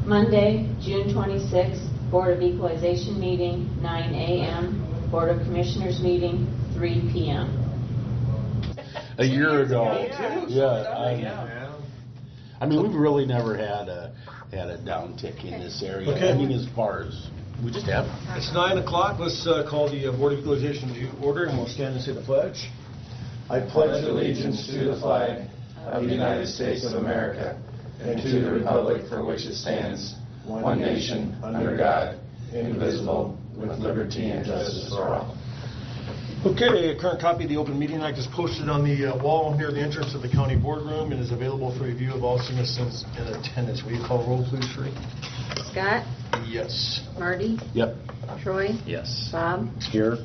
Monday, June 26th, Board of Equalization meeting, 9 a.m. Board of Commissioners meeting, 3 p.m. A year ago. Yeah. I mean, we've really never had a downtick in this area. Okay. I mean, as far as we just have. It's 9 o'clock. Let's call the Board of Equalization to order, and we'll stand and say the pledge. I pledge allegiance to the flag of the United States of America and to the republic for which it stands, one nation, under God, indivisible, with liberty and justice for all. Okay, a current copy of the Open Meeting Act is posted on the wall near the entrance of the county boardroom and is available for review of all citizens in attendance. Will you call roll, please, Sheree? Scott? Yes. Marty? Yep. Troy? Yes. Bob? Here.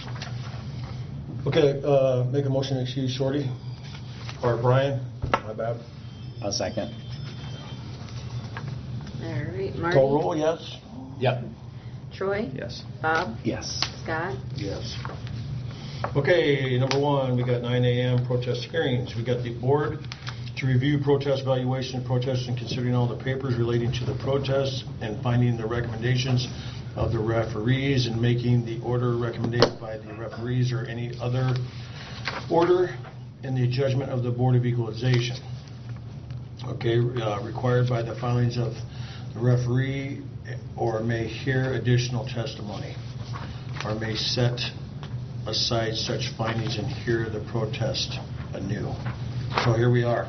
Okay, make a motion to excuse Shorty. Or Brian. My bad. A second. All right, Marty? Call roll, yes. Yep. Troy? Yes. Bob? Yes. Scott? Yes. Okay, number one, we got 9 a.m. protest hearings. We got the board to review protest evaluation of protests and considering all the papers relating to the protests and finding the recommendations of the referees and making the order recommended by the referees or any other order in the judgment of the Board of Equalization. Okay, required by the filings of the referee or may hear additional testimony or may set aside such findings and hear the protest anew. So here we are.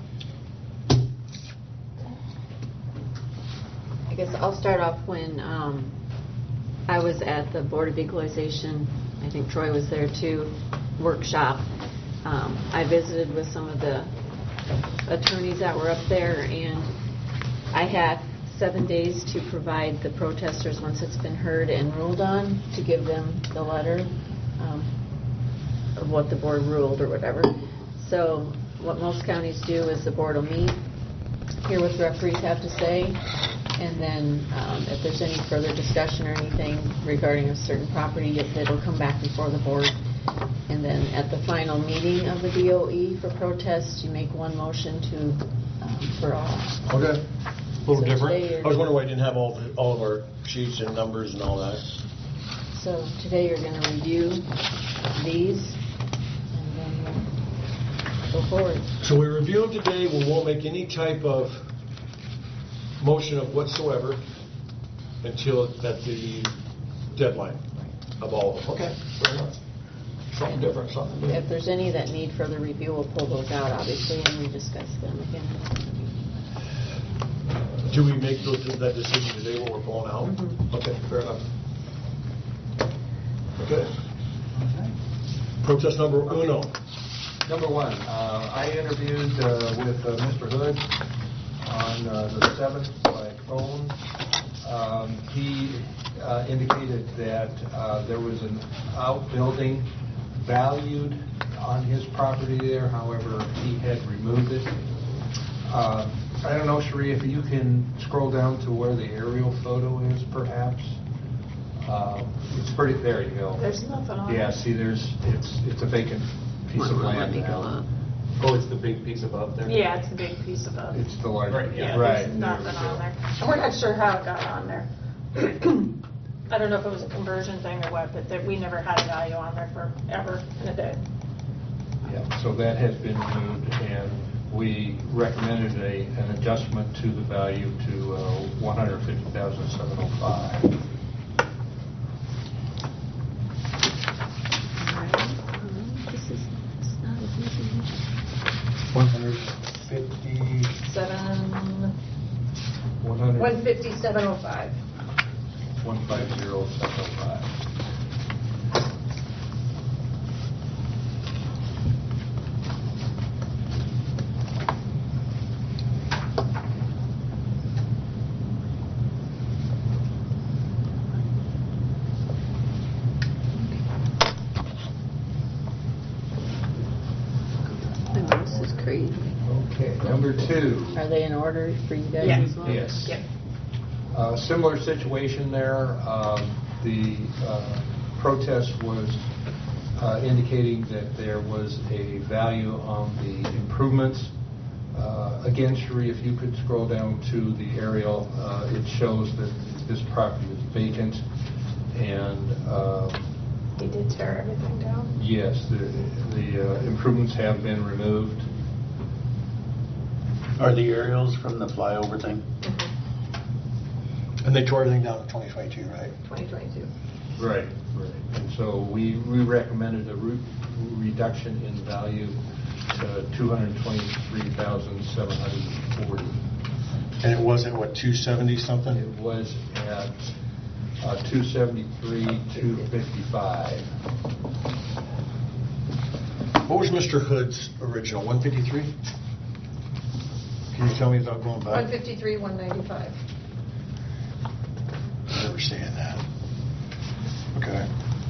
I guess I'll start off when I was at the Board of Equalization, I think Troy was there too, workshop. I visited with some of the attorneys that were up there, and I had 7 days to provide the protesters, once it's been heard and ruled on, to give them the letter of what the board ruled or whatever. So what most counties do is the board will meet, hear what the referees have to say, and then if there's any further discussion or anything regarding a certain property, it'll come back before the board. And then at the final meeting of the BOE for protests, you make one motion to for all. Okay. A little different. I was wondering why I didn't have all of our sheets and numbers and all that. So today you're going to review these and then we'll go forward. So we review them today. We won't make any type of motion of whatsoever until at the deadline of all of them. Okay, fair enough. Something different, something new. If there's any that need further review, we'll pull those out, obviously, and rediscuss them again. Do we make that decision today when we're pulling out? Mm-hmm. Okay, fair enough. Okay. Protest number uno. Number one, I interviewed with Mr. Hood on the 7th by phone. He indicated that there was an outbuilding valued on his property there. However, he had removed it. I don't know, Sheree, if you can scroll down to where the aerial photo is, perhaps. It's pretty. There you go. There's nothing on Yeah, it. see, it's a vacant piece of land now. Oh, it's the big piece above there? Yeah, it's a big piece above. It's the large. Right, yeah. Right. There's nothing on there. And we're not sure how it got on there. I don't know if it was a conversion thing or what, but we never had a value on there forever in a day. Yeah, so that has been removed, and we recommended an adjustment to the value to $150,705. This is not as easy. 150. 157.05. 150,705. My mouse is crazy. Okay, number two. Are they in order for you guys Yeah. as well? Yes. Yep. Similar situation there. The protest was indicating that there was a value on the improvements Again, Sheree, if you could scroll down to the aerial, it shows that this property is vacant, and He did tear everything down. yes, the improvements have been removed. Are the aerials from the flyover thing? And they tore everything down in 2022, right? 2022. Right. And so we recommended a reduction in value to $223,740. And it was at what, 270 something? It was at 273,255. What was Mr. Hood's original, 153? Can you tell me without going back? 153, 195. I never saying that. Okay.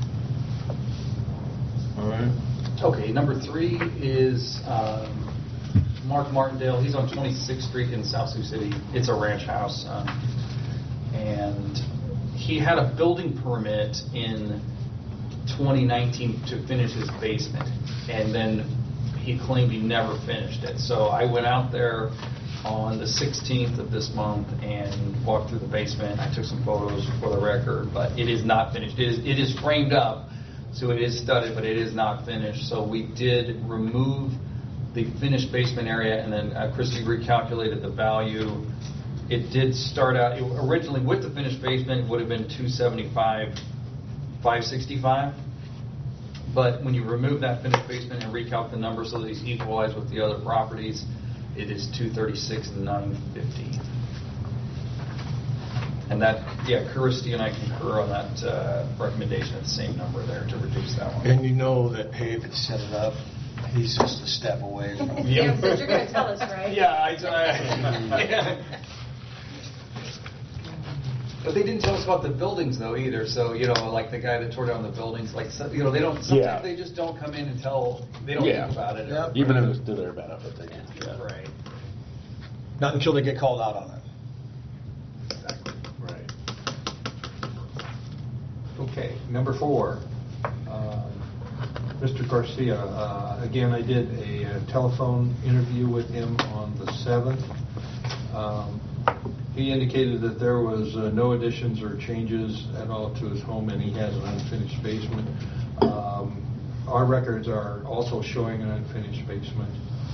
All right. Okay, number 3 is Mark Martindale. He's on 26th Street in South Sioux City. It's a ranch house. And he had a building permit in 2019 to finish his basement. And then he claimed he never finished it. So I went out there on the 16th of this month and walked through the basement. I took some photos for the record, but it is not finished. It is framed up, so it is studded, but it is not finished. So we did remove the finished basement area, and then Christy recalculated the value. It did start out, originally with the finished basement, it would have been $275,565. But when you remove that finished basement and recalculate the numbers so that it's equalized with the other properties, it is $236,950. And that, Christy and I concur on that recommendation at the same number there to reduce that one. And you know that, hey, if it's set it up, he's just a step away from Yeah, but you're going to tell us, right? Yeah, But they didn't tell us about the buildings though either. So like the guy that tore down the buildings, like they don't. Sometimes they just don't come in and tell. They don't think about it. Yep. Even if it's to their benefit, they just do that. Right. Not until they get called out on it. Exactly. Right. Okay, number 4. Mr. Garcia, again, I did a telephone interview with him on the 7th. He indicated that there was no additions or changes at all to his home, and he has an unfinished basement. Our records are also showing an unfinished basement.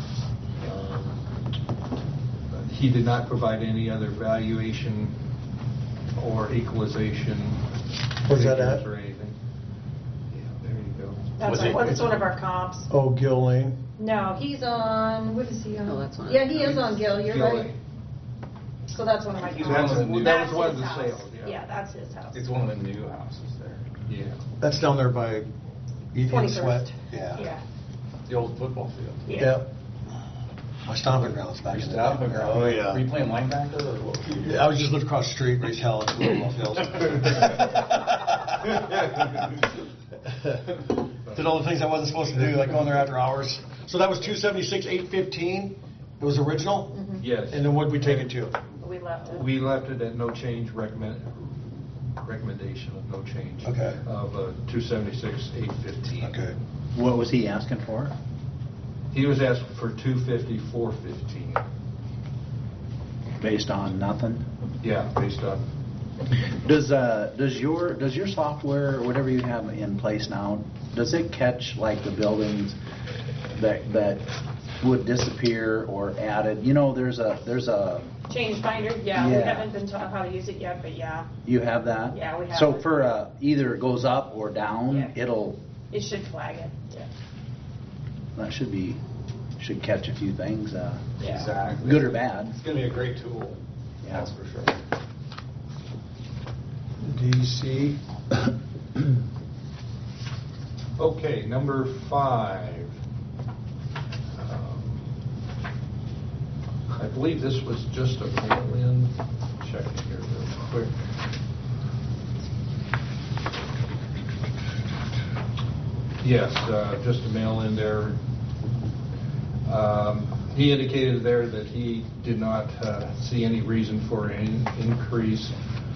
He did not provide any other valuation or equalization Where's that at? or anything. Yeah, there you go. That's one of our comps. Oh, Gill Lane. No, He's on, what is he on? Oh, that's one. Yeah, he is on Gill, you're Gill right. Lane. So that's one of my He's comps. one of the new- That was one of his the house. sales, yeah. Yeah, that's his house. It's one of the new houses there. Yeah. That's down there by Eating 21st. Sweat. Yeah. Yeah. The old footbll field. Yeah. Yep. My stomping grounds back in the day. Oh, yeah. Were you playing linebacker or what? Yeah, I was just lived across the street, raised hell at Little Hills. Did all the things I wasn't supposed to do, like going there after hours. So that was 276,815. It was original? Yes. And then what did we take it to? We left it. We left it at no change, recommendation of no change. Okay. Of 276,815. Okay. What was he asking for? He was asking for 250,415. Based on nothing? Yeah, based on, Does your software or whatever you have in place now, does it catch like the buildings that would disappear or added? There's a Change finder, yeah. We Yeah. haven't been taught how to use it yet, but yeah, you have that? Yeah, we have So it. for either it goes up or down, Yeah. it it should flag it. Yeah. should catch a few things, Yeah. Exactly. good or bad. It's going to be a great tool. Yeah. That's for sure. DC. okay, number 5. I believe this was just a mail-in. Check it here real quick. Yes, just a mail-in there. He indicated there that he did not see any reason for an increase.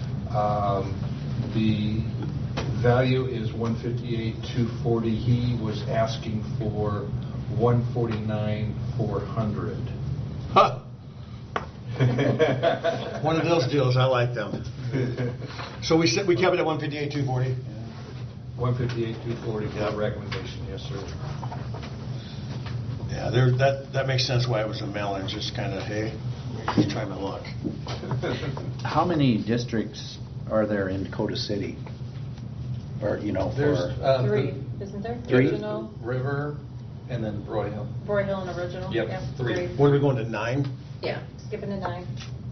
The value is $158,240. He was asking for $149,400. Huh. One of those deals, I like them. So we kept it at 158, 240? 158, 240 for Yeah. the recommendation, yes, sir. Yeah, that makes sense why it was a mail-in, just kind of, hey, just try my luck. How many districts are there in Dakota City? Or, There's for, 3, isn't there? Three? Original, River and then Roy Hill. Roy Hill and original. Yep, Yeah, 3. What are we going to, 9? Yeah. Skipping to 9.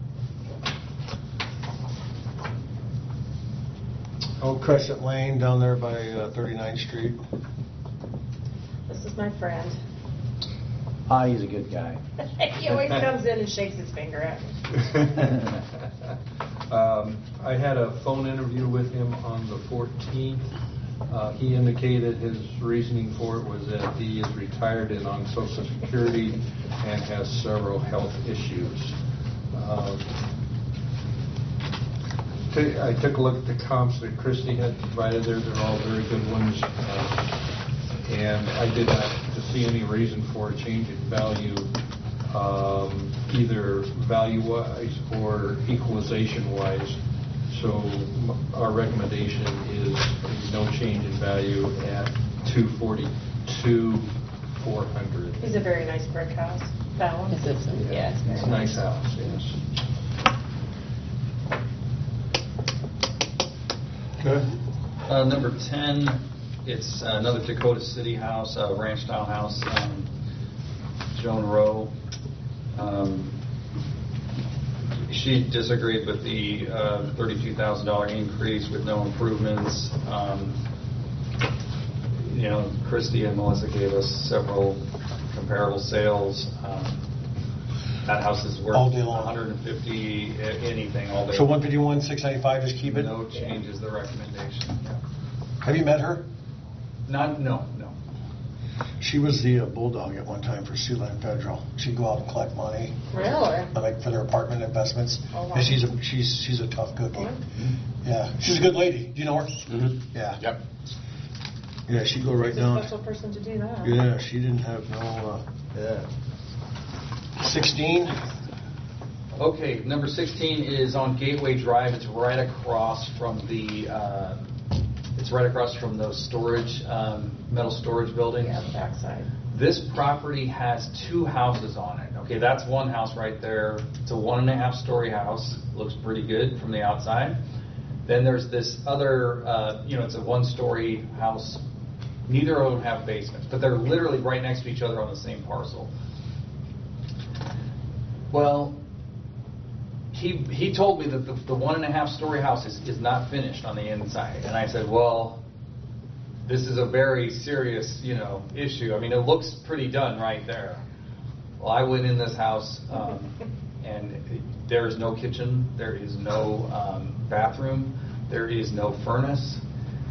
Oh, Crescent Lane down there by 39th Street. This is my friend. he's a good guy. He always comes in and shakes his finger at me. I had a phone interview with him on the 14th. He indicated his reasoning for it was that he is retired and on Social Security and has several health issues. I took a look at the comps that Christie had provided there. They're all very good ones. And I did not see any reason for a change in value, either value-wise or equalization-wise. So our recommendation is no change in value at $242,400. He's a very nice brick house. That one. Is this, yeah, it's very It's a nice house, yes. Good. Number 10, it's another Dakota City house, ranch-style house, Joan Rowe. She disagreed with the $32,000 increase with no improvements. Christy and Melissa gave us several comparable sales. That house is worth All day long. 150 anything all day. So 151, 695, just keep it? No change is the recommendation. Yeah. Have you met her? No. She was the bulldog at one time for Siouxland Federal. She'd go out and collect money, Really? like for their apartment investments. Oh, wow. And she's a tough cookie. Yeah, she's a good lady. Do you know her? Mm-hmm. Yeah. Yep. Yeah, she'd go right He's a down. special person to do that. Yeah, she didn't have no. Yeah. 16. Okay, number 16 is on Gateway Drive. It's right across from the those storage, metal storage buildings. Yeah, the backside. This property has 2 houses on it. Okay, that's one house right there. It's a 1.5-story house. Looks pretty good from the outside. Then there's this other, it's a 1-story house. Neither of them have basements, but they're literally right next to each other on the same parcel. Well, he told me that the 1.5-story house is not finished on the inside, and I said, well, this is a very serious, issue. I mean, it looks pretty done right there. Well, I went in this house, and there is no kitchen, there is no bathroom, there is no furnace.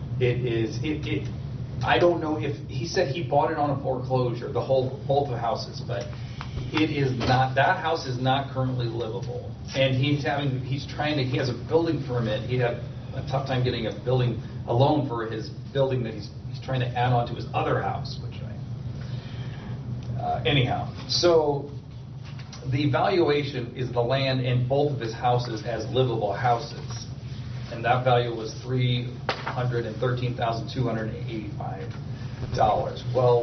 I don't know if he said he bought it on a foreclosure, both the houses, but it is not. That house is not currently livable, and he has a building permit. He had a tough time getting a loan for his building that he's trying to add on to his other house, anyhow. So the valuation is the land and both of his houses as livable houses, and that value was $313,285. Well,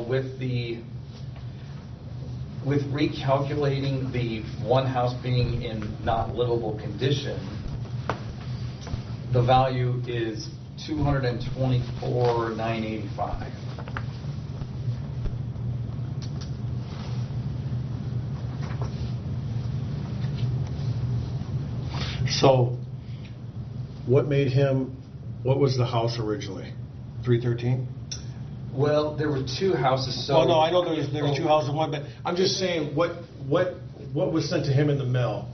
with recalculating the one house being in not livable condition, the value is $224,985. So, what was the house originally? 313? Well, there were 2 houses. So Well, no, I know there were 2 houses, one, but I'm just saying, what was sent to him in the mail?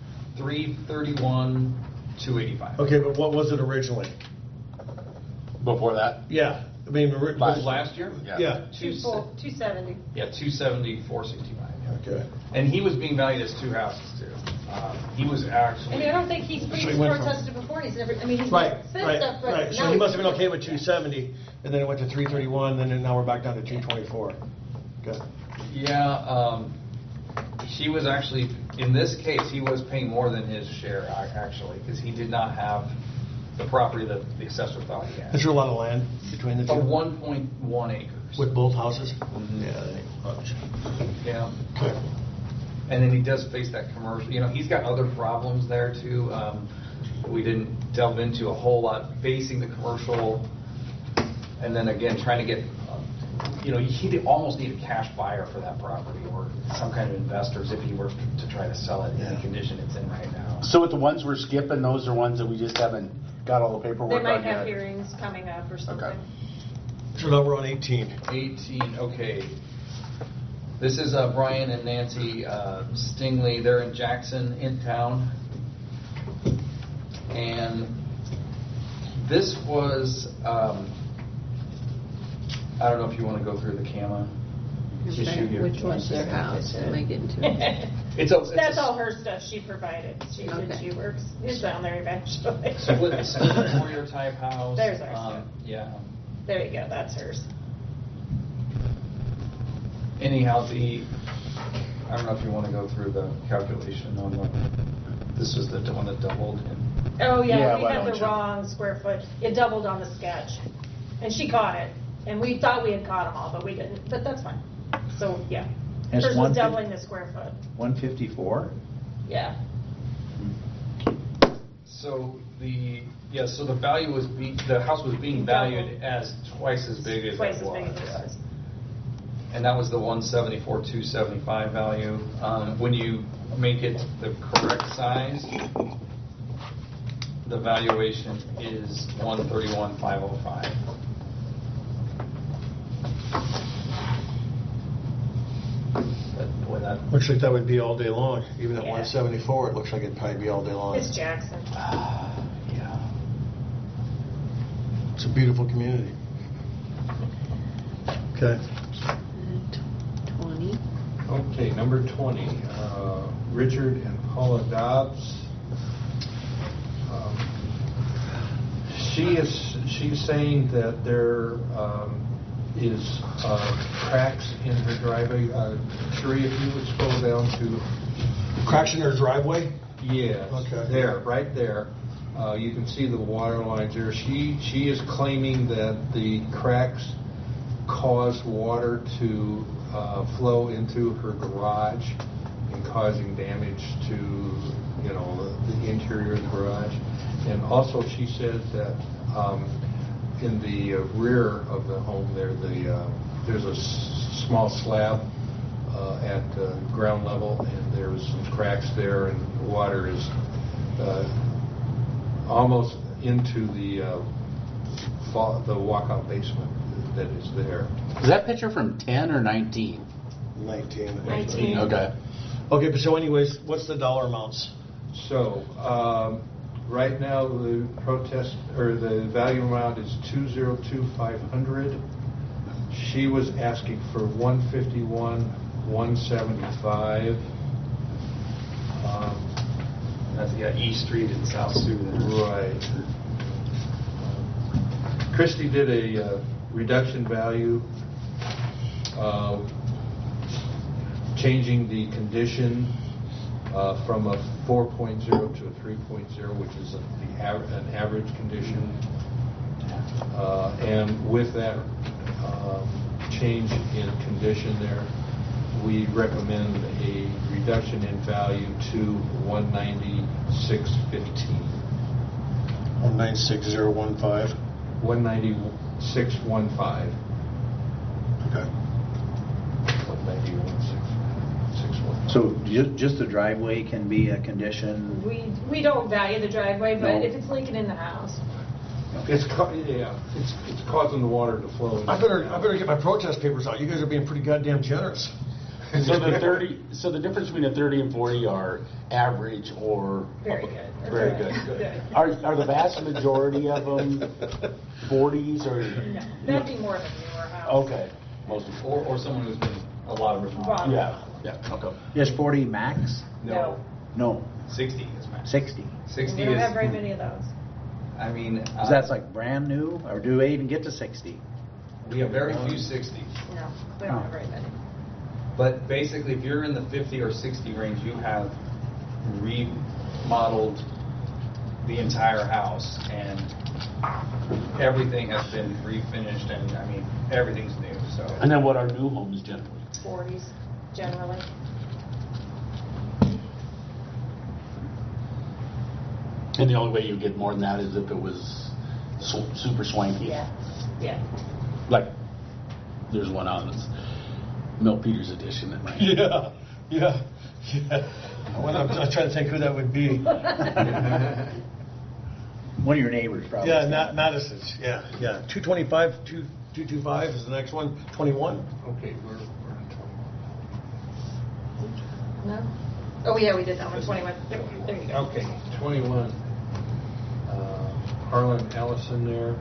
$331,285. Okay, but what was it originally? Before that? Yeah, I mean, Last year? Yeah. 270. Yeah, $270,465. Okay. And he was being valued as 2 houses too. He was actually. I mean, I don't think he's So he went from- protested before. He's never. I mean, he's Right, said right, stuff, but right. So now he must have been he's- okay with 270, and then it went to 331, and then now we're back down to 224. Good. Yeah. He was actually, in this case, he was paying more than his share, actually, because he did not have the property that the assessor thought he had. Is there a lot of land between the two? 1.1 acres. With both houses? Mhm. Yeah, that ain't much. Yeah. Okay. And then he does face that commercial, he's got other problems there too. We didn't delve into a whole lot, facing the commercial, and then again, trying to get, he'd almost need a cash buyer for that property or some kind of investors if he were to try to sell it in the condition it's in right now. So with the ones we're skipping, those are ones that we just haven't got all the paperwork They on might yet? have hearings coming up or something. So now we're on 18. 18, okay. This is Brian and Nancy Stingley. They're in Jackson, in town. And this was, I don't know if you want to go through the CAMA issue here. Which one's their house? Am I getting to it? That's all her stuff she provided. She said Okay. she works. It's down there eventually. Split foyer type house. There's our stuff. Yeah. There you go, that's hers. Anyhow, I don't know if you want to go through the calculation on this was the one that doubled. Oh, Yeah, yeah, we why had don't the you? wrong square foot. It doubled on the sketch. And she caught it. And we thought we had caught them all, but we didn't. But that's fine. So, yeah. It's Hers was 150 doubling the square foot. 154? Yeah. So the value was the house was being valued as twice as big as Twice it as big as was. it was. And that was the 174,275 value. When you make it the correct size, the valuation is 131,505. But boy, that Looks like that would be all day long. Even at Yeah. 174, it looks like it'd probably be all day long. It's Jackson. yeah. It's a beautiful community. Okay. 20. Okay, number 20, Richard and Paula Dobbs. She's saying that there is cracks in her driveway. Sheree, if you would scroll down to... Cracks in their driveway? Yes, Okay. there, right there. You can see the water lines there. She is claiming that the cracks caused water to flow into her garage and causing damage to, the interior of the garage. And also, she said that in the rear of the home there's a small slab at ground level, and there's some cracks there, and water is almost into the walkout basement that is there. Is that picture from 10 or 19? 19. 19. Okay. Okay, but so anyways, what's the dollar amounts? So, right now, the the value amount is 202,500. She was asking for 151,175. That's East Street and South Sioux. Right. Christie did a reduction value, changing the condition from a 4.0 to a 3.0, which is an average condition. And with that change in condition there, we recommend a reduction in value to 196,15. 196015. 196,15. Okay. 191,615. So just the driveway can be a condition? We don't value the driveway, but No. if it's leaking in the house. It's causing the water to flow. I better get my protest papers out. You guys are being pretty goddamn generous. So the difference between a 30 and 40 are average or Very good. Very good. Are the vast majority of them 40s or? No, that'd be more of a newer house. Okay. Most of Or someone who's been a lot of remodeling. Wow. Yeah. Okay. Is 40 max? No. No, 60 is max. 60. 60 We don't have very is, many of those. I mean, So that's like brand new, or do they even get to 60? we have very few 60s. No, we don't have very many. But basically, if you're in the 50 or 60 range, you have remodeled the entire house, and everything has been refinished, and I mean, everything's new, so. And then what are new homes generally? 40s generally. And the only way you get more than that is if it was super swanky. Yeah. Like, there's one on this Milt Peters edition that might. Yeah. Well, I'm trying to think who that would be. One of your neighbors probably. Yeah, Madison's, yeah. 225 is the next one, 21. Okay, we're on 21. No? Oh, yeah, we did that one, 21. There you go. Okay, 21. Harlan Ellison there.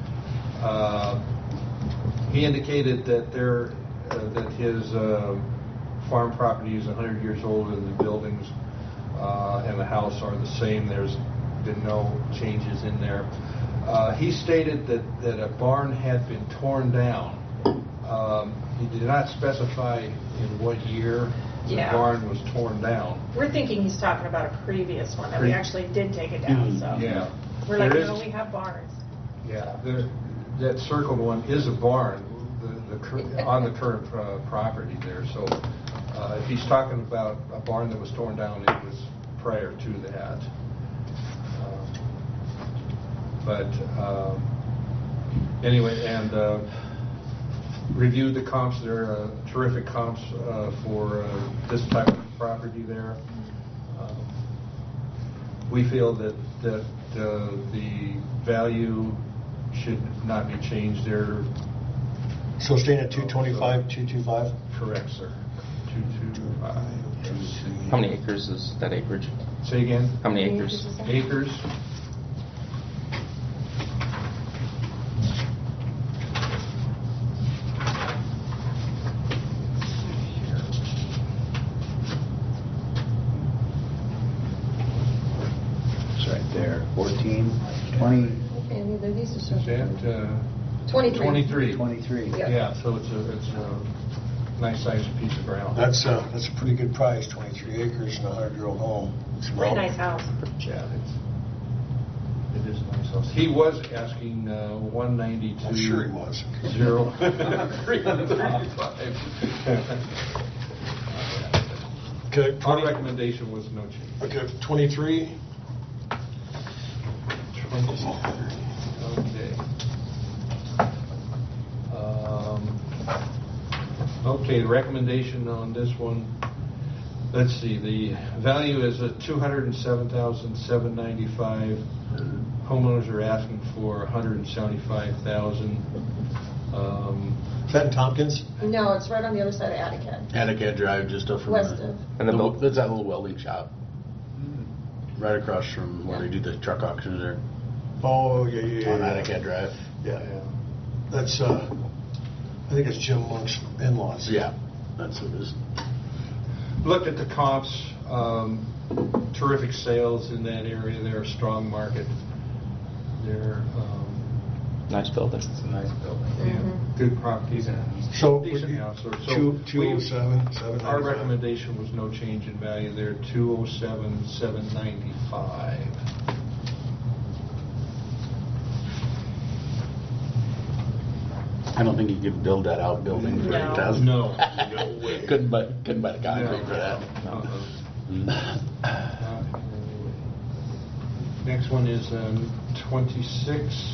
He indicated that that his farm property is 100 years old, and the buildings and the house are the same. There's been no changes in there. He stated that a barn had been torn down. He did not specify in what year the barn was torn down. We're thinking he's talking about a previous one that we actually did take it down, so. Yeah. We're like, There is- no, we have barns. Yeah, that circled one is a barn on the current property there. So if he's talking about a barn that was torn down, it was prior to that. Anyway, and reviewed the comps. They're terrific comps for this type of property there. We feel that the value should not be changed there. So staying at 225, 225? Correct, sir. 225. How many acres is that acreage? Say again? How many acres? Acres. It's right there, 14, 20, Okay, neither of these are Is certain. that 23. 23? 23. Yeah. Yeah, so it's a nice sized piece of ground. That's a pretty good price, 23 acres and a 100-year-old home. It's Pretty nice house. Yeah, it is a nice house. He was asking 192. I'm sure he was. 335. Okay, Our recommendation was no change. Okay, 23. Okay. Okay, the recommendation on this one, let's see, the value is at $207,795. Homeowners are asking for $175,000. Is that in Tompkins? No, it's right on the other side of Attica. Attica Drive, just up from West of. And the milk. There's that little welding shop right across from where they do the truck auctions there Oh, yeah. on Attica Drive. Yeah. That's, I think it's Jim Monk's in-laws. Yeah, that's what it is. Looked at the comps, terrific sales in that area. They're a strong market. They're Nice building. It's a nice building. good properties. So, Decent house. So 207, 795. our recommendation was no change in value there, 207,795. I don't think you could build that outbuilding for No. $8,000. No way. Couldn't buy the concrete for that. Next one is 26.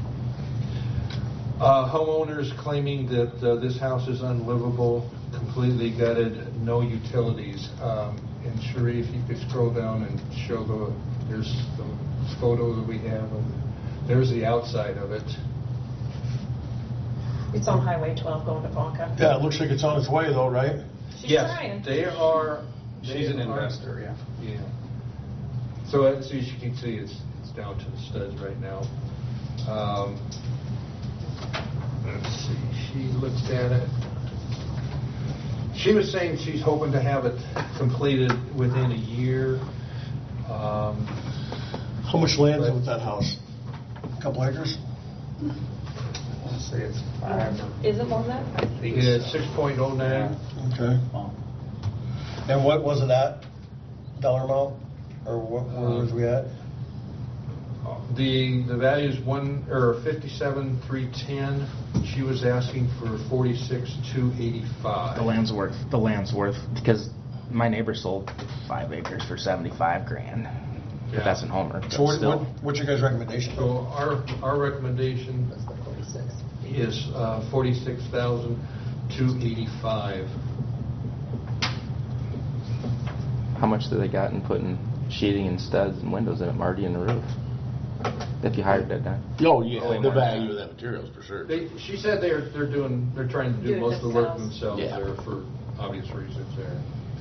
Homeowners claiming that this house is unlivable, completely gutted, no utilities. And Sharif, you could scroll down and show there's the photo that we have. There's the outside of it. It's on Highway 12 going to Ponca. Yeah, it looks like it's on its way though, right? She's Yes, trying. they are. She's an investor, yeah. Yeah. So as you can see, it's down to the studs right now. Let's see. She looked at it. She was saying she's hoping to have it completed within a year. How much land is with that house? A couple acres? say it's 5. Is it more than that? I think It's so. 6.09. Okay. Wow. And what was it at, dollar amount? Or what, where was we at? The value is 57,310. She was asking for 46,285. The land's worth, because my neighbor sold 5 acres for 75 grand. Yeah. But that's in Homer. But So still. what's your guys' recommendation? So our recommendation That's the 46. is 46,285. How much do they got in putting sheeting and studs and windows in it, Marty, in the roof? If you hired that guy. Oh, yeah, Way the more. value of that materials for sure. She said they're trying to do Do it most of the work themselves. themselves Yeah. there for obvious reasons there.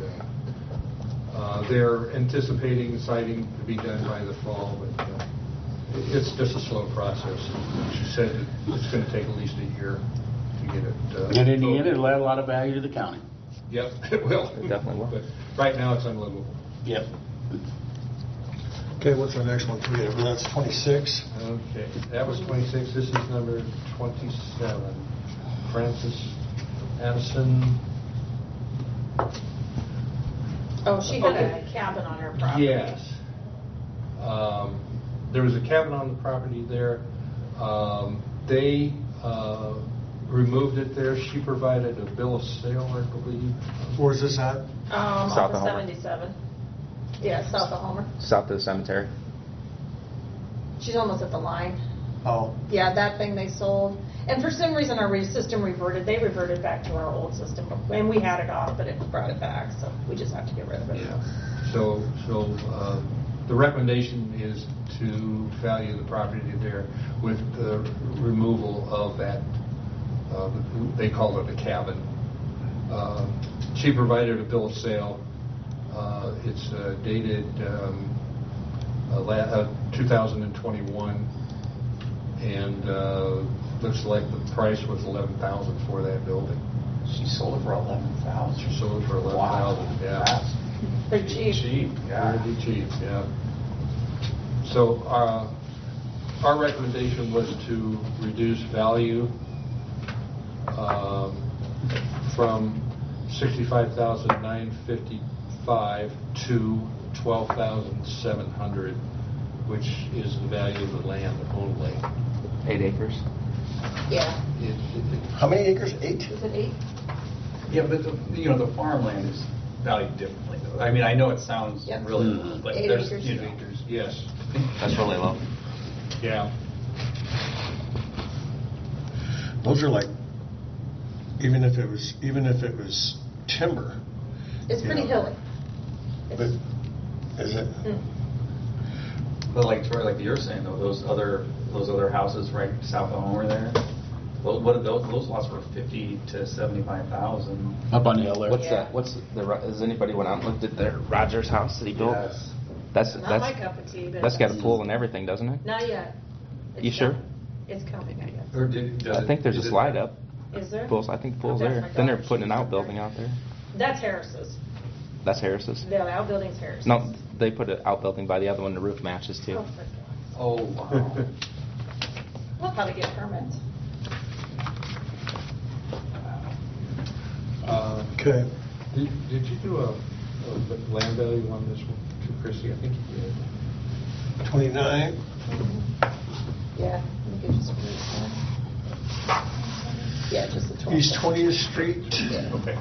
They're anticipating siding to be done by the fall, but it's just a slow process. She said it's going to take at least a year to get it. And in the end, it'll add a lot of value to the county. Yep, it will. It definitely will. But right now, it's unlivable. Yep. Okay, what's our next one? Forget it, but that's 26. Okay, that was 26. This is number 27. Francis Addison. Oh, she had Okay. a cabin on her property. Yes. There was a cabin on the property there. They removed it there. She provided a bill of sale, I believe. Where's this at? Off South of of Homer. 77. Yeah, south of Homer. South of the cemetery. She's almost at the line. Oh, Yeah, that thing they sold. And for some reason, our system reverted. They reverted back to our old system. And we had it off, but it brought it back. So we just have to get rid of it. Yeah. So the recommendation is to value the property there with the removal of that, they call it a cabin. She provided a bill of sale. It's dated 2021, and looks like the price was $11,000 for that building. She sold it for 11,000. She sold it for $11,000. Wow. Yeah. That's Pretty cheap. cheap. Yeah. Pretty cheap, yeah. So our recommendation was to reduce value from $65,955 to $12,700, which is the value of the land only. 8 acres. Yeah. how many acres? 8? Is it 8? Yeah, but the farmland is valued differently, though. I mean, I know it sounds Yep. really low, but 8 there's, acres. Yes, That's really low. yeah. Those are like, even if it was timber, It's pretty Yeah. hilly. but is it? But like Troy, like you're saying though, those other houses right south of Homer there, what are those lots were 50 to 75,000. Up on the hill there. What's Yeah. that? Has anybody went out and looked at the Rogers house that he built? Yes. That's Not my cup of tea, but that's got a pool and everything, doesn't it? Not yet. It's You sure? coming. It's coming, I guess. Or I think there's a slide up. Is there? Pool's, I think the pool's That's there. my Then they're daughter's. putting an outbuilding out there. That's Harris's. That's Harris's. The outbuilding's Harris's. No, they put an outbuilding by the other one. The roof matches too. Oh, for God. Oh, wow. We'll probably get permits. Okay. Did you do a land value on this one too, Chrissy? I think you did. 29. Yeah. Let me get you some of these, yeah, just the 12. East 20th Street. Okay.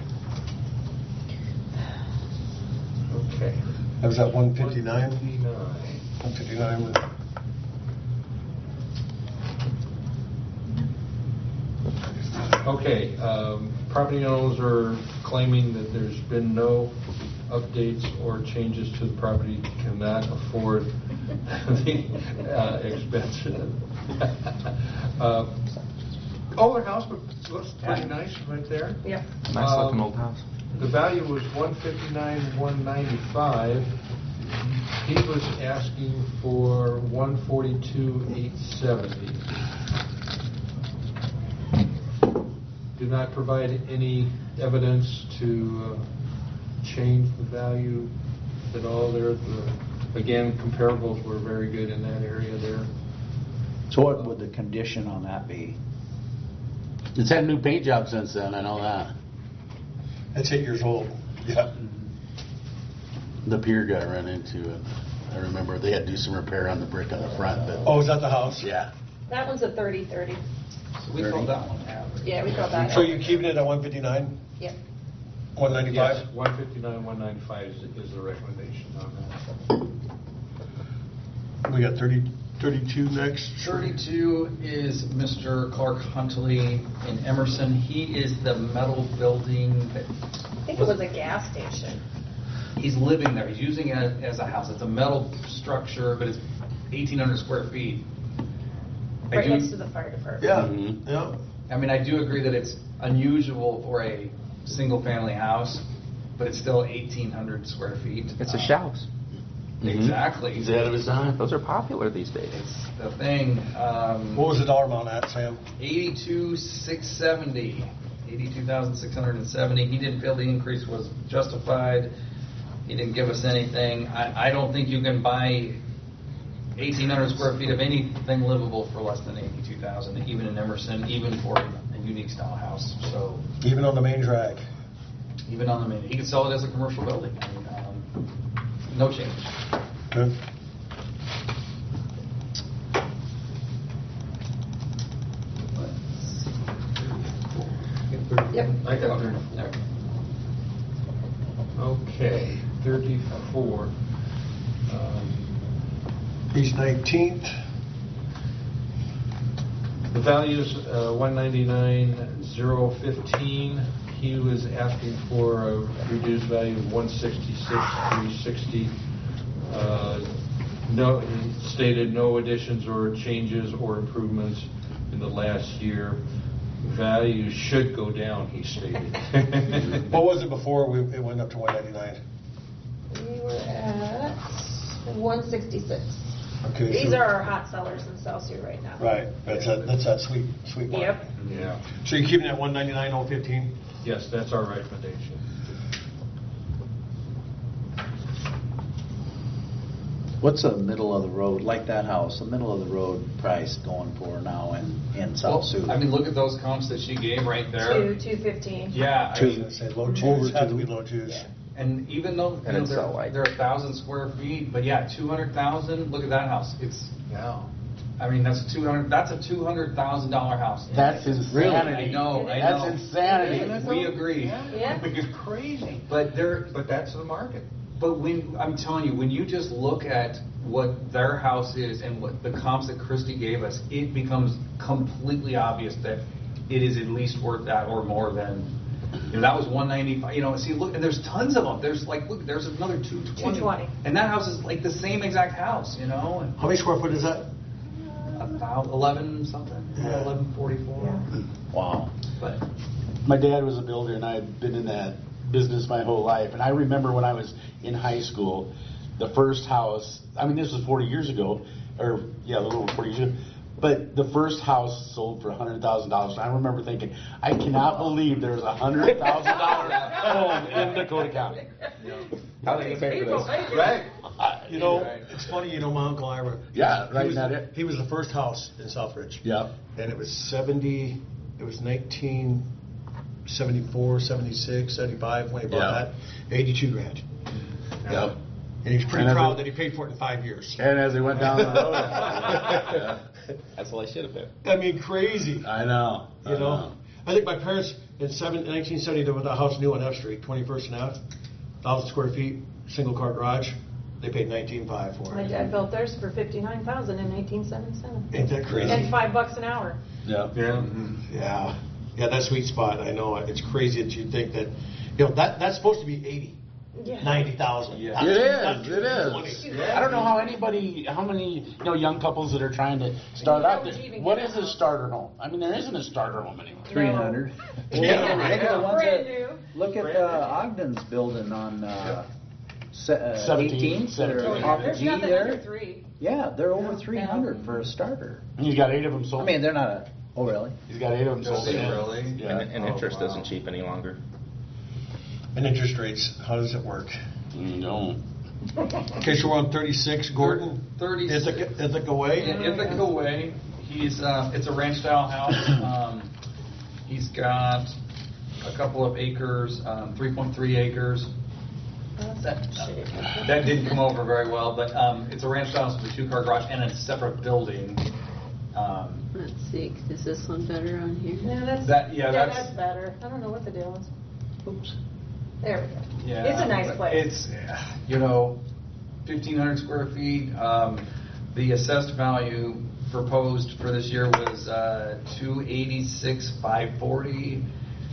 Okay. That was at 159. 159. 159. Okay, property owners are claiming that there's been no updates or changes to the property, cannot afford the expense. Their house looks pretty nice right there. Yeah. Nice looking old house. The value was $159,195. He was asking for $142,870. Do not provide any evidence to change the value at all there. Again, comparables were very good in that area there. So what would the condition on that be? It's had a new paint job since then, I know that. It's 8 years old. Yeah. The pier got run into it. I remember they had to do some repair on the brick on the front, but, Oh, is that the house? yeah. That one's a 30-30. So we called that one average. Yeah, we called that. So you keeping it at 159, Yep. 195? Yes, 159, 195 is the recommendation on that. We got 32 next. 32 is Mr. Clark Huntley in Emerson. He is the metal building that I think it was a gas station. he's living there. He's using it as a house. It's a metal structure, but it's 1,800 square feet. Right next to the fire department. Yeah, Mhm. yeah. I mean, I do agree that it's unusual for a single-family house, but it's still 1,800 square feet. It's a shouse. Exactly. He's ahead of his time. Those are popular these days. It's the thing. What was the dollar amount at, Sam? 82,670. 82,670. He didn't feel the increase was justified. He didn't give us anything. I don't think you can buy 1,800 square feet of anything livable for less than 82,000, even in Emerson, even for a unique style house. So Even on the main drag. even on the main, he could sell it as a commercial building. I mean, no change. Good. Yep. I got 34. Okay, 34. He's 19th. The value's 199,015. He was asking for a reduced value of 166,360. No, he stated no additions or changes or improvements in the last year. Value should go down, he stated. What was it before it went up to 199? We were at 166. Okay. These so- are our hot sellers in South Sioux right now. Right, that's that sweet one. Yep. Yeah. So you're keeping it at 199,015? Yes, that's our recommendation. What's a middle of the road, like that house, a middle of the road price going for now in South Sioux? I mean, look at those comps that she gave right there. 215. Yeah. I I was mean, gonna say low Over twos, have to two. be low twos. and even though And it's so light. they're 1,000 square feet, but yeah, 200,000. Look at that house. It's I mean, that's a $200,000 house. That's insanity. I know. That's insanity. We agree. Yeah. It's crazy. But But that's the market. But when I'm telling you, when you just look at what their house is and what the comps that Christy gave us, it becomes completely obvious that it is at least worth that or more than. That was 195. See, look, and there's tons of them. There's look, there's another 220. And that house is like the same exact house. And How many square foot is that? about 11 something, Yeah. 1144. Wow. But My dad was a builder, and I've been in that business my whole life. And I remember when I was in high school, the first house, I mean, this was 40 years ago, or, yeah, a little over 40 years ago, but the first house sold for $100,000. I remember thinking, I cannot believe there's a $100,000 home in Dakota County. How are they gonna pay for this? Right. It's funny, my Uncle Ira. Yeah, he right, was, not it? He was the first house in Southridge. Yep. And it was 1974, 76, 75 when he bought Yeah. that. 82 grand. Yep. And he's pretty And proud every- that he paid for it in 5 years. And as they went down the road, yeah. That's all I should have been. I mean, crazy. I know. I know. I think my parents in 1970 there was a house new on F Street, 21st and F, 1,000 square feet, single car garage. They paid $19,500 for My it. dad built theirs for $59,000 in 1977. Ain't that crazy? And $5 an hour. Yeah. Yeah, that sweet spot. I know it's crazy that you think that that's supposed to be 80, Yeah. 90,000. Yeah. It is. I don't know how many young couples that are trying to start out. What is a starter home? I mean, there isn't a starter home anymore. 300. Yeah, Look at the ones Brand that- new. Look at Ogden's building on 17, 18th. They're 17. off the There's G nothing under there. 3. Yeah, they're over 300 for a starter. And he's got 8 of them sold. I mean, they're not a. Oh, really? He's got 8 of them sold. Really? Yeah. And interest isn't cheap any longer. And interest rates, how does it work? No. Okay, so we're on 36, Gordon. 36. Ithaca Way. In Ithaca Way, it's a ranch style house. He's got a couple of acres, 3.3 acres. That didn't come over very well, but it's a ranch house with a 2-car garage and a separate building. Let's see, is this one better on here? Yeah, that's better. I don't know what the deal is. Oops. There we go. Yeah, It's a nice place. It's, 1,500 square feet. The assessed value proposed for this year was $286,540.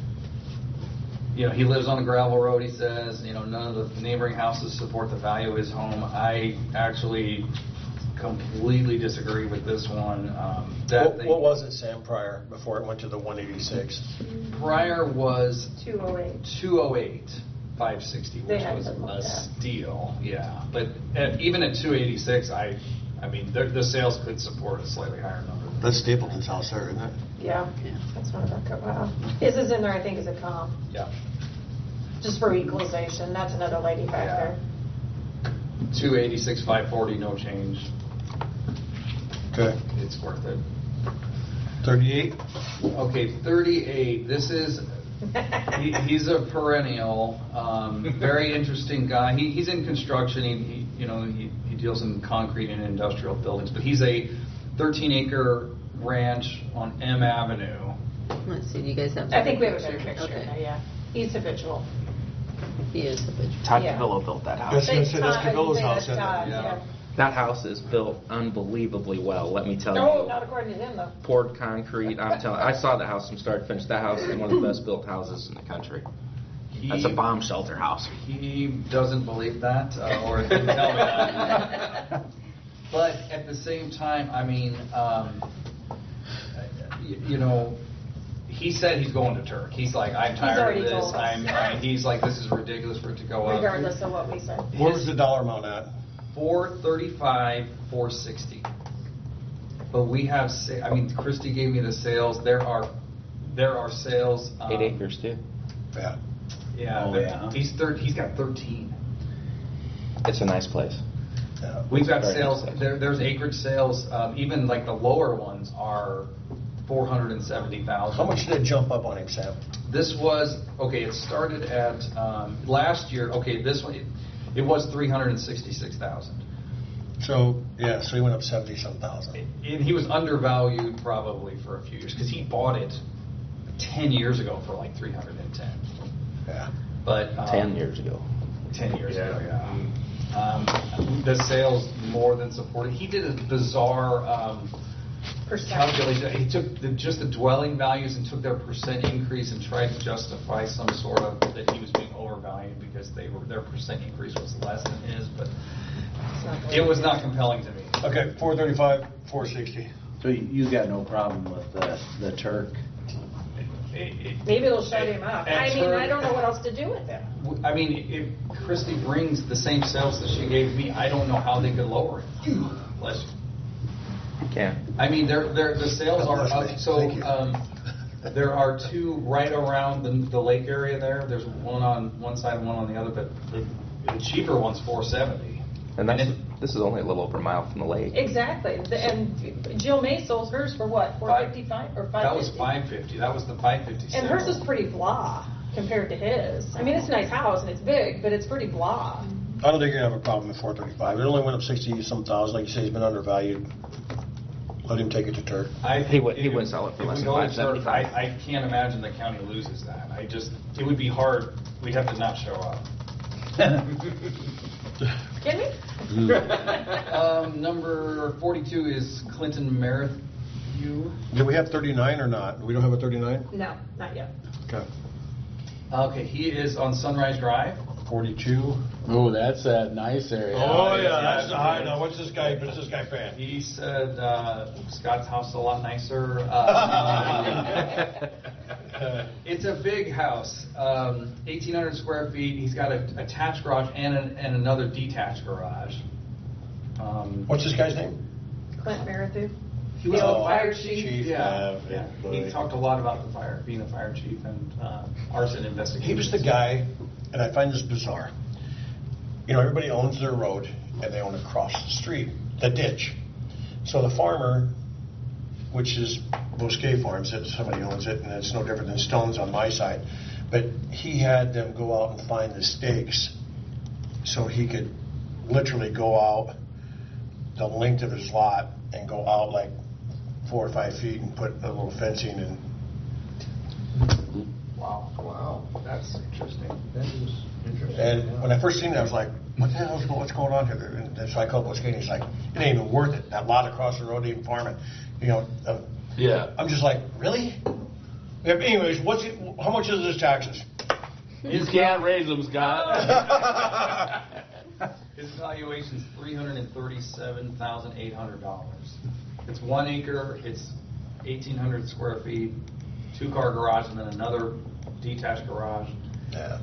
He lives on a gravel road, he says. None of the neighboring houses support the value of his home. I actually completely disagree with this one. What was it, Sam, prior, before it went to the 186? Prior was 208. 560, They which had was something like a that. steal. Yeah, but even at 286, I mean, the sales could support a slightly higher number. That's Stapleton's house there, isn't it? Yeah, that's one of our, wow. His is in there, I think, as a comp, Yeah, just for equalization. That's another lady back Yeah. there. 286,540, no change. Okay. It's worth it. 38? Okay, 38. This is he's a perennial, very interesting guy. He's in construction. He deals in concrete and industrial buildings, but he's a 13-acre ranch on M Avenue. Let's see, do you guys have? I think we have a better picture Okay. now, yeah. He's habitual. He is the bitch. Todd Yeah. Cavillo built that house. That's gonna say that's Cavillo's That's house, isn't it? Todd, Yeah. That house is built unbelievably well, let me tell No, you. not according to him, though. Poured concrete, I saw the house from start to finish. That house is one of the best built houses in the country. That's a bomb shelter house. He doesn't believe that, or didn't tell me that. But at the same time, I mean, he said he's going to Turk. He's like, I'm tired already of this. told us. He's like, this is ridiculous for it to go up. Regardless of what we said. What was the dollar amount at? 435, 460. But we have, Christy gave me the sales. There are sales. 8 acres too. Yeah. Yeah, Oh, yeah. he's got 13. It's a nice place. Yeah. We've got Very sales. nice. There's acreage sales. Even like the lower ones are 470,000. How much did it jump up on him, Sam? This was okay. It started at last year. Okay, this one it was 366,000. So he went up 70-some thousand. And he was undervalued probably for a few years because he bought it 10 years ago for like 310. Yeah. But 10 years ago. 10 years ago, yeah. The sales more than supported. He did a bizarre calculation. He took just the dwelling values and took their percent increase and tried to justify some sort of that he was being overvalued because their percent increase was less than his, but it was not compelling to me. Okay, 435, 460. So you got no problem with the Turk? Maybe it'll shut him up. At I mean, Turk- I don't know what else to do with him. I mean, if Christy brings the same sales that she gave me, I don't know how they could lower it. Bless you. Can't. I mean, the sales are Bless up. me. So Thank you. there are two right around the lake area there. There's one on one side and one on the other, but the cheaper one's 470. And this is only a little over a mile from the lake. Exactly. And Jill May sold hers for what, 455 or 550? That was 550. That was the 550. And hers is pretty blah compared to his. I mean, it's a nice house and it's big, but it's pretty blah. I don't think you're going to have a problem with 435. It only went up 60-some thousand. Like you say, he's been undervalued. Let him take it to Turk. He wouldn't sell it for less than $575. I can't imagine the county loses that. It would be hard. We'd have to not show up. Can we? Number 42 is Clinton Merrithew. Do we have 39 or not? We don't have a 39? No, not yet. Okay. Okay, he is on Sunrise Drive. 42. Oh, that's a nice area. Oh, yeah, that's the high. Now, what's this guy paying? He said Scott's house is a lot nicer. It's a big house, 1,800 square feet. He's got an attached garage and another detached garage. What's this guy's name? Clint Meredith. He was The a old fire fire chief. chief. Yeah. Yeah. He talked a lot about being a fire chief and arson investigation. He was the guy, and I find this bizarre. You know, everybody owns their road, and they own across the street, the ditch. So the farmer which is Bosquet Farms, that somebody owns it, and it's no different than Stone's on my side. But he had them go out and find the stakes so he could literally go out the length of his lot and go out like 4 or 5 feet and put a little fencing and. Wow, that's interesting. That is interesting. And when I first seen it, I was like, what the hell is what's going on here? And so I called Bosquet, and he's like, it ain't even worth it. That lot across the road ain't farming. You know, Yeah. I'm just like, really? Yeah, anyways, how much is this taxes? You can't raise them, Scott. His valuation's $337,800. It's 1 acre, it's 1,800 square feet, 2-car garage, and then another detached garage. Yeah.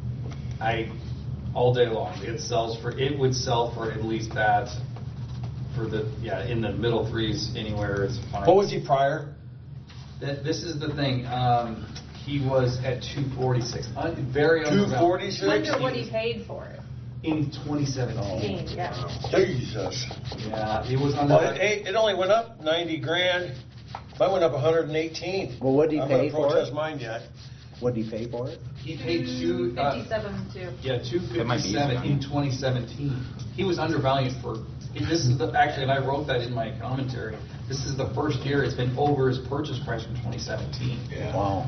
All day long, it would sell for at least that, in the middle threes anywhere is fine. What was he prior? This is the thing, he was at 246, very undervalued. 246? Wonder what he paid for it. In 2017. Yeah. Jesus. Yeah, it was Well, undervalued. it only went up 90 grand. Mine went up 118. Well, what did he I'm pay gonna for protest it? mine yet. What did he pay for it? He paid 57 too. Yeah, That might be easy, 257 in 2017. He was undervalued this is actually, and I wrote that in my commentary, this is the first year it's been over his purchase price from 2017. Yeah. Wow.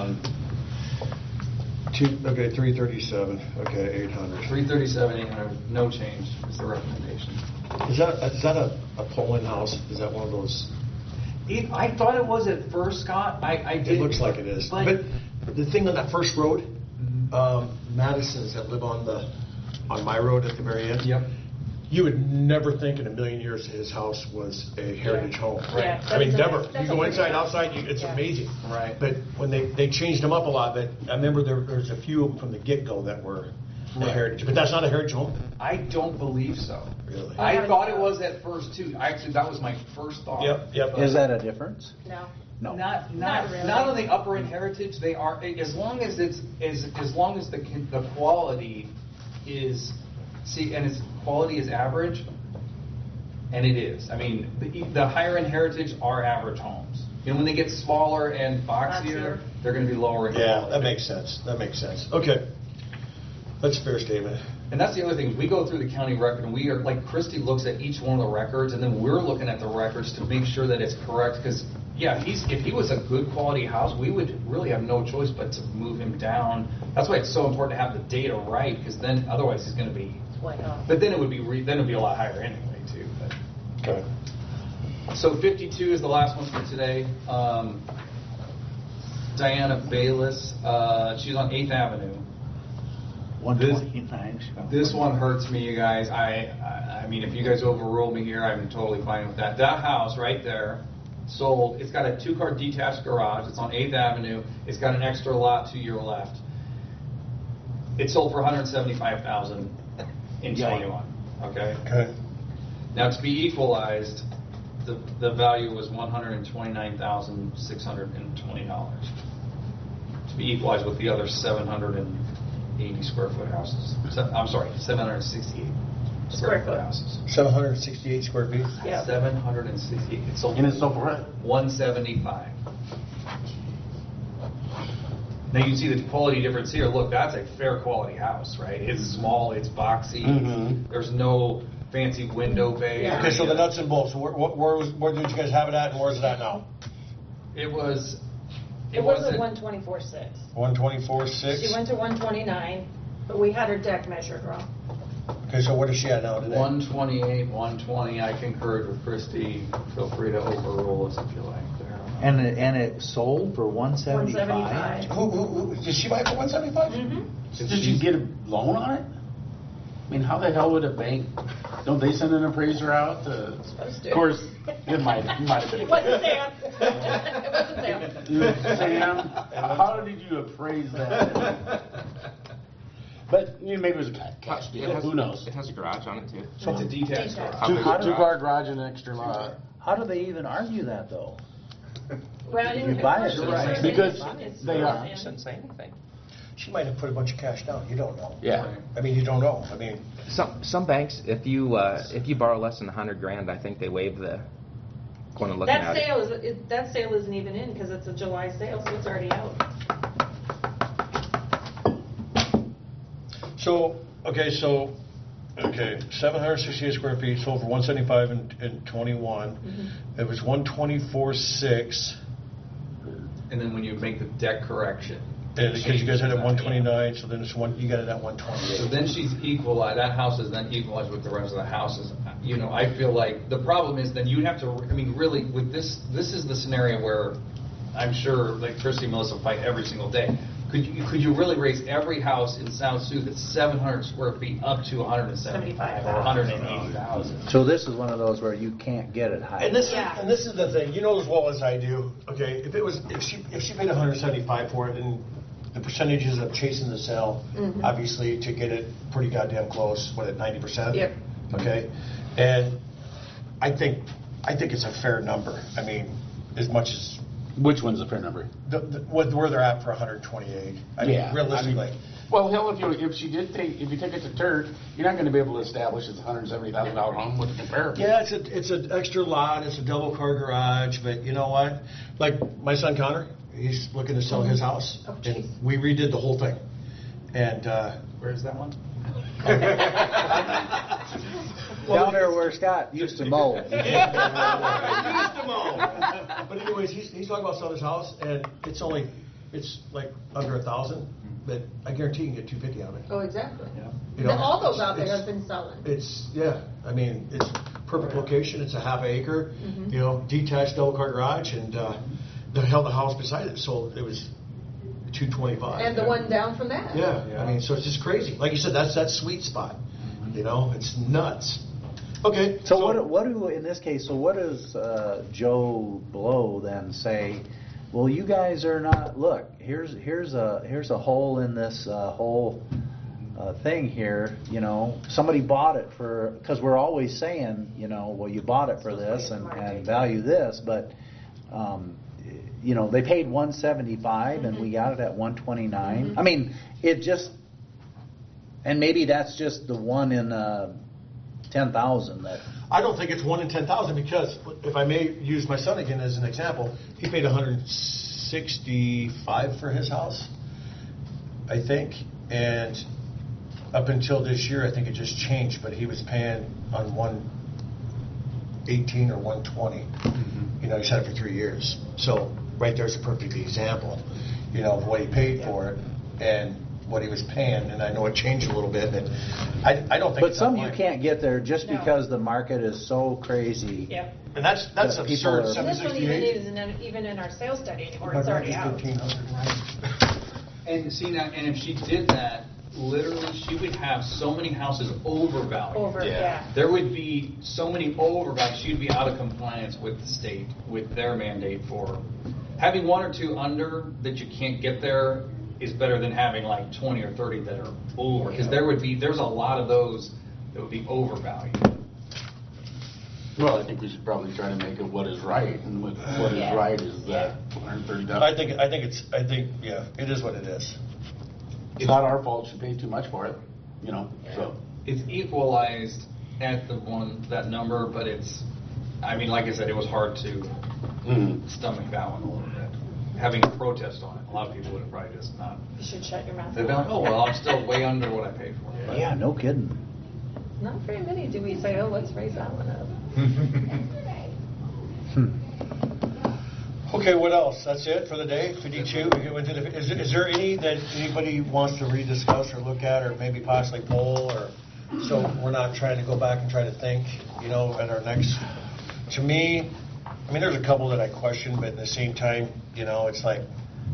337. Okay, 800. 337, 800, no change is the recommendation. Is that a Poland house? Is that one of those? I thought it was at first, Scott. I did. It looks like it is. But the thing on that first road, Madison's that live on my road at the very end. Yep. You would never think in a million years his house was a heritage home. Yeah, I mean, that's never. amazing. You go inside, outside, it's amazing. Right. But when they changed them up a lot, but I remember there's a few from the get-go that were a heritage. But that's not a heritage home? I don't believe so. Really? I thought it was at first too. Actually, that was my first thought. Yep. Is that a difference? No. No. Not really. Not on the upper end heritage. They are as long as the quality is quality is average, and it is. I mean, the higher end heritage are average homes. You know, when they get smaller and boxier, they're going to be lower in Yeah, quality. that makes sense. Okay. That's a fair statement. And that's the other thing. We go through the county record, and we are like Christy looks at each one of the records, and then we're looking at the records to make sure that it's correct. Because if he was a good quality house, we would really have no choice but to move him down. That's why it's so important to have the data right, because then otherwise he's going to be. Way up. But then it would be a lot higher anyway too. But. Okay. So 52 is the last one for today. Diana Bayless, she's on 8th Avenue. 129. This one hurts me, you guys. I mean, if you guys overrule me here, I'm totally fine with that. That house right there, sold. It's got a 2-car detached garage. It's on 8th Avenue. It's got an extra lot to your left. It sold for $175,000 in 21. Okay. Okay. Now to be equalized, the value was $129,620. To be equalized with the other 780 square foot houses. I'm sorry, 768 square foot houses. 768 square feet? Yeah. 768. It sold. And it's so for it. 175. Now you can see the quality difference here. Look, that's a fair quality house, right? It's small, it's boxy. Mhm. There's no fancy window bay. Okay, so the nuts and bolts. So where did you guys have it at, and where's it at now? It was. It was at 124.6. 124.6. She went to 129, but we had her deck measured wrong. Okay, so what is she at now today? 128, 120. I concurred with Christie. Feel free to overrule us if you like. There. And it sold for 175. 175. Who did she buy it for 175? Mm-hmm. Did you get a loan on it? I mean, how the hell would a bank? Don't they send an appraiser out? Supposed to. Of course, it might have been. It wasn't Sam. It wasn't Sam. Sam, how did you appraise that? But maybe it was a cash deal. Who knows? It has a garage on it too. It's a detached garage. How big is the Two-car garage and an extra lot. How do they even argue that though? Well, You buy it, it's right. Because it's they are. in. Shouldn't say anything. She might have put a bunch of cash down. You don't know. Yeah. I mean, you don't know. I mean, Some banks, if you borrow less than $100,000, I think they waive the going and looking That at it. that sale isn't even in because it's a July sale, so it's already out. So, 768 square feet, sold for 175 in 21. It was 124.6, And then when you make the deck correction. because you guys had it at 129, so then you got it at So 128. then she's equalized, that house is then equalized with the rest of the houses. You know, I feel like the problem is then you'd have to, I mean, really, with this is the scenario where I'm sure, like Christy and Melissa fight every single day. Could you really raise every house in South Sioux that's 700 square feet up to 175 or 180,000? So this is one of those where you can't get it high. And this is the thing, you know as well as I do. Okay, if she paid 175 for it, and the percentages of chasing the sale, obviously to get it pretty goddamn close, what at 90%? Yep. Okay, and I think it's a fair number. I mean, as much as Which one's a fair number? where they're at for 128. I mean, realistically. Well, hell, if you take it to Turk, you're not going to be able to establish it's a $170,000 home with a comparative. Yeah, it's an extra lot. It's a double car garage, but you know what? Like my son Connor, he's looking to sell his house, and we redid the whole thing. And Where's that one? Down there where Scott used to mow. But anyways, he's talking about selling his house, and it's like under 1,000, but I guarantee you can get 250 out of it. Oh, exactly. You know, All those out there it's- have been selling. I mean, it's perfect location. It's a half acre, you know, detached double car garage, and the house beside it sold. It was 225. And the one down from that. Yeah, I mean, so it's just crazy. Like you said, that's that sweet spot. You know, it's nuts. Okay. So what do in this case? So what does Joe Blow then say? Well, you guys are not. Look, here's a hole in this whole thing here. You know, somebody bought it for, because we're always saying, you know, well, you bought it for this and value this, but you know, they paid 175 and we got it at 129. I mean, it just, and maybe that's just the one in 10,000 that. I don't think it's 1 in 10,000 because, if I may use my son again as an example, he paid 165 for his house, I think, and up until this year, I think it just changed, but he was paying on 118 or 120. You know, he's had it for 3 years. So right there's a perfect example, you know, of what he paid for it and what he was paying, and I know it changed a little bit, but I don't think. But it's some online. you can't get there just because the market is so crazy. Yep. And that's that absurd. people are- And this one even 768. isn't even in our sales study anymore. It's already out. 1,500, right? And see now, and if she did that, literally, she would have so many houses overvalued. There would be so many overvalued. She'd be out of compliance with the state, with their mandate for having 1 or 2 under that you can't get there is better than having like 20 or 30 that are over. Because there's a lot of those that would be overvalued. Well, I think we should probably try to make it what is right, and what is right is that 130,000. I think it is what it is. It's not our fault she paid too much for it, you know. So It's equalized at that number, but I mean, like I said, it was hard to stomach that one a little bit. Having a protest on it, a lot of people would have probably just not. You should shut your mouth. They'd be like, oh, well, I'm still way under what I paid for it. But Yeah, no kidding. Not very many do we say, oh, let's raise that one up. Okay, what else? That's it for the day? 52? We go into is there any that anybody wants to rediscuss or look at or maybe possibly poll, or so we're not trying to go back and try to think, you know, at our next. To me, I mean, there's a couple that I question, but at the same time, you know, it's like,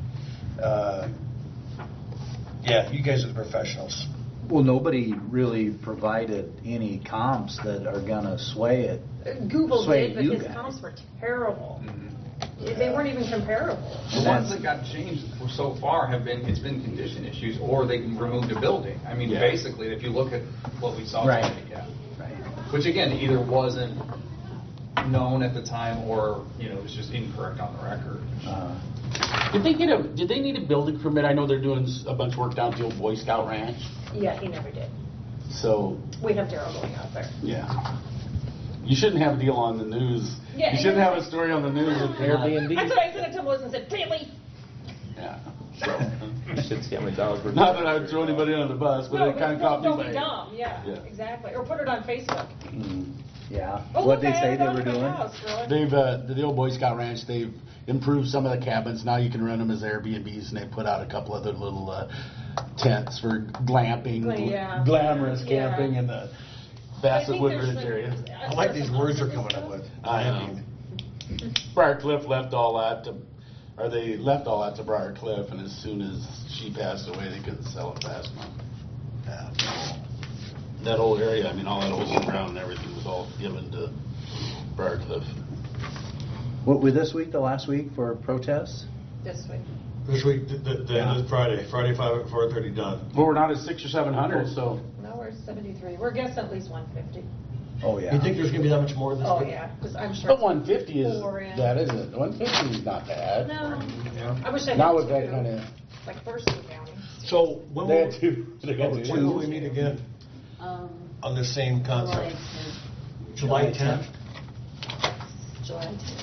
you guys are the professionals. Well, nobody really provided any comps that are gonna sway it. Google Sway did, but you his guys. comps were terrible. They weren't even comparable. The ones that got changed so far it's been condition issues, or they removed a building. I mean, basically, if you look at what we saw Right. today, which again, either wasn't known at the time, or it was just incorrect on the record. Did they need a building permit? I know they're doing a bunch of work down at the old Boy Scout Ranch. Yeah, he never did. So We have Daryl going out there. yeah, You shouldn't have a deal on the news. Yeah, You shouldn't have a story on the news. If Airbnb. That's what I sent it to Melissa and said, really? Yeah. You should see how many dollars we're. Not that I would throw anybody under the bus, but it kind of caught me Don't by. be dumb, yeah, exactly. Or put it on Facebook. Yeah. Oh, What'd look, they I say have they it were on my doing? house, really. They've the old Boy Scout Ranch. They've improved some of the cabins. Now you can rent them as Airbnbs, and they put out a couple other little tents for glamping, Yeah. glamorous Yeah. camping in the I Bassett think Woodbridge there's some- area. I like these words they're coming up with. I know. Briarcliff left all that to, or they left all that to Briarcliff, and as soon as she passed away, they couldn't sell it fast enough. That whole area, I mean, all that ocean ground and everything was all given to Briarcliff. What, with this week, the last week for protests? This week. This week, the end of Friday 4:30 done. Well, we're not at 600 or 700, so. No, we're 73. We're guessing at least 150. Oh, yeah. You think there's going to be that much more this Oh, week? yeah, because I'm sure. But 150 is, Four in. that isn't, 150 is not bad. No, Yeah. I wish I had Not two. with that kind of, Like Thurston County. So when they will, had two. They got two. when will we meet again on the same concept? July 10th? July 10th.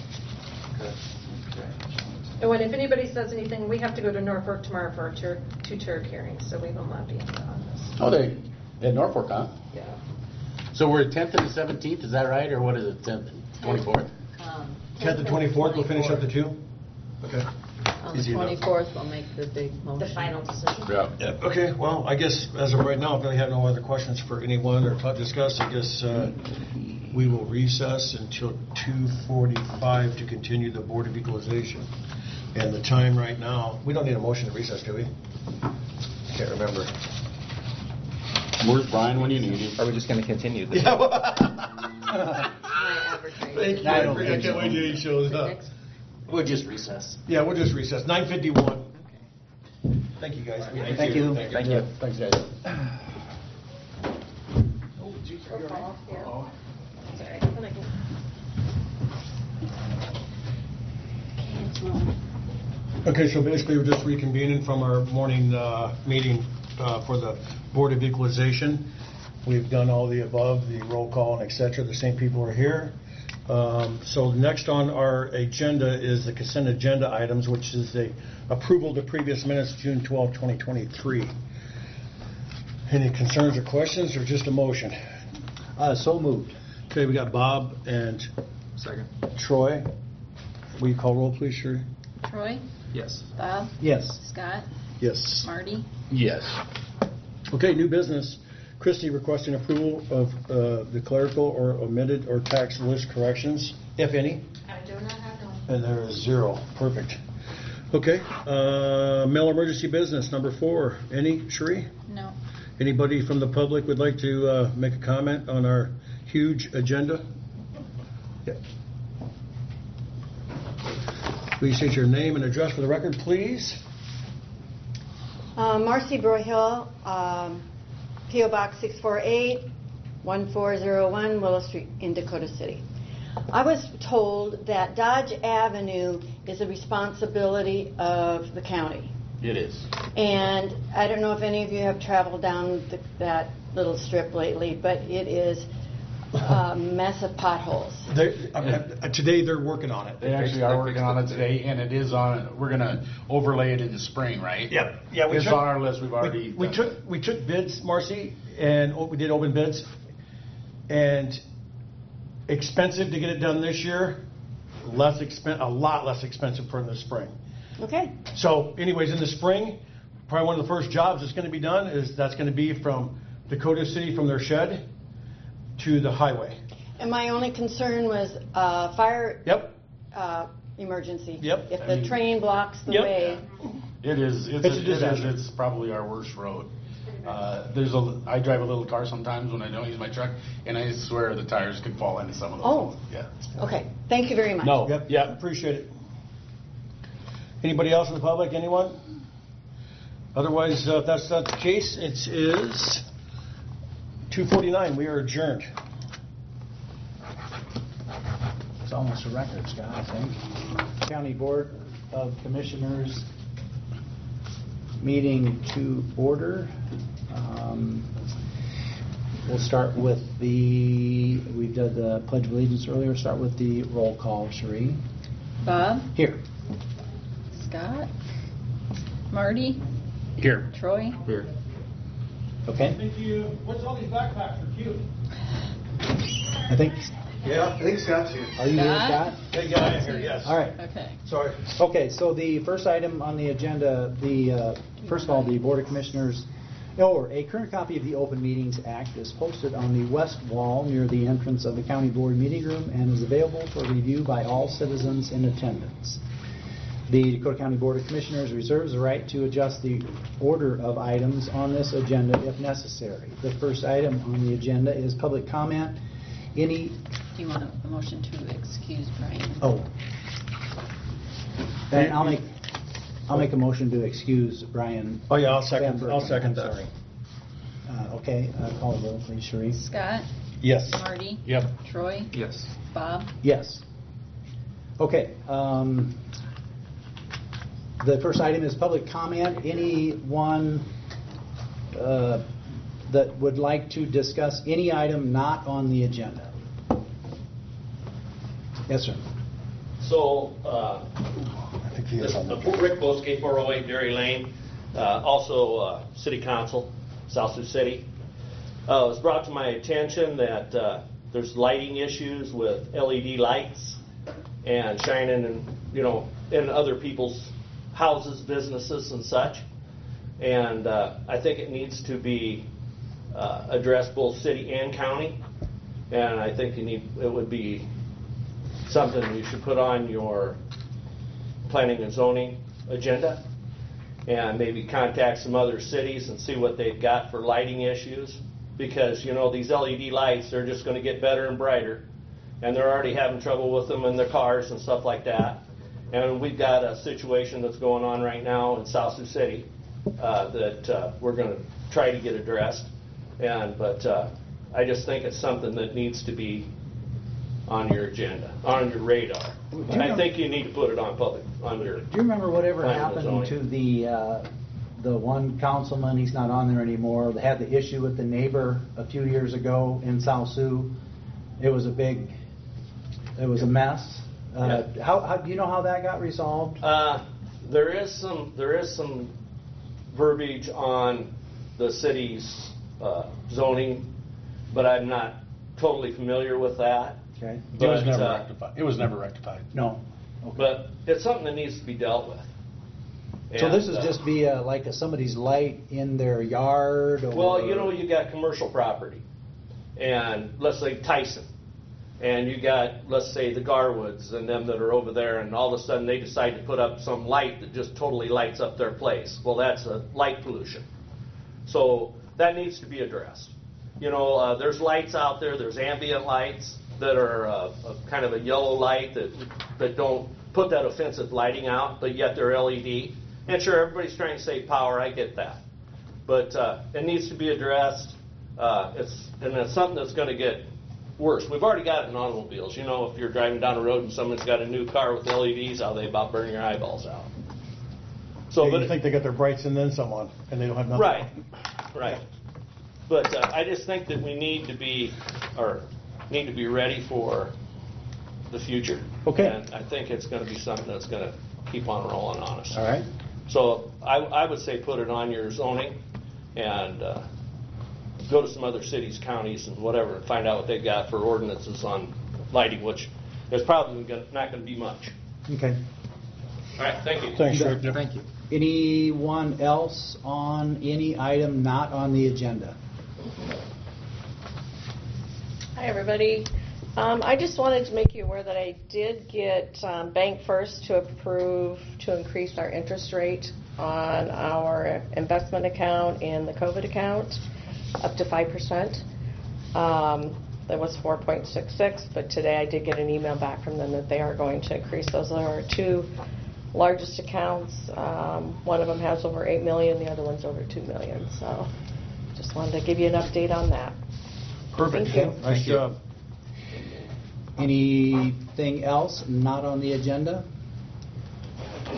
And when, if anybody says anything, we have to go to Norfolk tomorrow for our two Turk hearings, so we will not be in the office. Oh, they at Norfolk, huh? Yeah. So we're at 10th and the 17th, is that right, or what is it, 10th and 24th? 10th and 24th, we'll finish up the 2? Okay. On the Easy enough. 24th, we'll make the big motion. The final decision. Yeah. Yeah, okay, well, I guess as of right now, if we have no other questions for anyone or to discuss, I guess we will recess until 2:45 to continue the Board of Equalization. And the time right now, we don't need a motion to recess, do we? Can't remember. Where's Brian when you need him? Are we just going to continue this? Yeah. My advertising. Thank you, I don't I think can't so. wait till he shows up. Next- We'll just recess. Yeah, we'll just recess, 9:51. Thank you, guys. Thank you. Thank you. Thanks, guys. Sorry. Then I can- Okay, so basically, we're just reconvening from our morning meeting for the Board of Equalization. We've done all the above, the roll call and et cetera. The same people are here. So next on our agenda is the consent agenda items, which is the approval of the previous minutes, June 12, 2023. Any concerns or questions, or just a motion? So moved. Okay, we got Bob and Second. Troy. Will you call roll, please, Sherry? Troy, Yes. Bob, Yes. Scott, Yes. Marty. Yes. Okay, new business. Christie requesting approval of the clerical or omitted or tax list corrections, if any. I do not have one. And there is 0. Perfect. Okay, mail emergency business, number 4. Any, Sheree? No. Anybody from the public would like to make a comment on our huge agenda? Yeah. Please state your name and address for the record, please. Marcy Broyhill, P.O. Box 648, 1401 Willow Street in Dakota City. I was told that Dodge Avenue is a responsibility of the county. It is. And I don't know if any of you have traveled down that little strip lately, but it is a mess of potholes. Today they're working on it. They actually are working on it today, and it is on, we're going to overlay it in the spring, right? Yeah. It's on our list, we've already. We took bids, Marcy, and we did open bids, and expensive to get it done this year, a lot less expensive for in the spring. Okay. So anyways, in the spring, probably one of the first jobs that's going to be done that's going to be from Dakota City, from their shed to the highway. And my only concern was fire Yep. emergency. Yep. If the train blocks the Yep. way. It is. It's a disaster. It's probably our worst road. I drive a little car sometimes when I don't use my truck, and I swear the tires could fall into some of those. Oh. Yeah. Okay. Thank you very much. No. Yep. Yeah. Appreciate it. Anybody else in the public? Anyone? Otherwise, if that's not the case, it is 2:49. We are adjourned. It's almost a record, Scott, I think. County Board of Commissioners meeting to order. We'll start with we've did the Pledge of Allegiance earlier. Start with the roll call. Sheree? Bob? Here. Scott? Marty? Here. Troy? Here. Okay. Thank you. What's all these backpacks for cute? I think. Yeah, I think Scott's here. Are you here, Scott? Scott? Hey, yeah, I am here, yes. All right. Okay. Sorry. Okay, so the first item on the agenda, first of all, the Board of Commissioners, or a current copy of the Open Meetings Act is posted on the west wall near the entrance of the County Board meeting room and is available for review by all citizens in attendance. The Dakota County Board of Commissioners reserves the right to adjust the order of items on this agenda if necessary. The first item on the agenda is public comment. Any... Do you want a motion to excuse Brian? Oh. And I'll make a motion to excuse Brian. Oh, yeah, I'll second I'm that. sorry. Okay, call the roll, please, Sheree. Scott? Yes. Marty? Yep. Troy? Yes. Bob? Yes. Okay. The first item is public comment. Anyone that would like to discuss any item not on the agenda? Yes, sir. So, I think he is on the Rick Boske, 408 Dairy Lane, also City Council, South Sioux City. It was brought to my attention that there's lighting issues with LED lights and shining in other people's houses, businesses, and such. And I think it needs to be addressed both city and county. And I think it would be something you should put on your planning and zoning agenda, and maybe contact some other cities and see what they've got for lighting issues, because these LED lights, they're just going to get better and brighter, and they're already having trouble with them in their cars and stuff like that. And we've got a situation that's going on right now in South Sioux City that we're going to try to get addressed, but I just think it's something that needs to be on your agenda, on your radar. I think you need to put it on your... Do you remember whatever Planning and happened zoning. to the one councilman? He's not on there anymore. They had the issue with the neighbor a few years ago in South Sioux. It was a mess. How do you know how that got resolved? There is some verbiage on the city's zoning, but I'm not totally familiar with that. Okay. It was never rectified. It was never rectified. No. Okay. But it's something that needs to be dealt with. So And, this is just be like somebody's light in their yard? Or... Well, you got commercial property, and let's say Tyson, and you got, let's say, the Garwoods and them that are over there, and all of a sudden they decide to put up some light that just totally lights up their place. Well, that's a light pollution. So that needs to be addressed. There's lights out there, there's ambient lights that are kind of a yellow light that don't put that offensive lighting out, but yet they're LED. And sure, everybody's trying to save power, I get that. But it needs to be addressed. It's something that's going to get worse. We've already got it in automobiles. If you're driving down the road and someone's got a new car with LEDs, how they about burn your eyeballs out. So, You think they got their brights and then some on, and they don't have nothing. Right. But I just think that we need to be ready for the future. Okay. And I think it's going to be something that's going to keep on rolling on us. All right. So I would say put it on your zoning and go to some other cities, counties, and whatever, and find out what they've got for ordinances on lighting, which there's probably not going to be much. Okay. All right, thank you. Thanks, Rick. Thank you. Anyone else on any item not on the agenda? Hi, everybody. I just wanted to make you aware that I did get Bank First to approve to increase our interest rate on our investment account and the COVID account up to 5%. That was 4.66, but today I did get an email back from them that they are going to increase those. There are two largest accounts. One of them has over $8 million, the other one's over $2 million. So just wanted to give you an update on that. Perfect. Thank you. Nice job. Anything else not on the agenda?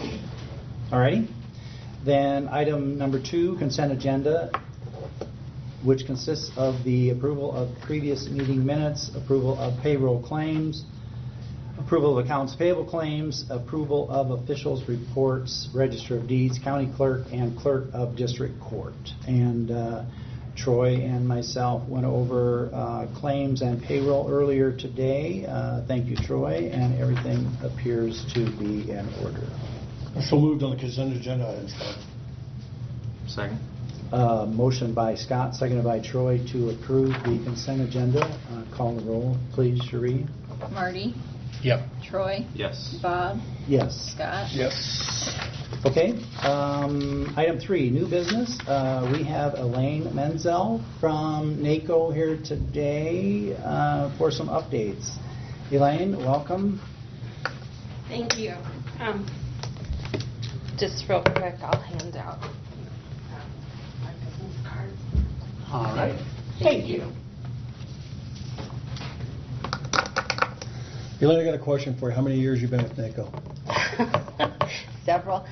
All righty. Then item number 2, consent agenda. which consists of the approval of previous meeting minutes, approval of payroll claims, approval of accounts payable claims, approval of officials' reports, register of deeds, county clerk, and clerk of district court. And Troy and myself went over claims and payroll earlier today. Thank you, Troy, and everything appears to be in order. So moved on the consent agenda items. Second. Motion by Scott, seconded by Troy to approve the consent agenda. Call the roll, please, Cherie. Marty? Yep. Troy? Yes. Bob? Yes. Scott? Yes. Okay. Item 3, new business. We have Elaine Menzel from NACO here today for some updates. Elaine, welcome. Thank you. Just real quick, I'll hand out my business cards. All right. Thank you. Elaine, I got a question for you. How many years you been with NACO? Several.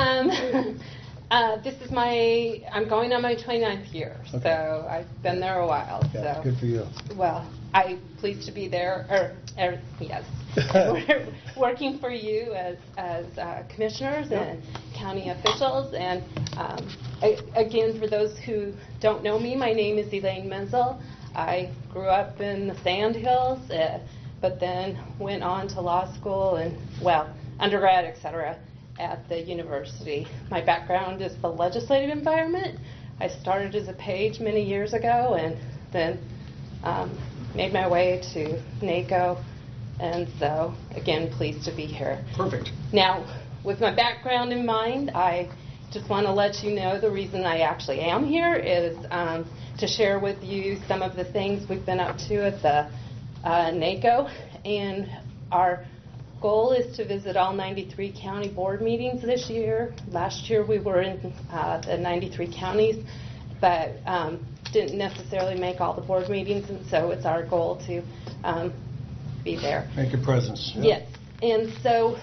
This is I'm going on my 29th year, Okay. so I've been there a while. Yeah, So, good for you. well, I'm pleased to be there, yes, working for you as commissioners and county officials. And again, for those who don't know me, my name is Elaine Menzel. I grew up in the Sand Hills, but then went on to law school and, undergrad, etc., at the university. My background is the legislative environment. I started as a page many years ago and then made my way to NACO, and so, again, pleased to be here. Perfect. Now, with my background in mind, I just want to let you know the reason I actually am here is to share with you some of the things we've been up to at the NACO, and our goal is to visit all 93 county board meetings this year. Last year we were in the 93 counties, but didn't necessarily make all the board meetings, and so it's our goal to be there. Make your presence. Yeah. Yes, and so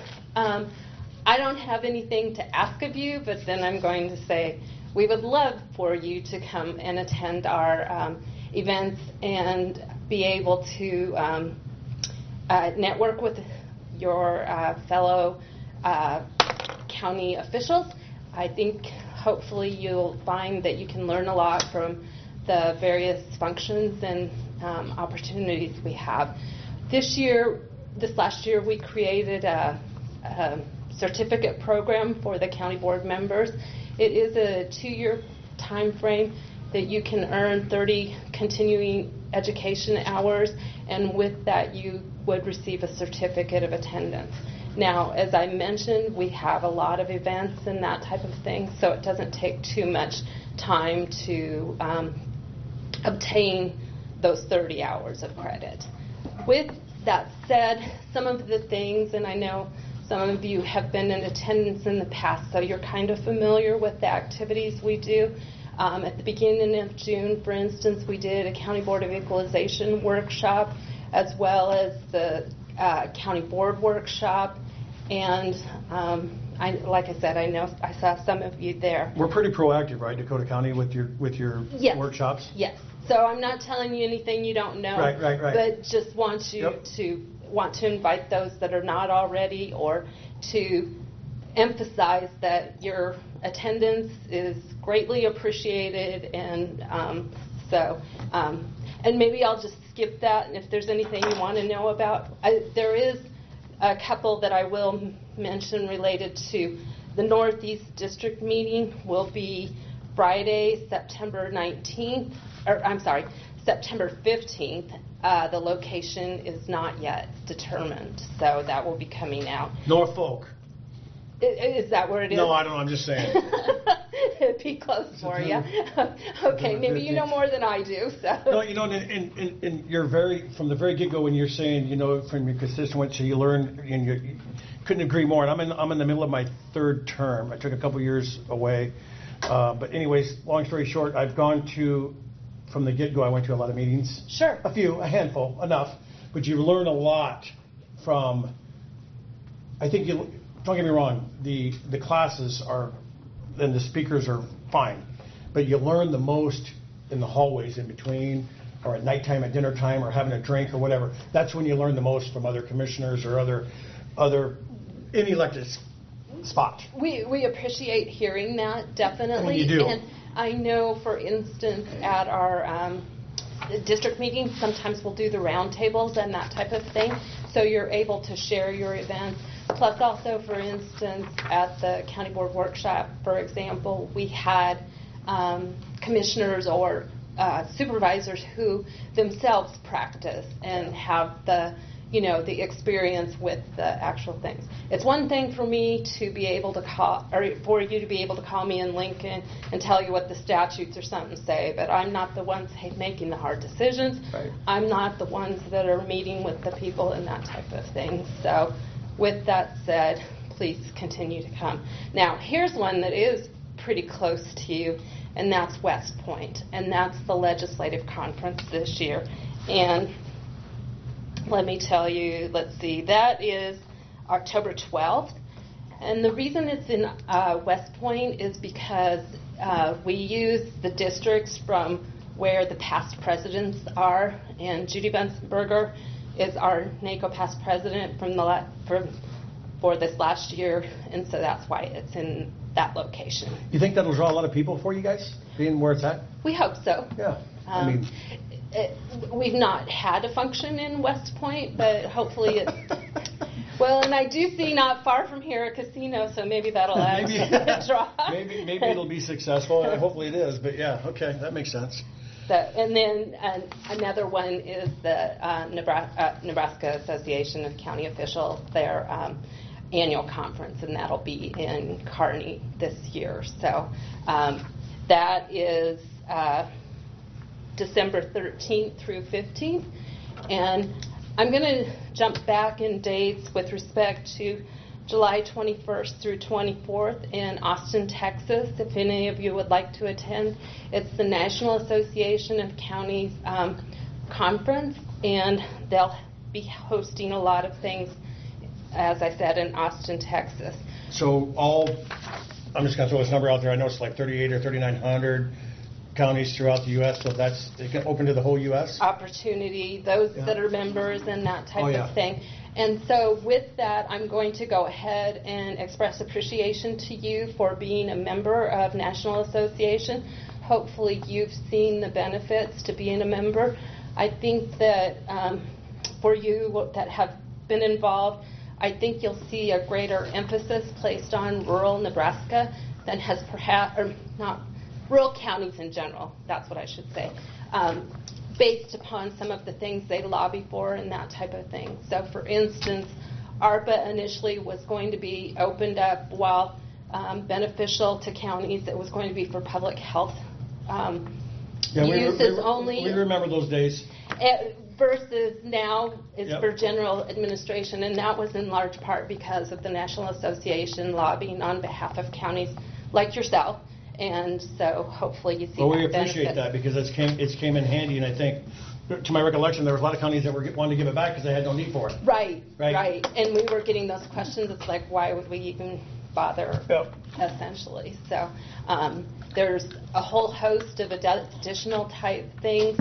I don't have anything to ask of you, but then I'm going to say we would love for you to come and attend our events and be able to network with your fellow county officials. I think hopefully you'll find that you can learn a lot from the various functions and opportunities we have. This last year, we created a certificate program for the county board members. It is a 2-year time frame that you can earn 30 continuing education hours, and with that you would receive a certificate of attendance. Now, as I mentioned, we have a lot of events and that type of thing, so it doesn't take too much time to obtain those 30 hours of credit. With that said, some of the things, and I know some of you have been in attendance in the past, so you're kind of familiar with the activities we do. At the beginning of June, for instance, we did a County Board of Equalization workshop, as well as the County Board workshop, and like I said, I know I saw some of you there. We're pretty proactive, right, Dakota County, with your Yes. workshops? Yes. So I'm not telling you anything you don't know. Right. But just want you to invite those that are not already, or to emphasize that your attendance is greatly appreciated, and and maybe I'll just skip that, and if there's anything you want to know about, there is a couple that I will mention related to the Northeast District meeting. Will be Friday, September 19th, or I'm sorry, September 15th. The location is not yet determined, so that will be coming out. Norfolk. Is that where it is? No, I don't know. I'm just saying. It'd be close for you. Okay, maybe you know more than I do. So. No, and you're from the very get-go when you're saying, from your constituency, you learn, and you couldn't agree more. And I'm in the middle of my 3rd term. I took a couple years away. But anyways, long story short, from the get-go, I went to a lot of meetings. Sure. A handful, enough. But you learn a lot from, don't get me wrong, the classes and the speakers are fine, but you learn the most in the hallways in between, or at nighttime, at dinner time, or having a drink or whatever. That's when you learn the most from other commissioners or other any elected spot. We appreciate hearing that, definitely. You do. And I know, for instance, at our district meetings, sometimes we'll do the roundtables and that type of thing, so you're able to share your events. Plus also, for instance, at the county board workshop, for example, we had commissioners or supervisors who themselves practice and have the experience with the actual things. It's one thing for me to be able to call, or for you to be able to call me in Lincoln and tell you what the statutes or something say, but I'm not the ones making the hard decisions. Right. I'm not the ones that are meeting with the people and that type of thing. So with that said, please continue to come. Now, here's one that is pretty close to you, and that's West Point, and that's the legislative conference this year. And let me tell you, let's see, that is October 12th. And the reason it's in West Point is because we use the districts from where the past presidents are, and Judy Bunsenberger is our NACO past president for this last year, and so that's why it's in that location. You think that'll draw a lot of people for you guys, being where it's at? We hope so. Yeah. I mean, we've not had a function in West Point, but hopefully it's... Well, and I do see not far from here a casino, so maybe that'll add to the draw. Maybe it'll be successful. Hopefully it is, but yeah, okay, that makes sense. So, and then another one is the Nebraska Association of County Officials, their annual conference, and that'll be in Kearney this year. So that is December 13th through 15th. And I'm going to jump back in dates with respect to July 21st through 24th in Austin, Texas, if any of you would like to attend. It's the National Association of Counties conference, and they'll be hosting a lot of things, as I said, in Austin, Texas. So I'm just going to throw this number out there. I know it's like 38 or 3,900 counties throughout the U.S., so that's open to the whole U.S.? Opportunity, those that are members and that type of thing. And so with that, I'm going to go ahead and express appreciation to you for being a member of National Association. Hopefully you've seen the benefits to being a member. I think that for you that have been involved, I think you'll see a greater emphasis placed on rural Nebraska than has perhaps, or not, rural counties in general, that's what I should say, based upon some of the things they lobby for and that type of thing. So, for instance, ARPA initially was going to be opened up while beneficial to counties. It was going to be for public health uses only. We remember those days. Versus now it's for general administration, and that was in large part because of the National Association lobbying on behalf of counties like yourself. And so hopefully you see Well, we that appreciate benefit. that because it came in handy, and I think, to my recollection, there was a lot of counties that wanted to give it back because they had no need for it. Right. And we were getting those questions. It's like, why would we even bother, essentially? So there's a whole host of additional type things.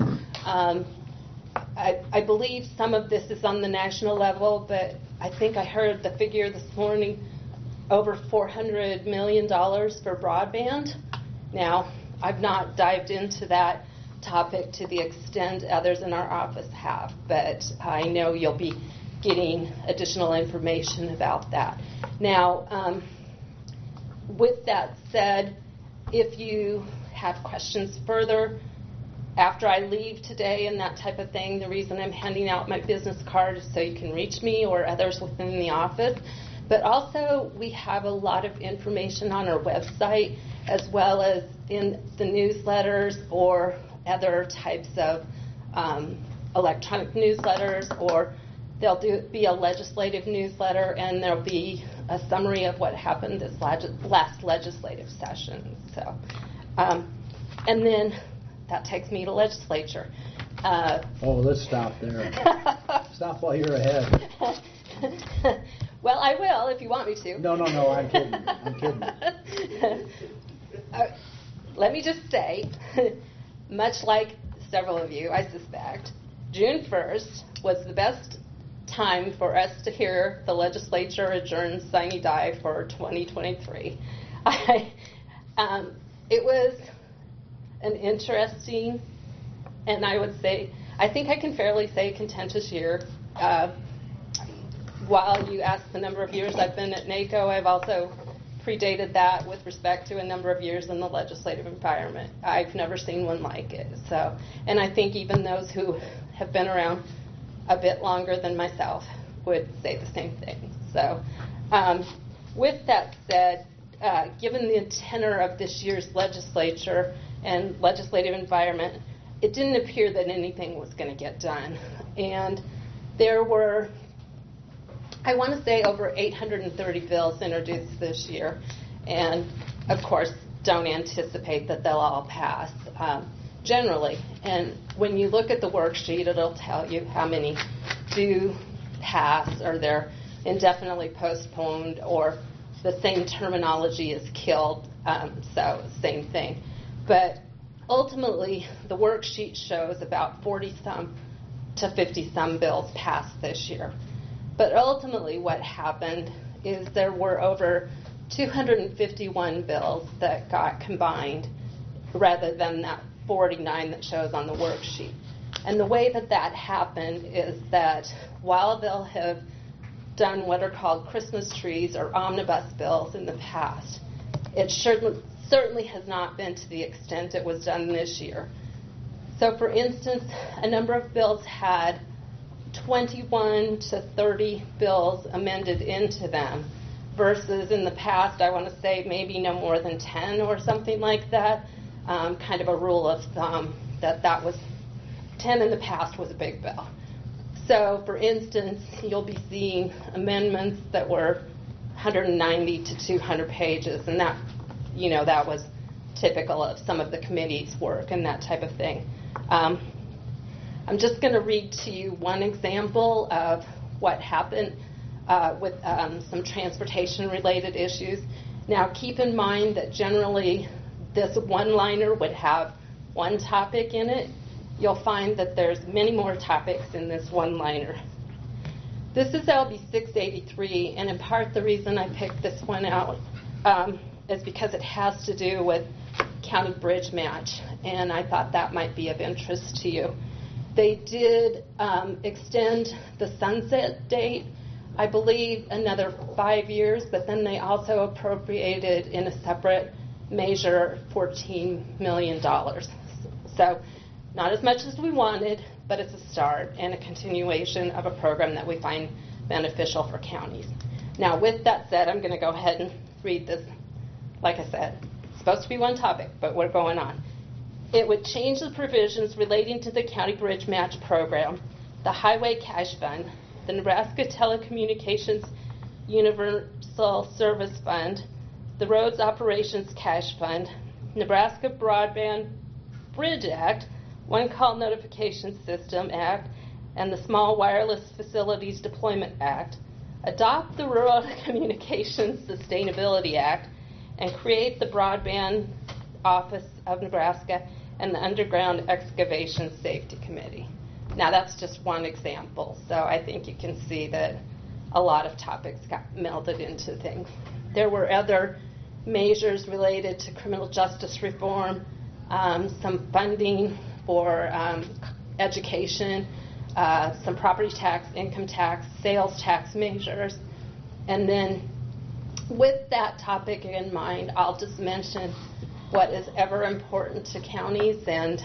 I believe some of this is on the national level, but I think I heard the figure this morning, over $400 million for broadband. Now, I've not dived into that topic to the extent others in our office have, but I know you'll be getting additional information about that. Now, with that said, if you have questions further, after I leave today and that type of thing, the reason I'm handing out my business card is so you can reach me or others within the office. But also, we have a lot of information on our website, as well as in the newsletters or other types of electronic newsletters, or there'll be a legislative newsletter, and there'll be a summary of what happened this last legislative session. So, and then that takes me to legislature. Let's stop there. Stop while you're ahead. Well, I will if you want me to. No, I'm kidding. Let me just say, much like several of you, I suspect, June 1st was the best time for us to hear the legislature adjourn sine die for 2023. It was an interesting, and I would say, I think I can fairly say contentious year. While you ask the number of years I've been at NACO, I've also predated that with respect to a number of years in the legislative environment. I've never seen one like it. So, and I think even those who have been around a bit longer than myself would say the same thing. So, with that said, given the tenor of this year's legislature and legislative environment, it didn't appear that anything was going to get done. And there were, I want to say, over 830 bills introduced this year. And, of course, don't anticipate that they'll all pass generally. And when you look at the worksheet, it'll tell you how many do pass, or they're indefinitely postponed, or the same terminology is killed, so same thing. But ultimately, the worksheet shows about 40-some to 50-some bills passed this year. But ultimately what happened is there were over 251 bills that got combined rather than that 49 that shows on the worksheet. And the way that that happened is that while they'll have done what are called Christmas trees or omnibus bills in the past, it certainly has not been to the extent it was done this year. So for instance, a number of bills had 21 to 30 bills amended into them, versus in the past, I want to say maybe no more than 10 or something like that, kind of a rule of thumb that was 10 in the past was a big bill. So for instance, you'll be seeing amendments that were 190 to 200 pages, and that, you know, that was typical of some of the committee's work and that type of thing. I'm just going to read to you one example of what happened with some transportation-related issues. Now, keep in mind that generally this one-liner would have one topic in it. You'll find that there's many more topics in this one-liner. This is LB 683, and in part the reason I picked this one out is because it has to do with county bridge match, and I thought that might be of interest to you. They did extend the sunset date, I believe, another 5 years, but then they also appropriated in a separate measure $14 million. So not as much as we wanted, but it's a start and a continuation of a program that we find beneficial for counties. Now, with that said, I'm going to go ahead and read this. Like I said, it's supposed to be one topic, but we're going on. It would change the provisions relating to the County Bridge Match Program, the Highway Cash Fund, the Nebraska Telecommunications Universal Service Fund, the Roads Operations Cash Fund, Nebraska Broadband Bridge Act, One Call Notification System Act, and the Small Wireless Facilities Deployment Act, adopt the Rural Communications Sustainability Act, and create the Broadband Office of Nebraska and the Underground Excavation Safety Committee. Now, that's just one example, so I think you can see that a lot of topics got melded into things. There were other measures related to criminal justice reform, some funding for education, some property tax, income tax, sales tax measures. And then with that topic in mind, I'll just mention what is ever important to counties, and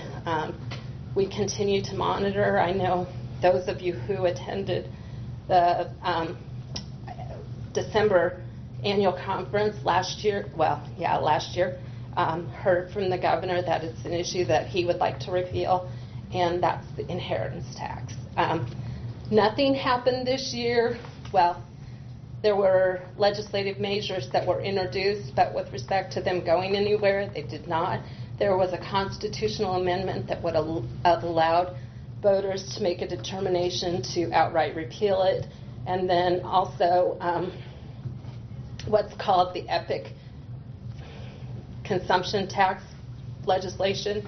we continue to monitor. I know those of you who attended the December annual conference last year, heard from the governor that it's an issue that he would like to repeal, and that's the inheritance tax. Nothing happened this year. Well, there were legislative measures that were introduced, but with respect to them going anywhere, they did not. There was a constitutional amendment that would have allowed voters to make a determination to outright repeal it, and then also what's called the EPIC consumption tax legislation,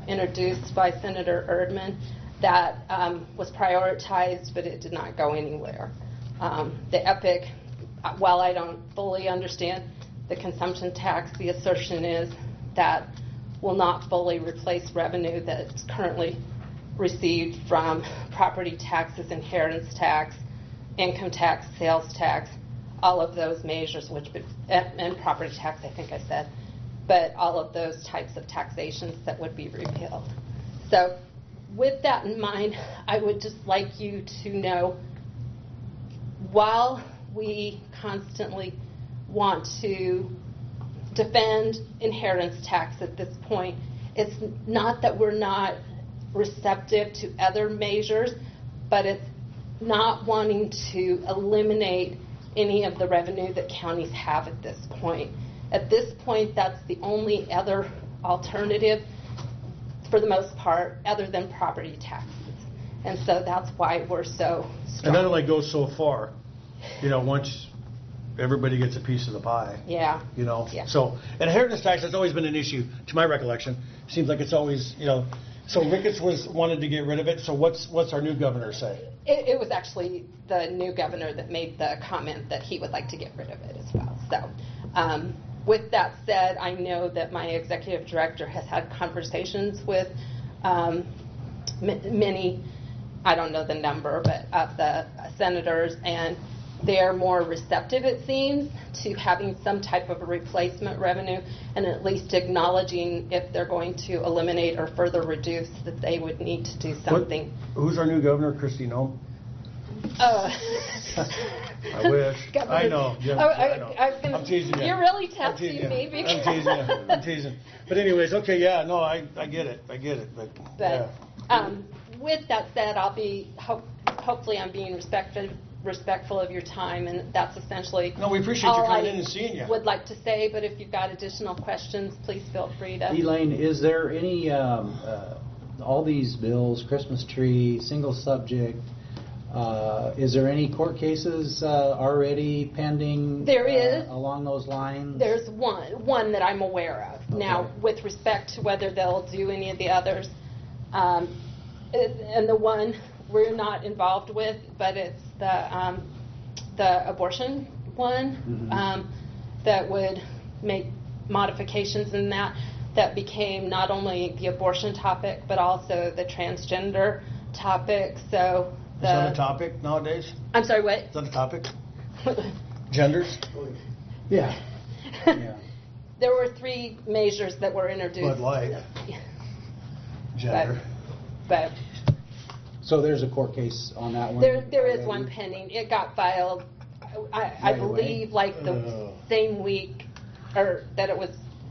introduced by Senator Erdman that was prioritized, but it did not go anywhere. The EPIC, while I don't fully understand the consumption tax, the assertion is that will not fully replace revenue that's currently received from property taxes, inheritance tax, income tax, sales tax, all of those measures, and property tax, I think I said, but all of those types of taxations that would be repealed. So with that in mind, I would just like you to know, while we constantly want to defend inheritance tax at this point, it's not that we're not receptive to other measures, but it's not wanting to eliminate any of the revenue that counties have at this point. At this point, that's the only other alternative, for the most part, other than property taxes. And so that's why we're so strong. And that only goes so far, once everybody gets a piece of the pie. Yeah. Yeah. So inheritance tax has always been an issue, to my recollection. Seems like it's always, So Ricketts wanted to get rid of it. So what's our new governor say? It was actually the new governor that made the comment that he would like to get rid of it as well. So with that said, I know that my executive director has had conversations with many, I don't know the number, but of the senators, and they're more receptive, it seems, to having some type of a replacement revenue, and at least acknowledging if they're going to eliminate or further reduce, that they would need to do something. Who's our new governor, Kristi Noem? I wish. Governor. I know. Yeah, I know. I'm teasing you. You're really testing me. I'm teasing you. I'm teasing. But anyways, okay, yeah, no, I get it. But yeah. With that said, I'll be hopefully I'm being respectful of your time, and that's essentially no, we appreciate you coming in and seeing you. Would like to say, but if you've got additional questions, please feel free to. Elaine, is there any all these bills, Christmas tree, single subject? Is there any court cases already pending? There is along those lines. There's one that I'm aware of. Okay. Now, with respect to whether they'll do any of the others, and the one we're not involved with, but it's the abortion one, that would make modifications in that became not only the abortion topic, but also the transgender topic. So is that a topic nowadays? I'm sorry, what? Is that a topic? Genders? Yeah. Yeah. There were 3 measures that were introduced. Bud Light. Gender. But so there's a court case on that one? There is one pending. It got filed, I believe, like the same week, or that it was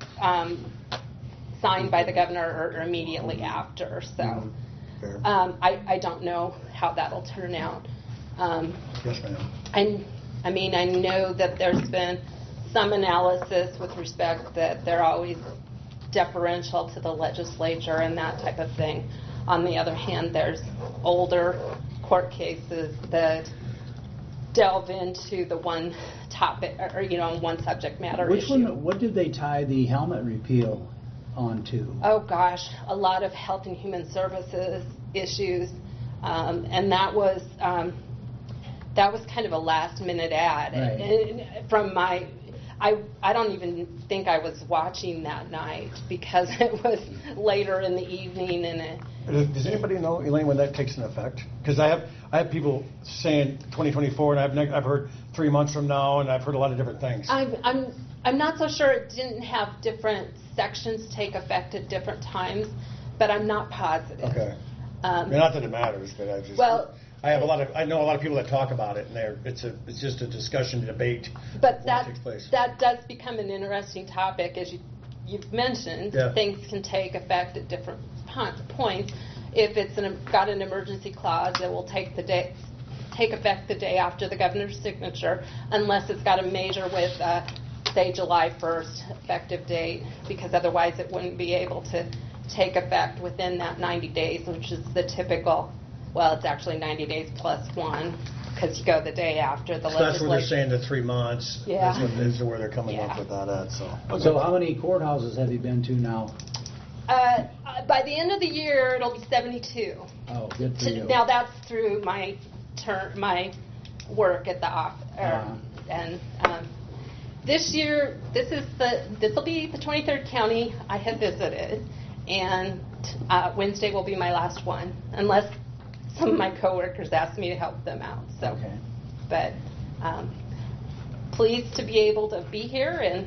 signed by the governor, or immediately after. So I don't know how that'll turn out. Yes, ma'am. I mean, I know that there's been some analysis with respect that they're always deferential to the legislature and that type of thing. On the other hand, there's older court cases that delve into the one topic, or one subject matter issue. What did they tie the helmet repeal onto? Oh gosh, a lot of health and human services issues, and that was kind of a last minute ad. Right. And from my, I don't even think I was watching that night because it was later in the evening, and does anybody know, Elaine, when that takes an effect? Because I have people saying 2024, and I've heard 3 months from now, and I've heard a lot of different things. I'm not so sure. It didn't have different sections take effect at different times, but I'm not positive. Okay. Not that it matters, but I know a lot of people that talk about it, and it's just a discussion, debate. But that does become an interesting topic, as you've mentioned. Yeah. Things can take effect at different points. If it's got an emergency clause, it will take effect the day after the governor's signature, unless it's got a measure with, say, July 1st effective date, because otherwise it wouldn't be able to take effect within that 90 days, which is the typical. Well, it's actually 90 days plus 1, because you go the day after the legislature. That's where they're saying the 3 months. Yeah. Is where they're coming up with that at. So how many courthouses have you been to now? By the end of the year, it'll be 72. Oh, good for you. Now that's through my work at the office, and this year, this will be the 23rd county I have visited, and Wednesday will be my last one, unless some of my coworkers ask me to help them out. So, Okay. But pleased to be able to be here, and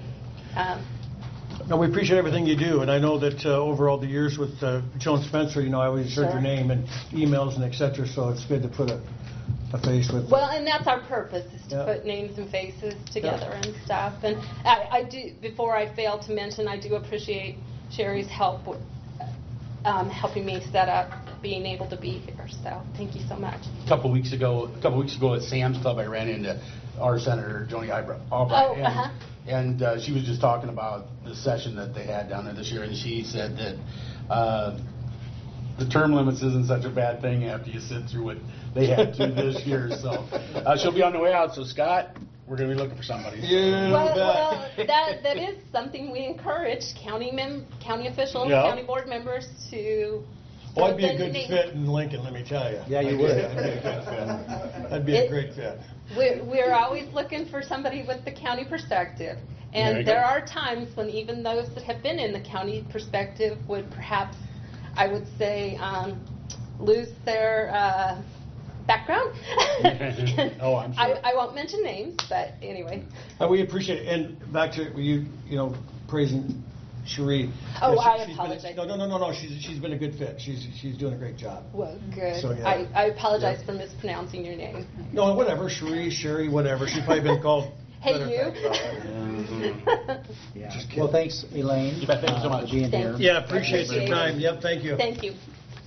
No, we appreciate everything you do, and I know that over all the years with Joan Spencer, I always heard your name and emails and et cetera, so it's good to put a face with. well, and that's our purpose, is to put names and faces together and stuff. And I do, before I fail to mention, I do appreciate Sherry's help with helping me set up being able to be here. So thank you so much. A couple weeks ago at Sam's Club, I ran into our Senator Joni Albright, and she was just talking about the session that they had down there this year, and she said that the term limits isn't such a bad thing after you sit through what they had to this year. So she'll be on the way out. So Scott, we're going to be looking for somebody. Well, that is something we encourage county officials, county board members to. Well, I'd be a good fit in Lincoln, let me tell you. Yeah, you would. I'd be a good fit. I'd be a great fit. We're always looking for somebody with the county perspective. And there are times when even those that have been in the county perspective would perhaps, I would say, lose their background. Oh, I'm sure. I won't mention names, but anyway. We appreciate it. And back to you praising Cherie. Oh, Yeah, I she's apologize. No. She's been a good fit. She's doing a great job. Well, good. So, yeah. I apologize for mispronouncing your name. No, whatever. Cherie, Sherry, whatever. She's probably been called. Hey, better you. things. Yeah. Just kidding. Well, thanks, Elaine. You bet. Thank you so much. For being here. Yeah, appreciate your time. Yep, thank you. Thank you.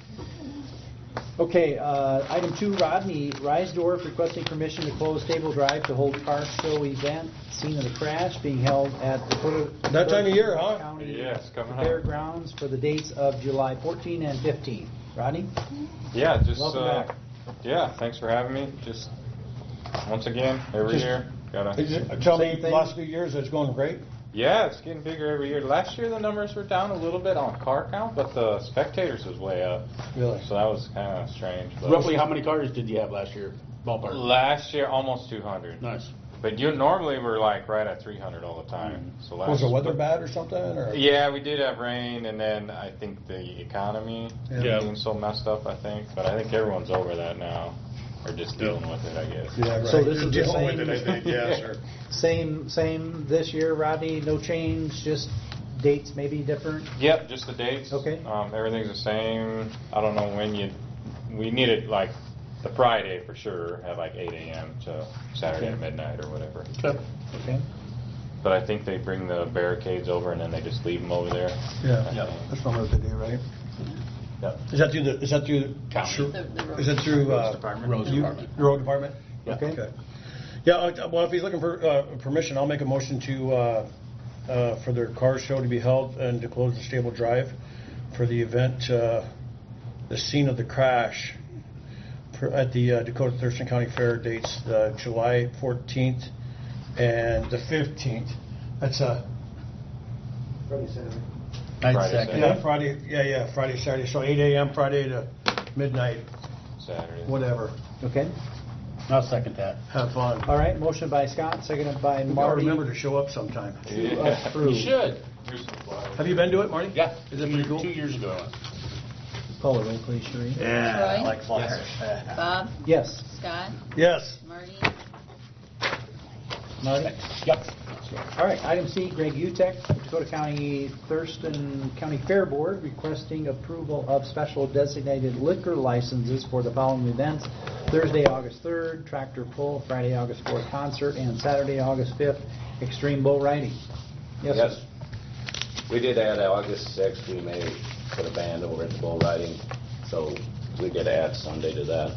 Okay, item 2, Rodney Reisdorf requesting permission to close Stable Drive to hold car show event, scene of the crash, being held at the That time of year, huh? County Yes, coming up. Fairgrounds for the dates of July 14 and 15. Rodney? Yeah, just Welcome back. yeah, thanks for having me. Just once again, every year, gotta. Tell me, Same the thing? last few years, it's going great. Yeah, it's getting bigger every year. Last year the numbers were down a little bit on car count, but the spectators was way up. Really? So that was kind of strange. But Roughly how many cars did you have last year? Ballpark. last year almost 200. Nice. But normally we're like right at 300 all the time. So Was the weather bad or something? Or? Yeah, we did have rain, and then I think the economy Yeah. being so messed up. I think, but I think everyone's over that now, or just dealing with it. I guess. Yeah, right. So this is the Dealing same- with it, I think, yes, sir. Same this year, Rodney? No change, just dates maybe different? Yep, just the dates. Okay. Everything's the same. I don't know when we need it like the Friday for sure, at like 8 a.m. to Saturday at midnight or whatever. Okay. But I think they bring the barricades over and then they just leave them over there. Yeah, Yep. that's not what they do, right? Yep. Is that through County. Is it through Roads Department. Roads Department. Road Department? Yeah. Okay. Yeah, well, if he's looking for permission, I'll make a motion to for their car show to be held and to close the Stable Drive for the event, the scene of the crash at the Dakota Thurston County Fair, dates July 14th and the 15th. That's Friday, Saturday. Night second. Yeah, Friday, Saturday. So 8 a.m. Friday to midnight, Saturday. whatever. Okay. I'll second that. Have fun. All right, motion by Scott, seconded by We gotta Marty. remember to show up sometime. To approve. You should. Here's some flyers. Have you been to it, Marty? Yeah. Is it pretty cool? 2 years ago. Call the roll, please, Sheree. Yeah, Troy? I like flyers. Bob? Yes. Scott? Yes. Marty? Marty? Yep. All right, item C, Greg Utek, Dakota County Thurston County Fair Board, requesting approval of special designated liquor licenses for the following events: Thursday, August 3rd, tractor pull; Friday, August 4th, concert; and Saturday, August 5th, extreme bull riding. Yes, Yes. sir. We did add August 6th, we may put a band over at the bull riding, so we did add Sunday to that.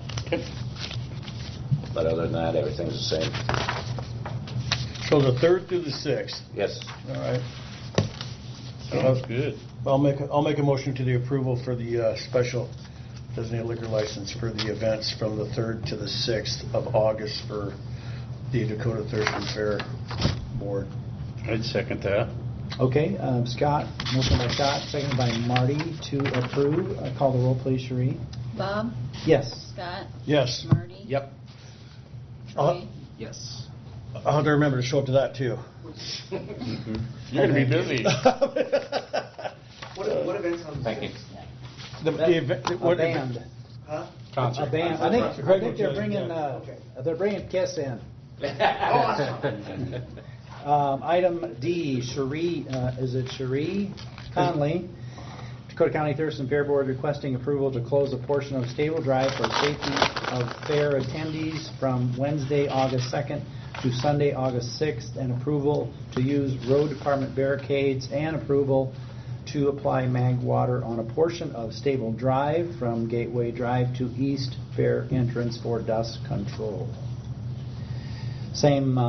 But other than that, everything's the same. So the 3rd through the 6th. Yes. All right. Sounds good. I'll make a motion to the approval for the special designated liquor license for the events from the 3rd to the 6th of August for the Dakota Thurston Fair Board. I'd second that. Okay, Scott, motion by Scott, seconded by Marty to approve. Call the roll, please, Sheree. Bob? Yes. Scott? Yes. Marty? Yep. Troy? Yes. I'll have to remember to show up to that, too. You're going to be busy. What events on the Thank you. 6th? The event, A band. Huh? A band. I think they're bringing, they're bringing Kiss in. Item D, Cherie, is it Cherie Conley, Dakota County Thurston Fair Board requesting approval to close a portion of Stable Drive for safety of fair attendees from Wednesday, August 2nd to Sunday, August 6th, and approval to use road department barricades and approval to apply mag water on a portion of Stable Drive from Gateway Drive to East Fair entrance for dust control. Same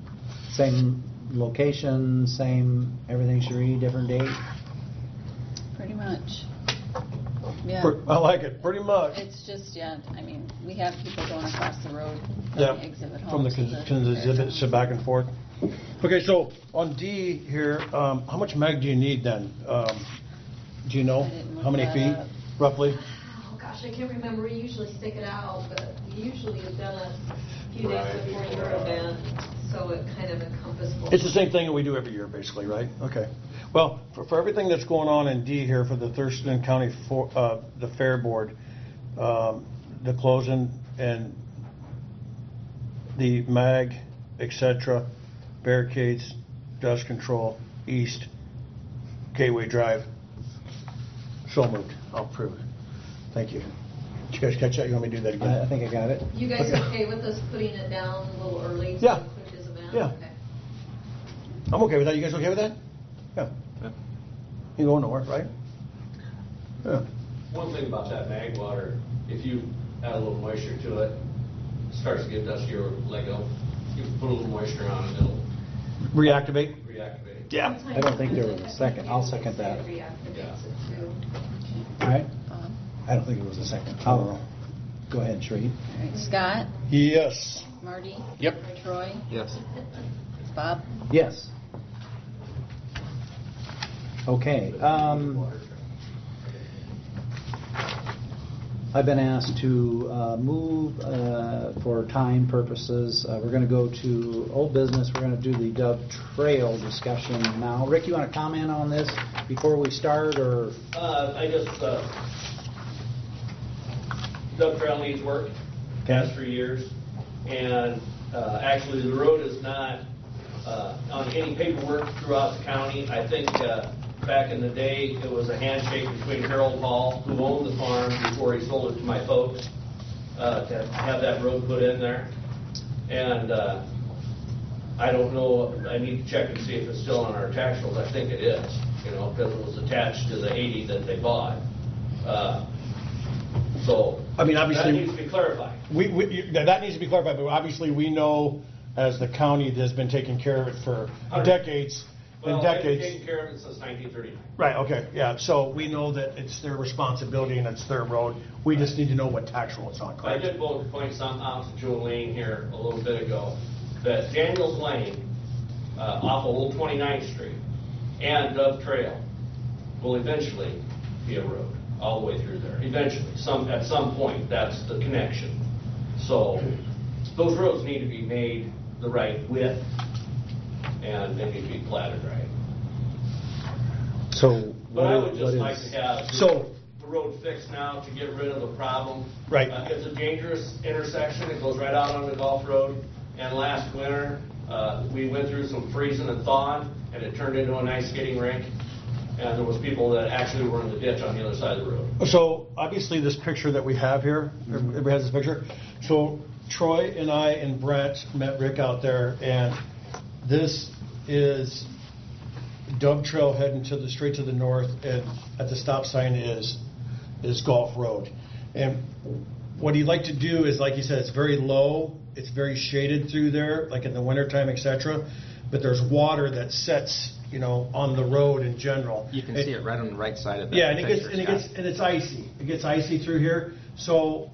location, same everything, Cherie, different date? Pretty much. Yeah. I like it, pretty much. It's just, I mean, we have people going across the road from Yeah, the exhibit hall. from the to exhibit, so back and forth. Okay, so on D here, how much mag do you need then? Do you know how many feet, roughly? Oh, gosh, I can't remember. We usually stick it out, but we usually have done it a few days before your event, so it kind of encompasses. It's the same thing that we do every year, basically, right? Okay. Well, for everything that's going on in D here for the Thurston County, the Fair Board, the closing and the mag, etc., barricades, dust control, east, Gateway Drive. So moved. I'll approve it. Thank you. Did you guys catch that? You want me to do that again? I think I got it. You guys okay with us putting it down a little early to Yeah. include his event? Yeah. Okay. I'm okay with that. You guys okay with that? Yeah. You going nowhere, right? Yeah. One thing about that mag water, if you add a little moisture to it, it starts to get dusty or let go. You put a little moisture on it, it'll Reactivate? reactivate. Yeah. I don't think there was a second. I'll second that. Reactivates it too. All right? I don't think it was a second. I'll go ahead, Sheree. All right, Scott? Yes. Marty? Yep. Troy? Yes. Bob? Yes. Okay. I've been asked to move for time purposes. We're going to go to old business. We're going to do the Dove Trail discussion now. Rick, you want to comment on this before we start, or? I just, Dove Trail needs work, past 3 years, and actually the road is not on any paperwork throughout the county. I think back in the day, it was a handshake between Harold Hall, who owned the farm before he sold it to my folks, to have that road put in there. And I don't know, I need to check and see if it's still on our tax rolls. I think it is, because it was attached to the 80 that they bought. So, I mean, obviously, that needs to be clarified. That needs to be clarified, but obviously we know as the county that has been taking care of it for decades and decades. They've been taking care of it since 1939. Right, okay, yeah. So we know that it's their responsibility and it's their road. We just need to know what tax roll it's on, I correct? did point something out to Jewel Lane here a little bit ago, that Daniels Lane, off of Old 29th Street, and Dove Trail will eventually be a road all the way through there. Eventually, at some point, that's the connection. So those roads need to be made the right width, and they need to be platted right. So, But I would just like to have the road fixed now to get rid of the problem. Right. It's a dangerous intersection. It goes right out on the Gulf Road. And last winter, we went through some freezing and thawing, and it turned into an ice skating rink. And there was people that actually were in the ditch on the other side of the road. So obviously this picture that we have here, everybody has this picture. So Troy and I and Brent met Rick out there, and this is Dove Trail heading straight to the north, and at the stop sign is Gulf Road. And what he'd like to do is, like he said, it's very low, it's very shaded through there, like in the wintertime, etc. But there's water that sets, on the road in general. You can see it right on the right side of the Yeah, and picture, it's icy. It gets icy through here. So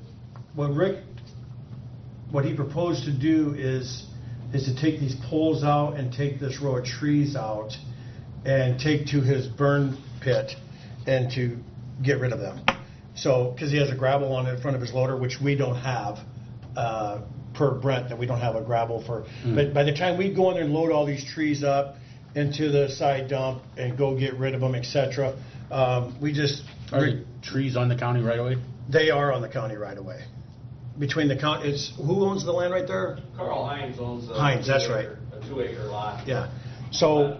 what he proposed to do is to take these poles out and take this row of trees out and take to his burn pit and to get rid of them. So, because he has a gravel on it in front of his loader, which we don't have, per Brent, that we don't have a gravel for. But by the time we go in there and load all these trees up into the side dump and go get rid of them, etc., we just... Are the trees on the county right away? They are on the county right away. Between the county, it's, who owns the land right there? Carl Hines owns Hines, that's right. A 2-acre lot. Yeah. So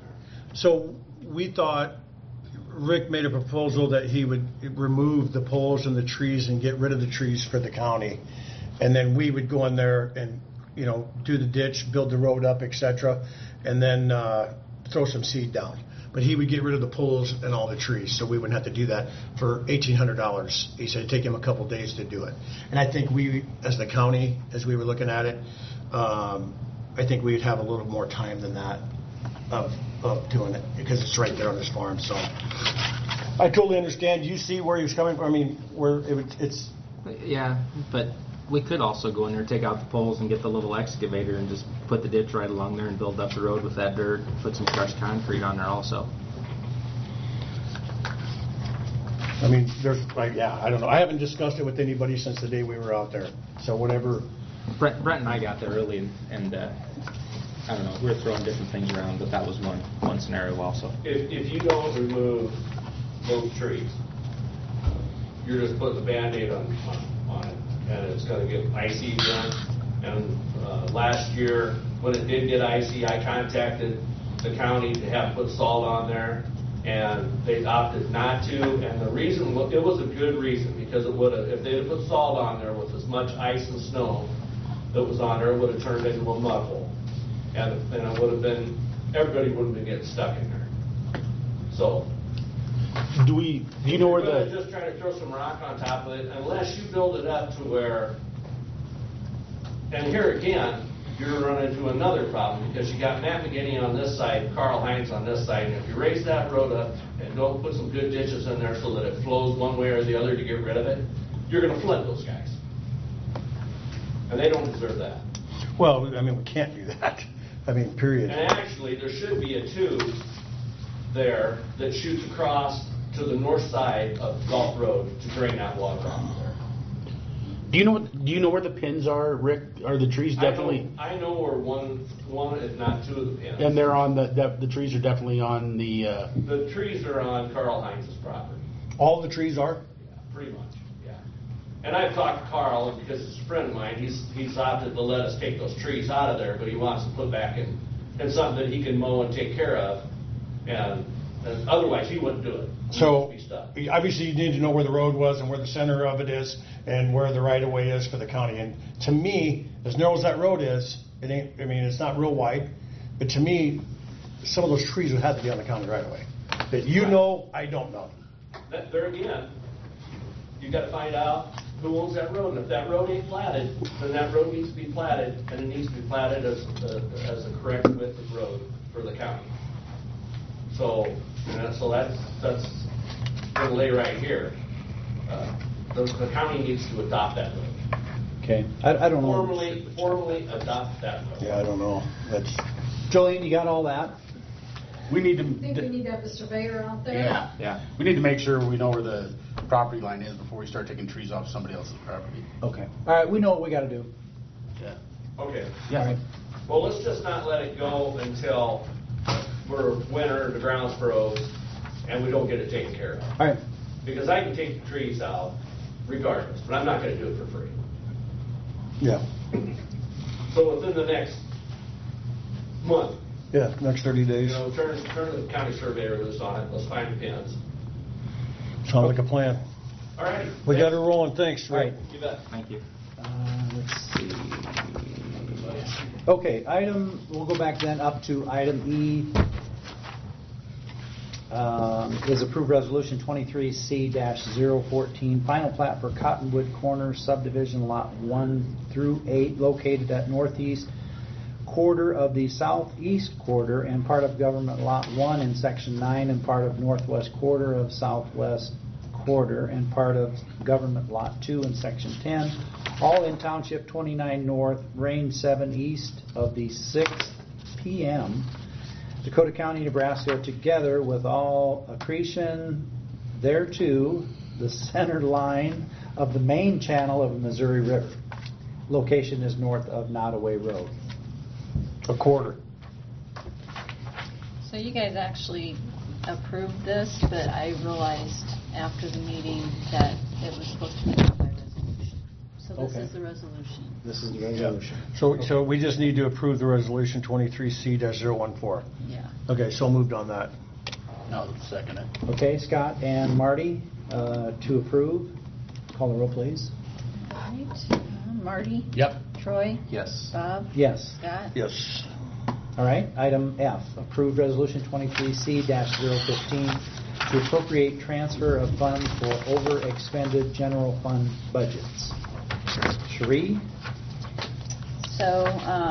we thought Rick made a proposal that he would remove the poles and the trees and get rid of the trees for the county. And then we would go in there and, do the ditch, build the road up, etc., and then throw some seed down. But he would get rid of the poles and all the trees, so we wouldn't have to do that for $1,800. He said it'd take him a couple days to do it. And I think we, as the county, as we were looking at it, I think we'd have a little more time than that of doing it, because it's right there on this farm. So I totally understand. You see where he was coming from. I mean, it's... Yeah, but we could also go in there, take out the poles, and get the little excavator and just put the ditch right along there and build up the road with that dirt, put some crushed concrete on there also. I mean, I don't know. I haven't discussed it with anybody since the day we were out there. So whatever. Brent and I got there early, and I don't know, we were throwing different things around, but that was one scenario also. If you don't remove those trees, you're just putting a Band-Aid on it, and it's going to get icy again. And last year, when it did get icy, I contacted the county to have put salt on there, and they opted not to. And the reason, it was a good reason, because it would have, if they had put salt on there with as much ice and snow that was on there, it would have turned into a mud hole, and it would have been, everybody would have been getting stuck in there. So. Do you know where the... Just trying to throw some rock on top of it, unless you build it up to where, and here again, you're running into another problem, because you got Matt McGinney on this side, Carl Hines on this side, and if you raise that road up and don't put some good ditches in there so that it flows one way or the other to get rid of it, you're going to flood those guys. And they don't deserve that. Well, I mean, we can't do that. I mean, period. And actually, there should be a tube there that shoots across to the north side of Gulf Road to drain that water off there. Do you know where the pins are, Rick? Are the trees definitely? I know where one, if not two of the pins. And they're on the trees are definitely on the. The trees are on Carl Hines' property. All the trees are? Yeah, pretty much. Yeah. And I've talked to Carl, and because he's a friend of mine, he's opted to let us take those trees out of there, but he wants to put back in something that he can mow and take care of. And otherwise, he wouldn't do it. So, obviously, you need to know where the road was and where the center of it is and where the right-of-way is for the county. And to me, as narrow as that road is, it ain't. I mean, it's not real wide. But to me, some of those trees would have to be on the county right-of-way. That you know, I don't know. There again, you got to find out who owns that road. And if that road ain't platted, then that road needs to be platted, and it needs to be platted as the correct width of road for the county. So that's going to lay right here. The county needs to adopt that road. Okay. I don't know. Formally adopt that road. Yeah, I don't know. That's. Jolene, you got all that? We need to. I think we need to have the surveyor out there. Yeah. We need to make sure we know where the property line is before we start taking trees off somebody else's property. Okay. All right. We know what we got to do. Yeah. Okay. Yeah. All right. Well, let's just not let it go until we're winter, the ground's froze, and we don't get it taken care of. All right. Because I can take the trees out regardless, but I'm not going to do it for free. Yeah. So within the next month, Yeah, next 30 days. turn the county surveyor loose on it. Let's find the pins. Sounds like a plan. All right. We got it rolling. Thanks, Rick. You bet. Thank you. Let's see. Okay, we'll go back then up to item E. Is approved resolution 23C-014, final plat for Cottonwood Corner subdivision lot 1 through 8, located at northeast quarter of the southeast quarter and part of government lot 1 in section 9 and part of northwest quarter of southwest quarter and part of government lot 2 in section 10, all in township 29 north, range 7 east of the 6th p.m. Dakota County, Nebraska, together with all accretion thereto the center line of the main channel of the Missouri River. Location is north of Nottaway Road. A quarter. So you guys actually approved this, but I realized after the meeting that it was supposed to be done by resolution. So this Okay. is the resolution. This is the resolution. So we just need to approve the resolution 23C-014. Yeah. Okay, so moved on that. No, second it. Okay, Scott and Marty, to approve. Call the roll, please. All right. Marty? Yep. Troy? Yes. Bob? Yes. Scott? Yes. All right, item F, approved resolution 23C-015 to appropriate transfer of funds for over-expended general fund budgets. Cherie? So,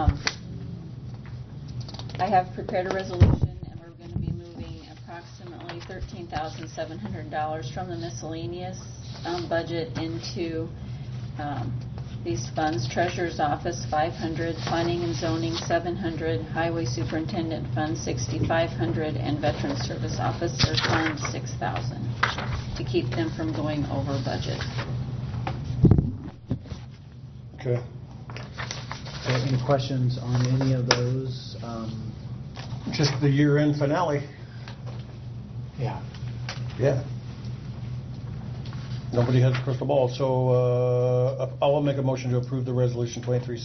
I have prepared a resolution, and we're going to be moving approximately $13,700 from the miscellaneous budget into these funds. Treasurer's Office, $500, Planning and Zoning, $700, Highway Superintendent Fund, $6,500, and Veteran Service Officer Fund, $6,000, to keep them from going over budget. Okay. Any questions on any of those? Just the year-end finale. Yeah. Yeah. Nobody has a crystal ball, so I will make a motion to approve the resolution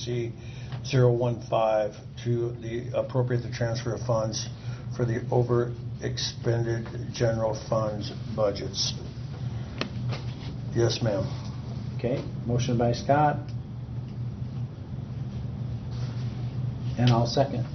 23C-015 to appropriate the transfer of funds for the over-expended general funds budgets. Yes, ma'am. Okay, motion by Scott. And I'll second.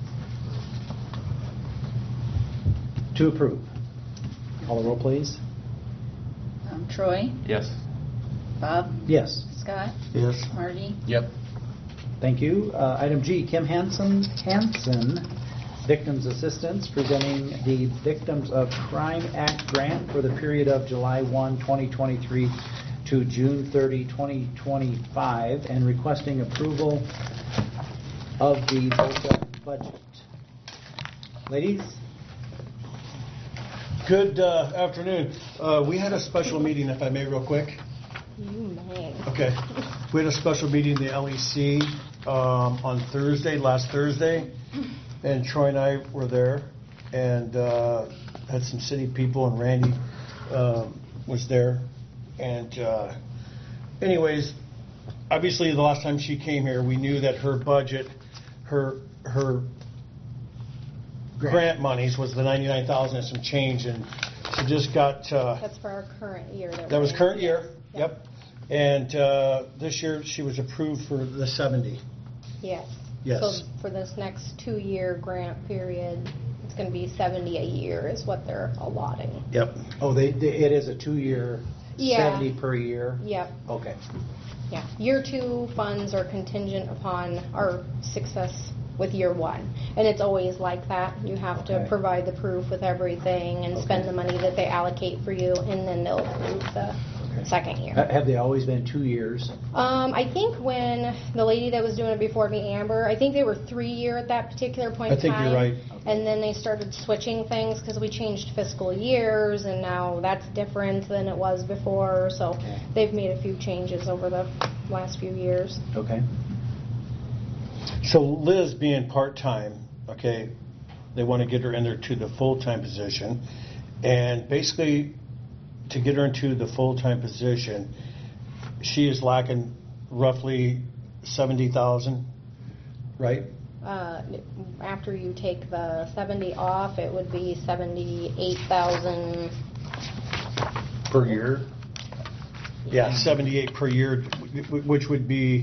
To approve. Call the roll, please. Troy? Yes. Bob? Yes. Scott? Yes. Marty? Yep. Thank you. Item G, Kim Hansen, Victims Assistance, presenting the Victims of Crime Act grant for the period of July 1, 2023 to June 30, 2025, and requesting approval of the VOCA budget. Ladies? Good afternoon. We had a special meeting, if I may, real quick. You may. Okay. We had a special meeting in the LEC on Thursday, last Thursday, and Troy and I were there, and had some city people, and Randy was there. And anyways, obviously the last time she came here, we knew that her budget, her grant monies was the $99,000 and some change, and she just got... That's for our current year. That was current year, yep. And this year she was approved for the 70. Yes. Yes. So for this next 2-year grant period, it's going to be 70 a year is what they're allotting. Yep. Oh, it is a 2-year, Yeah. 70 per year? Yep. Okay. Yeah. Year 2 funds are contingent upon our success with year 1. And it's always like that. You have to Okay. provide the proof with everything and spend the money that they allocate for you, and then they'll approve the second year. Have they always been 2 years? I think when the lady that was doing it before me, Amber, I think they were 3-year at that particular point in time. I think you're right. And then they started switching things because we changed fiscal years, and now that's different than it was before. So they've made a few changes over the last few years. Okay. So Liz being part-time, okay, they want to get her in there to the full-time position. And basically, to get her into the full-time position, she is lacking roughly $70,000, right? After you take the 70 off, it would be 78,000. Per year? Yeah, 78 per year, which would be...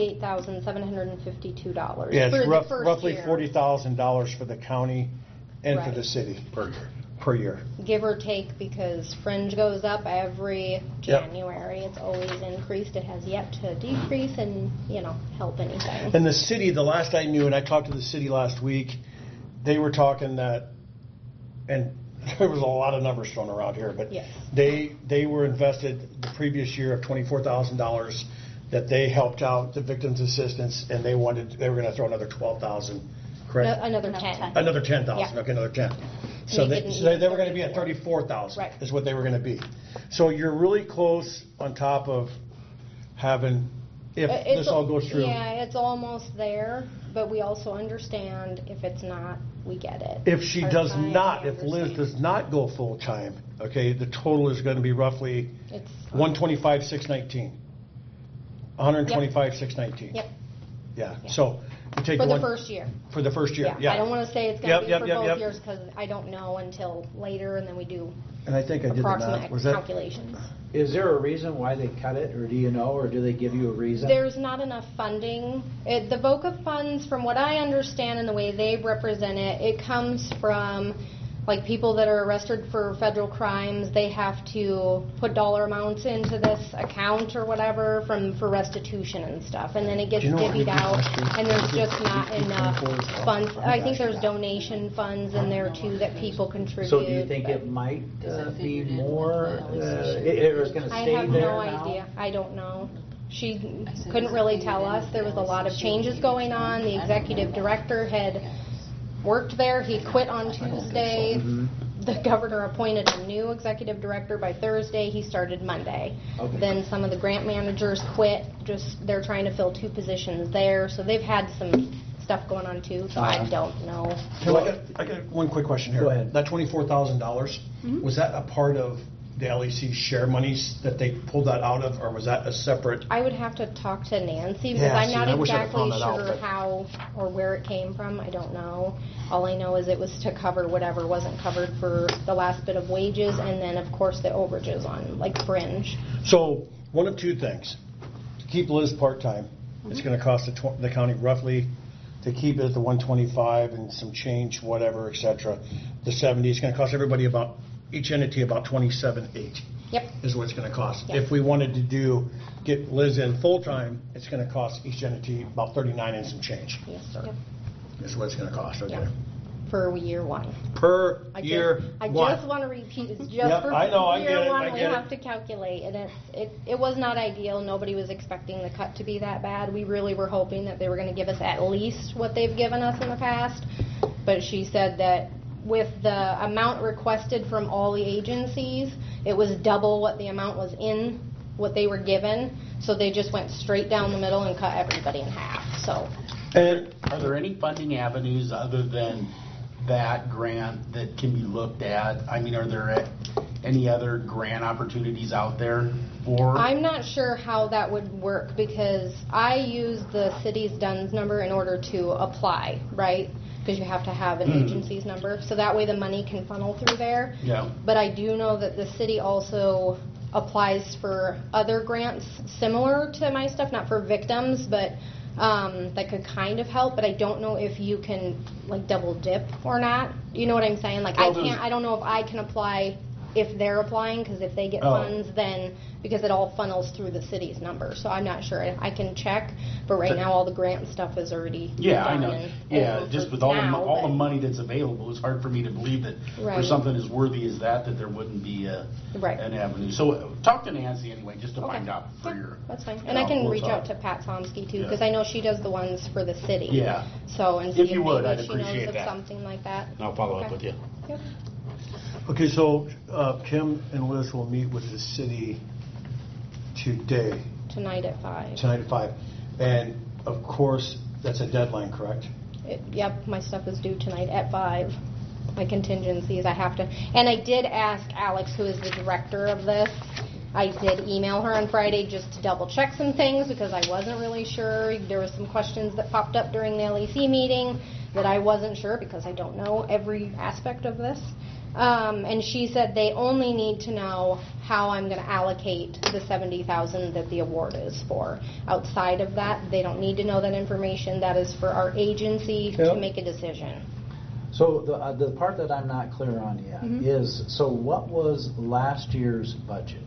$78,752. Yeah, for it's the first roughly year. $40,000 for the county and for Right. the city. Per year. Per year. Give or take, because fringe goes up every Yep. January. It's always increased. It has yet to decrease and, help anything. And the city, the last I knew, and I talked to the city last week, they were talking that, and there was a lot of numbers thrown around here, but Yes. they were invested the previous year of $24,000 that they helped out the victims assistance, and they were going to throw another $12,000 correct? Another 10. Another 10,000, Yeah. okay, another 10. So Make it they were going to be at 34,000, Right. is what they were going to be. So you're really close on top of having, if It's this all goes through. Yeah, it's almost there, but we also understand if it's not, we get it. If she does Part-time, not, we if Liz understand. does not go full-time, okay, the total is going to be roughly It's 125,619. 125,619. Yep. Yeah, so you take For the one. first year. For the first year, yeah. I don't want to say it's going Yep, to be yep, for yep, both yep. years because I don't know until later, and then we do And I think I did the math. approximate Was that? calculations. Is there a reason why they cut it, or do you know, or do they give you a reason? There's not enough funding. The VOCA funds, from what I understand and the way they represent it, it comes from like people that are arrested for federal crimes. They have to put dollar amounts into this account or whatever for restitution and stuff, and then it gets Do you know what we divvied did out, last year? and there's just not enough funds. Oh, I think gosh, there's yeah. donation funds in there too that people contribute. So do you think but- it might be more, it was going to I stay have there no now? idea. I don't know. She couldn't really tell us. There was a lot of changes going on. The executive director had worked there. He quit on Tuesday. Mm-hmm. The governor appointed a new executive director by Thursday. He started Monday. Okay. Then some of the grant managers quit. They're trying to fill 2 positions there. So they've had some stuff going on too. So I don't know. Tim, I got one quick question here. Go ahead. That $24,000, Mm-hmm. was that a part of the LEC share monies that they pulled that out of, or was that a separate? I would have to talk to Nancy because Yeah, I'm see, not I wish I'd have exactly found that out, sure but- how or where it came from. I don't know. All I know is it was to cover whatever wasn't covered for the last bit of wages, and then of course the overages on like fringe. So, one of two things. To keep Liz part-time, it's going to cost the county roughly, to keep it at the 125 and some change, whatever, et cetera, the 70, it's going to cost everybody about, each entity about $27,800. Yep. Is what it's going to cost. Yep. If we wanted to get Liz in full-time, it's going to cost each entity about 39 and some change. Yes, sir. Is what it's going to cost, okay? Yep. For year 1. Per year I one. just want to repeat, it's just Yep, for I know, I get year it, 1 I we get it. have to calculate, and it was not ideal. Nobody was expecting the cut to be that bad. We really were hoping that they were going to give us at least what they've given us in the past, but she said that with the amount requested from all the agencies, it was double what the amount was in what they were given, so they just went straight down the middle and cut everybody in half. So And are there any funding avenues other than that grant that can be looked at? I mean, are there any other grant opportunities out there for? I'm not sure how that would work because I use the city's DUNS number in order to apply, right? Because you have to have an agency's number, so that way the money can funnel through there. Yeah. But I do know that the city also applies for other grants similar to my stuff, not for victims, but that could kind of help. But I don't know if you can like double dip or not. You know what I'm saying? Like Well, I don't know if I can apply if they're applying, because if they get Oh. funds, then because it all funnels through the city's number. So I'm not sure. I can check, but right now all the grant stuff is already Yeah, I done know. and Yeah, over just for with all now, the but- money that's available, it's hard for me to believe that for Right. something as worthy as that there wouldn't be Right. an avenue. So talk to Nancy anyway, just to Okay. find out for your. That's fine. And I can we'll reach talk. out to Pat Somsky too, Yeah. because I know she does the ones for the city. Yeah. So, and see If you would, maybe I'd she knows appreciate of that. something like that. I'll follow up Okay. with you. Yep. Okay, so Kim and Liz will meet with the city today, Tonight at 5. tonight at 5. And of course, that's a deadline, correct? Yep, my stuff is due tonight at 5. My contingencies, I have to. And I did ask Alex, who is the director of this, I did email her on Friday just to double check some things because I wasn't really sure. There were some questions that popped up during the LEC meeting that I wasn't sure because I don't know every aspect of this. And she said they only need to know how I'm going to allocate the $70,000 that the award is for. Outside of that, they don't need to know that information. That is for our agency Yep. to make a decision. So the part that I'm not clear on yet Mhm. is, so what was last year's budget?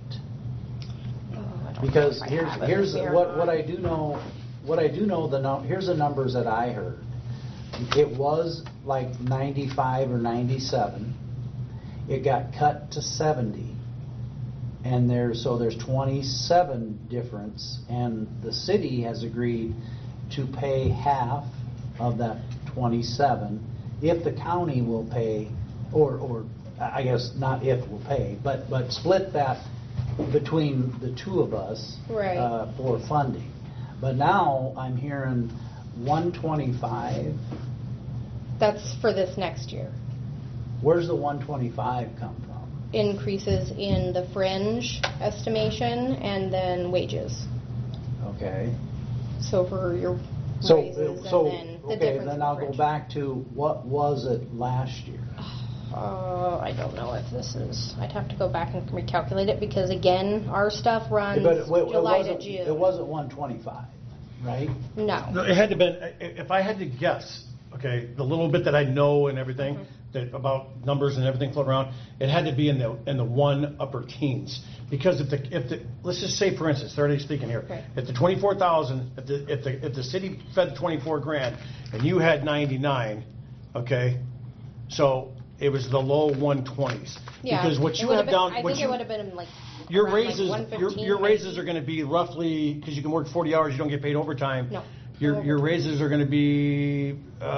Because here's what I do know. What I do know, here's the numbers that I heard. It was like 95 or 97. It got cut to 70, and there's 27 difference, and the city has agreed to pay half of that 27, if the county will pay, or I guess not if will pay, but split that between the two of us Right. For funding. But now I'm hearing 125. That's for this next year. Where's the 125 come from? Increases in the fringe estimation and then wages. Okay. So for your So, raises and then the okay, difference then in I'll fringe. go back to what was it last year? I don't know if this is, I'd have to go back and recalculate it because again, our stuff runs But July to wasn't- June. It wasn't 125, right? No. No, it had to been, if I had to guess, okay, the little bit that I know and everything, that about numbers and everything floating around, it had to be in the one upper teens. Because if the let's just say for instance, already speaking here, Okay. if the 24,000, if the city fed 24 grand and you had 99, okay, so it was the low 120s. Yeah. Because what it you would have been- down, I what think you, it would have been like your around, like, raises, 115, your raises are going to be roughly, because you can work 40 hours, you don't get paid overtime. No. Your raises are going to be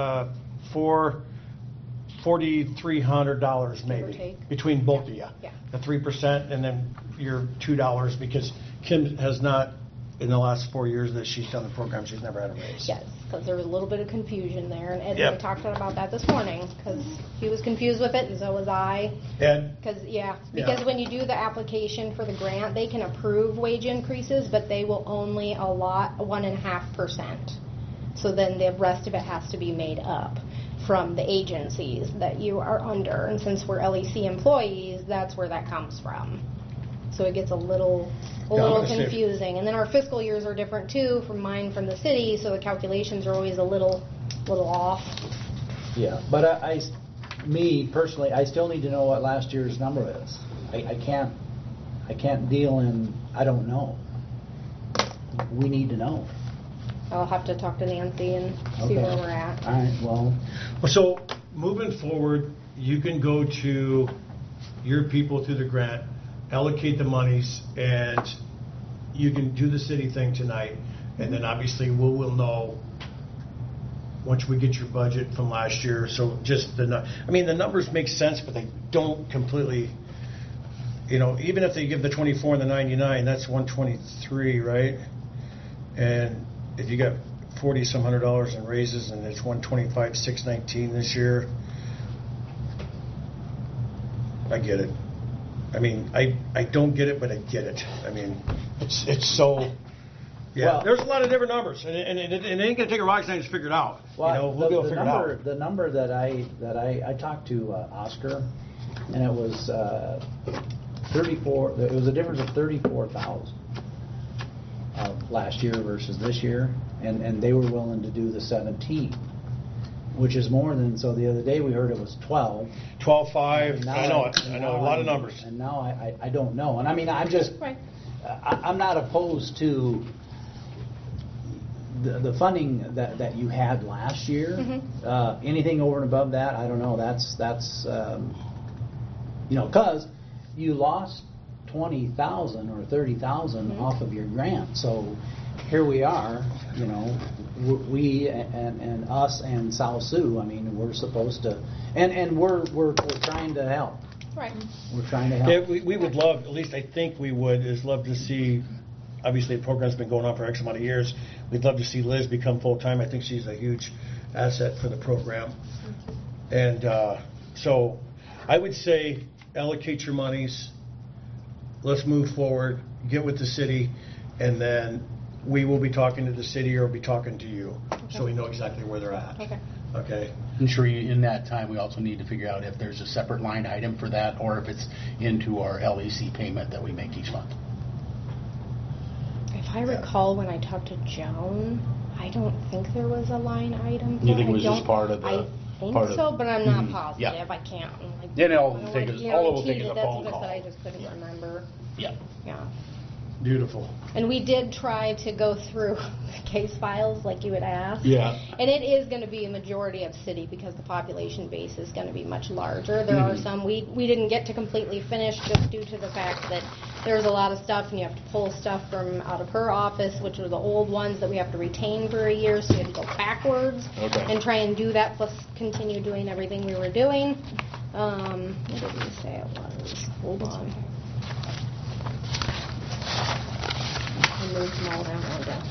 $4,300 maybe take. between both of you. Yeah. The 3% and then your $2 because Kim has not, in the last 4 years that she's done the program, she's never had a raise. Yes, because there was a little bit of confusion there, and Ed and I Yep. talked about that this morning, because he was confused with it, and so was I. Ed? Because when you do the application for the grant, they can approve wage increases, but they will only allot 1.5%. So then the rest of it has to be made up from the agencies that you are under, and since we're LEC employees, that's where that comes from. So it gets a little confusing. And then our fiscal years are different too, from mine from the city, so the calculations are always a little off. Yeah, but me personally, I still need to know what last year's number is. I can't deal in, I don't know. We need to know. I'll have to talk to Nancy and see where we're at. All right, well. So moving forward, you can go to your people through the grant, allocate the monies, and you can do the city thing tonight. And then obviously we'll know once we get your budget from last year. So just the numbers make sense, but they don't completely, even if they give the 24 and the 99, that's 123, right? And if you got $40-some hundred in raises and it's 125, 619 this year, I get it. I don't get it, but I get it. It's so. Yeah, Well, there's a lot of different numbers, and it ain't gonna take a rocket scientist to figure it out. We'll be able to figure it out. The number that I talked to Oscar, and it was 34. It was a difference of 34,000 last year versus this year, and they were willing to do the 17, which is more than. So the other day we heard it was 12. 12.5. I know it. I know a lot of numbers. And now I don't know. And I'm just. I'm not opposed to the funding that you had last year. Anything over and above that, I don't know. That's because you lost 20,000 or 30,000 off of your grant. So here we are. We and us and South Sioux. We're supposed to, and we're trying to help. Right. We're trying to help. Yeah, we would love, at least I think we would, is love to see, obviously the program's been going on for X amount of years. We'd love to see Liz become full-time. I think she's a huge asset for the program. And so I would say allocate your monies. Let's move forward, get with the city, and then we will be talking to the city or be talking to you, so we know exactly where they're at. Okay. I'm sure in that time, we also need to figure out if there's a separate line item for that or if it's into our LEC payment that we make each month. If I recall when I talked to Joan, I don't think there was a line item. You think it was just part of the... I think so, but I'm not positive. Yeah. I can't. Then all I don't it will wanna take is all it will take guarantee is a that. phone That's call. what I said. I just couldn't remember. Yeah. Yeah. Beautiful. And we did try to go through the case files like you had asked. Yeah. And it is going to be a majority of city because the population base is going to be much larger. There are some we didn't get to completely finish just due to the fact that there's a lot of stuff, and you have to pull stuff from out of her office, which are the old ones that we have to retain for a year, so you had to go backwards and try and do that, plus continue doing everything we were doing. What did we say it was? Hold on. I moved them all down.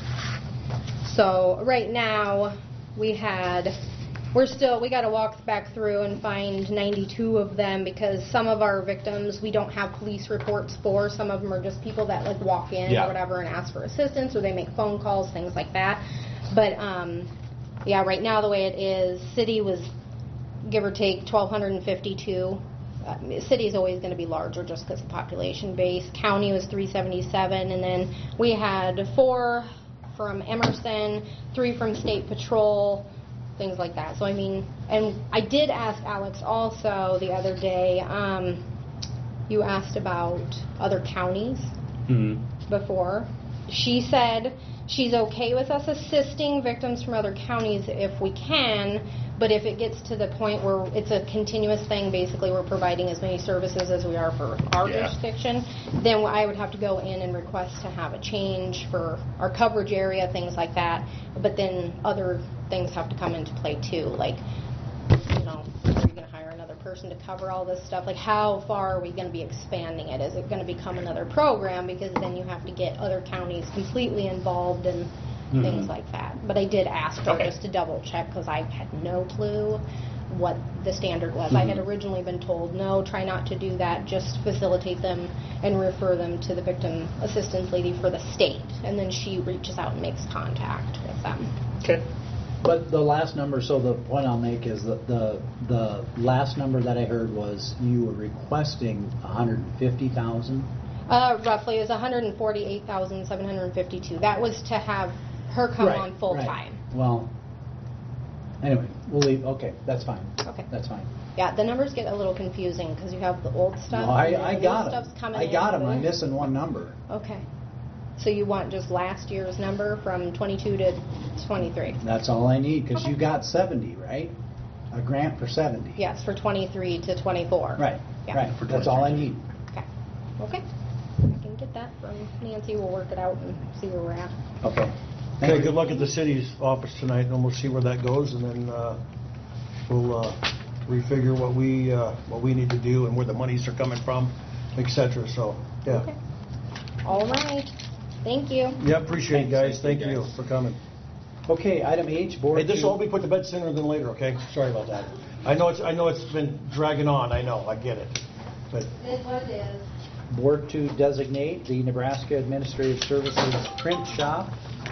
So right now, we got to walk back through and find 92 of them, because some of our victims we don't have police reports for. Some of them are just people that like walk in or whatever and ask for assistance, or they make phone calls, things like that. But right now the way it is, city was give or take 1,252. City is always going to be larger just because of population base. County was 377, and then we had 4 from Emerson, 3 from State Patrol, things like that. So I mean, and I did ask Alex also the other day, you asked about other counties before. She said she's okay with us assisting victims from other counties if we can, but if it gets to the point where it's a continuous thing, basically we're providing as many services as we are for our jurisdiction, then I would have to go in and request to have a change for our coverage area, things like that. But then other things have to come into play too, like, you know, are you going to hire another person to cover all this stuff? Like, how far are we going to be expanding it? Is it going to become another program? Because then you have to get other counties completely involved and things like that. But I did ask her just to double check, because I had no clue what the standard was. I had originally been told, no, try not to do that, just facilitate them and refer them to the victim assistance lady for the state, and then she reaches out and makes contact with them. Okay. But the last number, so the point I'll make is that the last number that I heard was you were requesting 150,000. Roughly is 148,752. That was to have her come on full time. Well, anyway, we'll leave. Okay, that's fine. Okay, that's fine. Yeah, the numbers get a little confusing because you have the old stuff. Well, and I the got new them. stuff's coming I got in. them. I'm missing one number. Okay. So you want just last year's number from 22 to 23? That's all I need, because you got 70, right? A grant for 70. Yes, for 23 to 24. Right. Yeah. Right. That's all I need. Okay. Okay. I can get that from Nancy. We'll work it out and see where we're at. Okay. Okay, good luck at the city's office tonight, and we'll see where that goes, and then we'll refigure what we need to do and where the monies are coming from, et cetera. So, yeah. Okay. All right. Thank you. Yeah, appreciate it, guys. Thank you for coming. Okay, item H, board. Hey, this will all be put to bed sooner than later, okay? Sorry about that. I know it's been dragging on. I know, I get it. But It is what it is. Board to designate the Nebraska Administrative Services print shop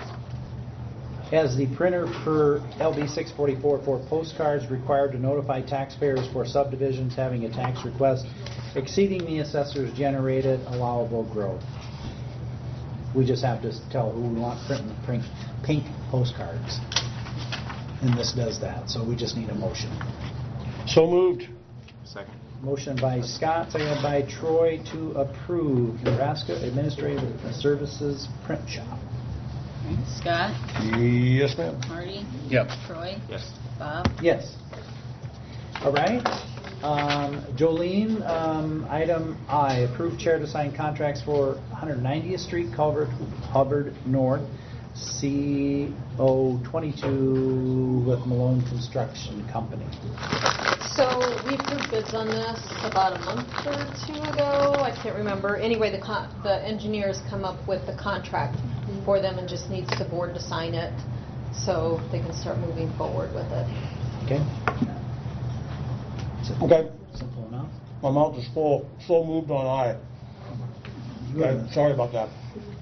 as the printer per LB 644 for postcards required to notify taxpayers for subdivisions having a tax request exceeding the assessor's generated allowable growth. We just have to tell who we want print pink postcards, and this does that. So we just need a motion. So moved. Second. Motion by Scott, seconded by Troy to approve Nebraska Administrative Services print shop. Scott? Yes, ma'am. Marty? Yep. Troy? Yes. Bob? Yes. All right. Jolene, item I, approved chair to sign contracts for 190th Street Culvert, Hubbard North, CO22 with Malone Construction Company. So we approved bids on this about a month or 2 ago. I can't remember. Anyway, the engineers come up with the contract for them and just needs the board to sign it so they can start moving forward with it. Okay. Okay. Simple enough. My mouth is full. So moved on aye. Okay, sorry about that.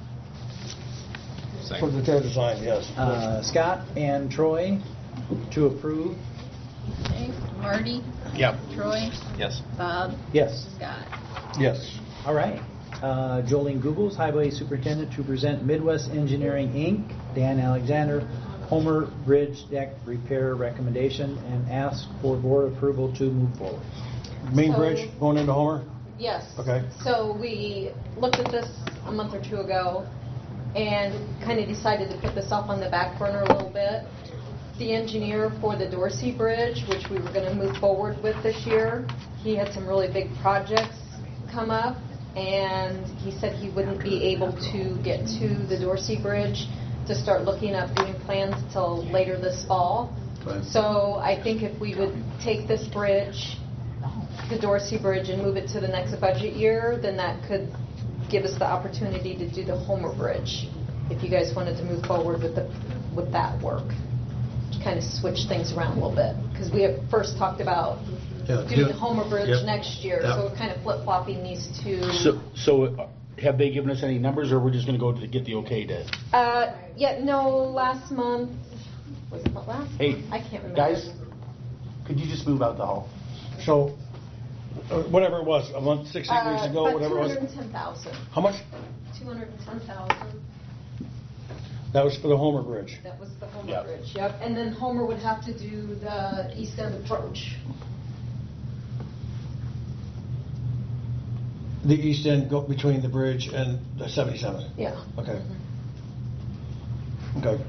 For the chair to sign, yes. Scott and Troy to approve. Okay. Marty? Yep. Troy? Yes. Bob? Yes. Scott? Yes. All right. Jolene Googles, Highway Superintendent, to present Midwest Engineering, Inc., Dan Alexander, Homer Bridge Deck Repair Recommendation, and ask for board approval to move forward. Main bridge going into Homer? Yes. Okay. So we looked at this a month or 2 ago and kind of decided to put this off on the back burner a little bit. The engineer for the Dorsey Bridge, which we were going to move forward with this year, he had some really big projects come up, and he said he wouldn't be able to get to the Dorsey Bridge to start looking up doing plans until later this fall. Right. So I think if we would take this bridge, the Dorsey Bridge, and move it to the next budget year, then that could give us the opportunity to do the Homer Bridge, if you guys wanted to move forward with that work. Kind of switch things around a little bit, because we have first talked about doing the Homer Bridge next year, so we're kind of flip-flopping these two. So have they given us any numbers, or we're just going to go to get the okay to? Last month, was it last? Hey, I can't remember. Guys, could you just move out the hall? So, whatever it was, a month, 6 weeks ago, whatever it was. 210,000. How much? 210,000. That was for the Homer Bridge. That was the Homer Bridge, yep. And then Homer would have to do the east end approach. The east end go between the bridge and the 77? Yeah. Okay. Okay.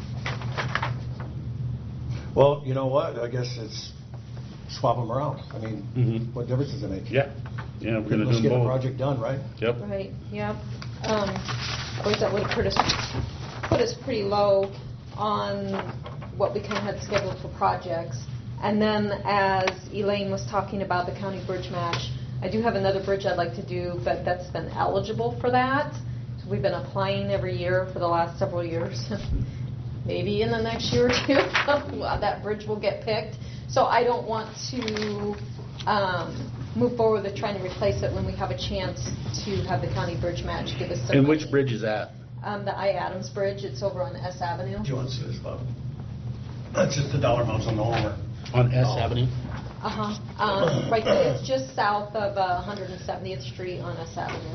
Well, you know what? I guess it's swap them around. I mean, what difference does it make? Yeah, we're going to do Let's them get a both. project done, right? Yep. Right, yep. Of course, that would have put us pretty low on what we kind of had scheduled for projects. And then as Elaine was talking about the county bridge match, I do have another bridge I'd like to do, but that's been eligible for that. So we've been applying every year for the last several years. Maybe in the next year or two, that bridge will get picked. So I don't want to move forward with trying to replace it when we have a chance to have the county bridge match give us some And money. which bridge is that? The I. Adams Bridge. It's over on S Avenue. Do you want to see this, Bob? That's just the dollar amounts on the Homer. On S Avenue? Right there. It's just south of 170th Street on S Avenue.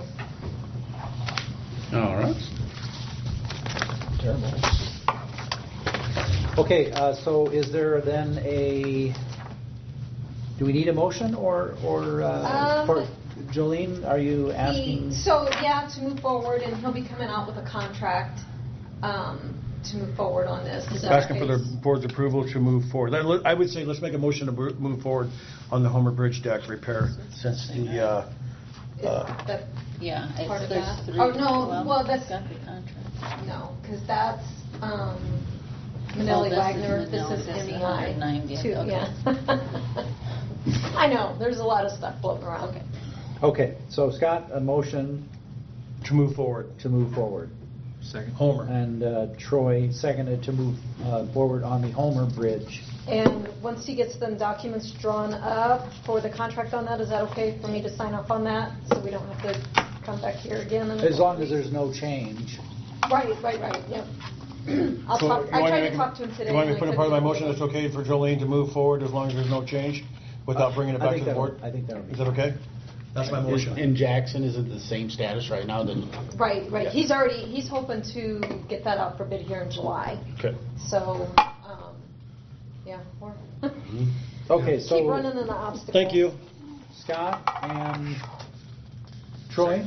All right. Terrible. Okay, so is there then do we need a motion or for Jolene, are you asking? To move forward, and he'll be coming out with a contract to move forward on this. Is that Asking okay? for the board's approval to move forward. I would say let's make a motion to move forward on the Homer Bridge deck repair, since the, Yeah, part of there's that. three. Oh, no, well, that's, got the contract. no, because that's Manelli Oh, this is Wagner, this Manelli, is this is MEI. 190, too, okay. yeah. I know, there's a lot of stuff floating around. Okay. Okay, so Scott, a motion to move forward. Second. Homer. And Troy seconded to move forward on the Homer Bridge. And once he gets them documents drawn up for the contract on that, is that okay for me to sign off on that? So we don't have to come back here again? As long as there's no change. Right, yep. I tried to talk to him today. You want me and to put I in part of my couldn't- motion that's okay for Jolene to move forward as long as there's no change without bringing it I back think to the that board? I think that would be. Is that okay? That's my motion. In Jackson, is it the same status right now? Then Right. Yeah. He's hoping to get that out for bid here in July. Okay. So, we're Okay, so. keep running into the obstacles. Thank you. Scott and Troy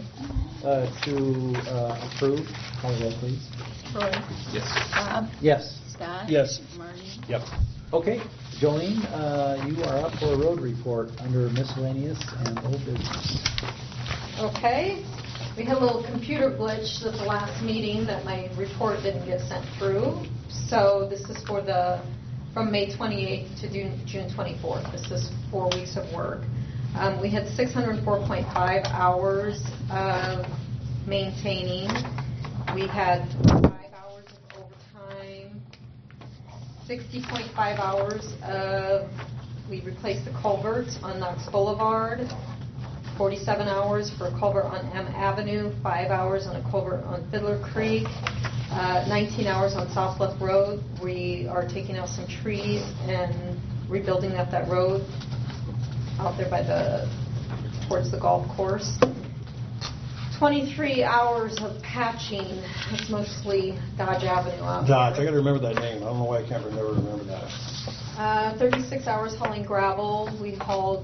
to approve. Call the roll, please. Troy. Yes. Bob? Yes. Scott? Yes. Marty? Yep. Okay, Jolene, you are up for a road report under miscellaneous and old business. Okay. We had a little computer glitch at the last meeting that my report didn't get sent through. So this is from May 28th to June 24th. This is 4 weeks of work. We had 604.5 hours of maintaining. We had 5 hours of overtime, 60.5 hours we replaced the culvert on Knox Boulevard, 47 hours for a culvert on M Avenue, 5 hours on a culvert on Fiddler Creek, 19 hours on South Bluff Road. We are taking out some trees and rebuilding up that road out there towards the golf course. 23 hours of patching. It's mostly Dodge Avenue out Dodge, I there. gotta remember that name. I don't know why I can't remember that. 36 hours hauling gravel. We hauled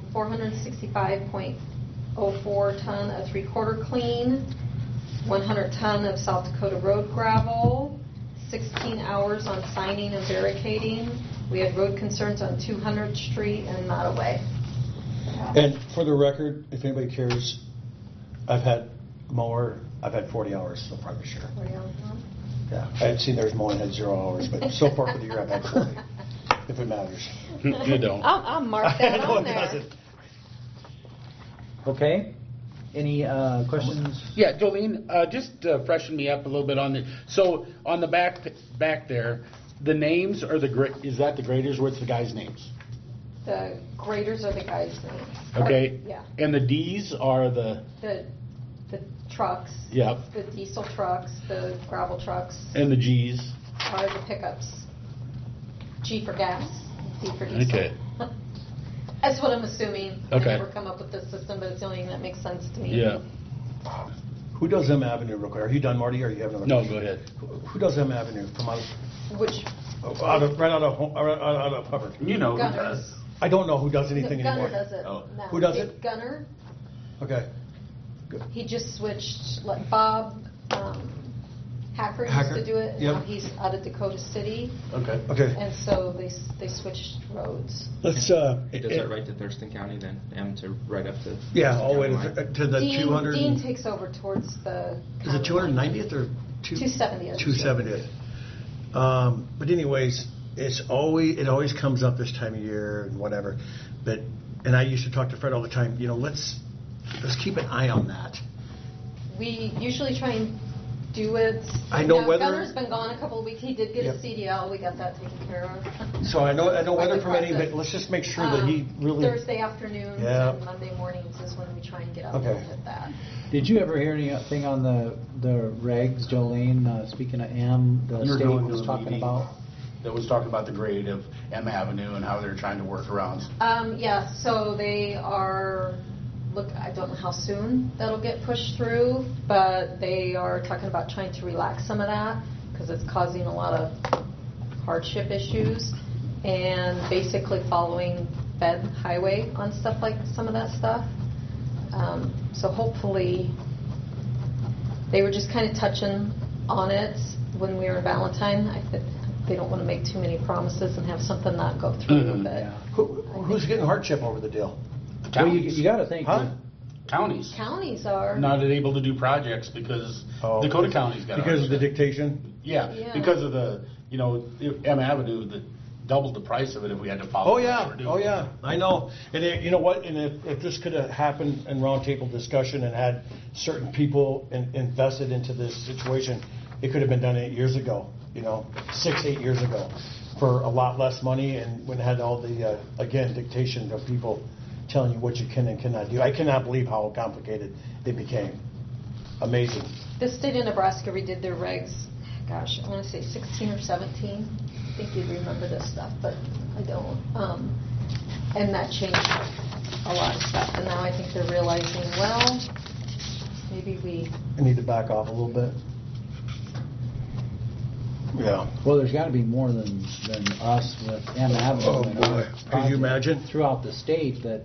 465.04 ton of 3/4 clean, 100 ton of South Dakota road gravel, 16 hours on signing and barricading. We had road concerns on 200th Street and Nottoway. And for the record, if anybody cares, I've had mower, I've had 40 hours so far this year. Yeah, I had seen theirs mowing had 0 hours, but so far for the year I've had 40, if it matters. You don't. I'll mark that I know on it there. doesn't. Okay. Any questions? Yeah, Jolene, just freshen me up a little bit on the. So on the back there, the names are is that the graders? What's the guys' names? The graders are the guys' names. Okay. Yeah. And the D's are the. The trucks. Yep. The diesel trucks, the gravel trucks. And the G's. Are the pickups. G for gas, D for diesel. Okay. That's what I'm assuming. Okay. I never come up with this system, but it's the only thing that makes sense to me. Yeah. Who does M Avenue real quick? Are you done, Marty, or you have another? No, go ahead. Who does M Avenue from out? Which? Right out of Hubbard. You know. Gunners. I don't know who does anything Gunner anymore. does it now. Who does Dave it? Gunner. Okay. He just switched. Like Bob Hacker used to do it. Yep. Now he's out of Dakota City. Okay. Okay. And so they switched roads. Let's. It does that right to Thurston County then, M to right up to. Yeah, all the way Thurston to the Dean, 200. Dean takes over towards the. Is it 290th or 270th? 270th. But anyways, it always comes up this time of year and whatever. And I used to talk to Fred all the time. You know, let's keep an eye on that. We usually try and do it. I know now, weather- Gunner's been gone a couple of weeks. He did get Yep. a CDL. We got that taken care of. So I know weather Like permitting, process. but let's just make sure that he really. Thursday afternoons Yeah. and Monday mornings is when we try and get out Okay. and hit that. Did you ever hear anything on the regs, Jolene? Speaking of M, the You were state going to was a talking meeting about. that was talking about the grade of M Avenue and how they're trying to work around. Yeah, so they are, I don't know how soon that'll get pushed through, but they are talking about trying to relax some of that because it's causing a lot of hardship issues and basically following Fed highway on stuff like some of that stuff. So hopefully, they were just kind of touching on it when we were in Valentine. I think they don't want to make too many promises and have something not go through. But Who's getting hardship over the deal? Well, you got to think. Huh? Counties. Counties are. Not able to do projects because Dakota County's got because of the hardship. dictation. Yeah. Because of the M Avenue that doubled the price of it if we had to follow. Oh what yeah, they were doing. oh yeah, I know. And you know what? And if this could have happened in roundtable discussion and had certain people invested into this situation, it could have been done 8 years ago. 6-8 years ago, for a lot less money, and when it had all the dictation of people telling you what you can and cannot do. I cannot believe how complicated it became. Amazing. The state of Nebraska redid their regs, gosh, I want to say 16 or 17. I think you'd remember this stuff, but I don't. And that changed a lot of stuff. And now I think they're realizing, well, maybe we... I need to back off a little bit. Yeah. Well, there's got to be more than us with M Avenue. Oh, and boy. our Could you project imagine? Throughout the state that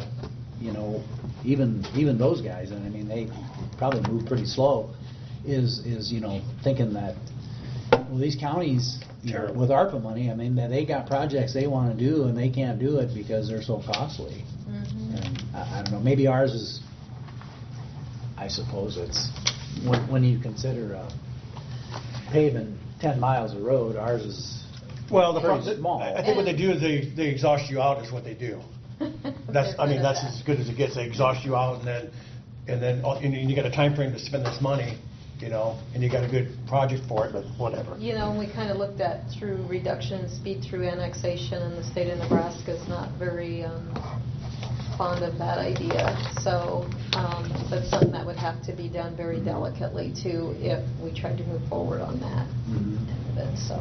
even those guys, and I mean, they probably move pretty slow, is thinking that, well, these counties, with ARPA money, I mean, that they got projects they want to do and they can't do it because they're so costly. And I don't know, maybe ours is, I suppose it's, when you consider paving 10 miles of road, ours is pretty small. I think what they do is they exhaust you out is what they do. That's as good as it gets. They exhaust you out, and you got a time frame to spend this money, and you got a good project for it, but whatever. And we kind of looked at through reduction in speed through annexation, and the state of Nebraska is not very fond of that idea. So that's something that would have to be done very delicately too if we tried to move forward on that end of it. So,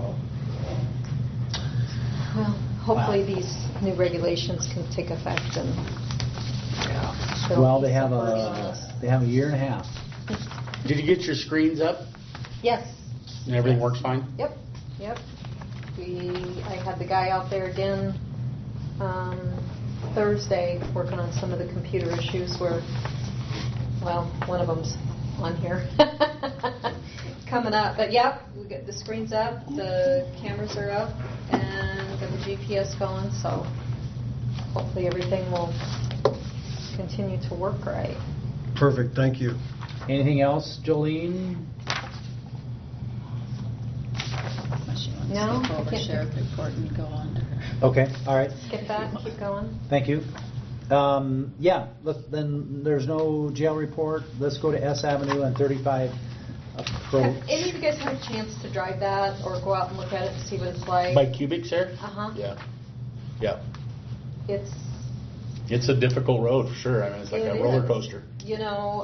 well, hopefully these new regulations can take effect and. Well, they have a year and a half. Did you get your screens up? Yes. And everything works fine? Yep. I had the guy out there again Thursday working on some of the computer issues where, well, one of them's on here coming up. But yep, we got the screens up, the cameras are up, and got the GPS going. So hopefully everything will continue to work right. Perfect, thank you. Anything else, Jolene? Skip No, I over can't. sheriff report and go on to her. Okay, all right. Skip that, keep going. Thank you. Yeah, then there's no jail report. Let's go to S Avenue and 35 approach. Have any of you guys had a chance to drive that or go out and look at it and see what it's like? By Cubics there? Uh-huh. Yeah. Yeah. It's a difficult road for sure. I mean, it's like It a roller is. coaster. You know,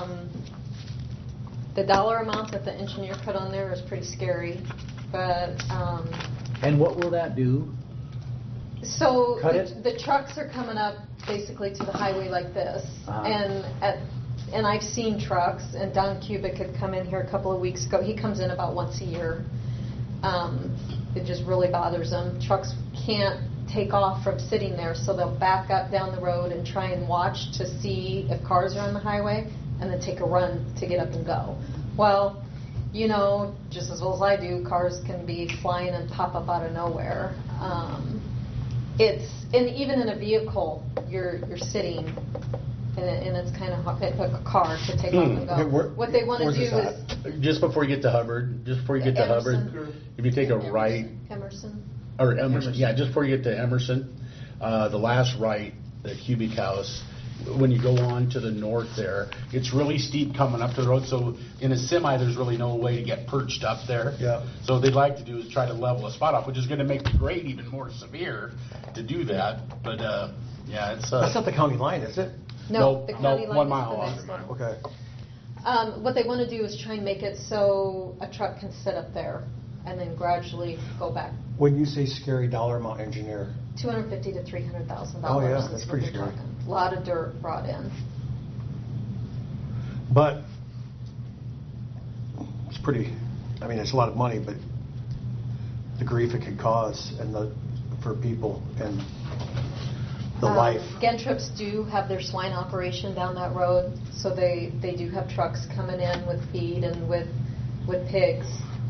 the dollar amount that the engineer put on there is pretty scary, but, And what will that do? so Cut it? the trucks are coming up basically to the highway like this, Uh-huh. and I've seen trucks, and Don Cubic had come in here a couple of weeks ago. He comes in about once a year. It just really bothers him. Trucks can't take off from sitting there, so they'll back up down the road and try and watch to see if cars are on the highway, and then take a run to get up and go. Well, you know, just as well as I do, cars can be flying and pop up out of nowhere. And even in a vehicle, you're sitting, and it's kind of hard, a car to take off and go. What they want to do is Just before you get to Hubbard, Emerson. if you take a right, Emerson. or Emerson, yeah, just before you get to Emerson, the last right, the Cubic House, when you go on to the north there, it's really steep coming up to the road, so in a semi, there's really no way to get perched up there. Yeah. So what they'd like to do is try to level a spot off, which is going to make the grade even more severe to do that, but, yeah, it's... That's not the county line, is it? No, the county line 1 is mile the off. next one. Okay. What they want to do is try and make it so a truck can sit up there and then gradually go back. When you say scary dollar amount, engineer, $250,000 to $300,000. Oh, yeah, is that's what pretty they're scary. talking. A lot of dirt brought in. but it's pretty, I mean, it's a lot of money, but the grief it could cause for people and the life. Gentrips do have their swine operation down that road, so they do have trucks coming in with feed and with pigs.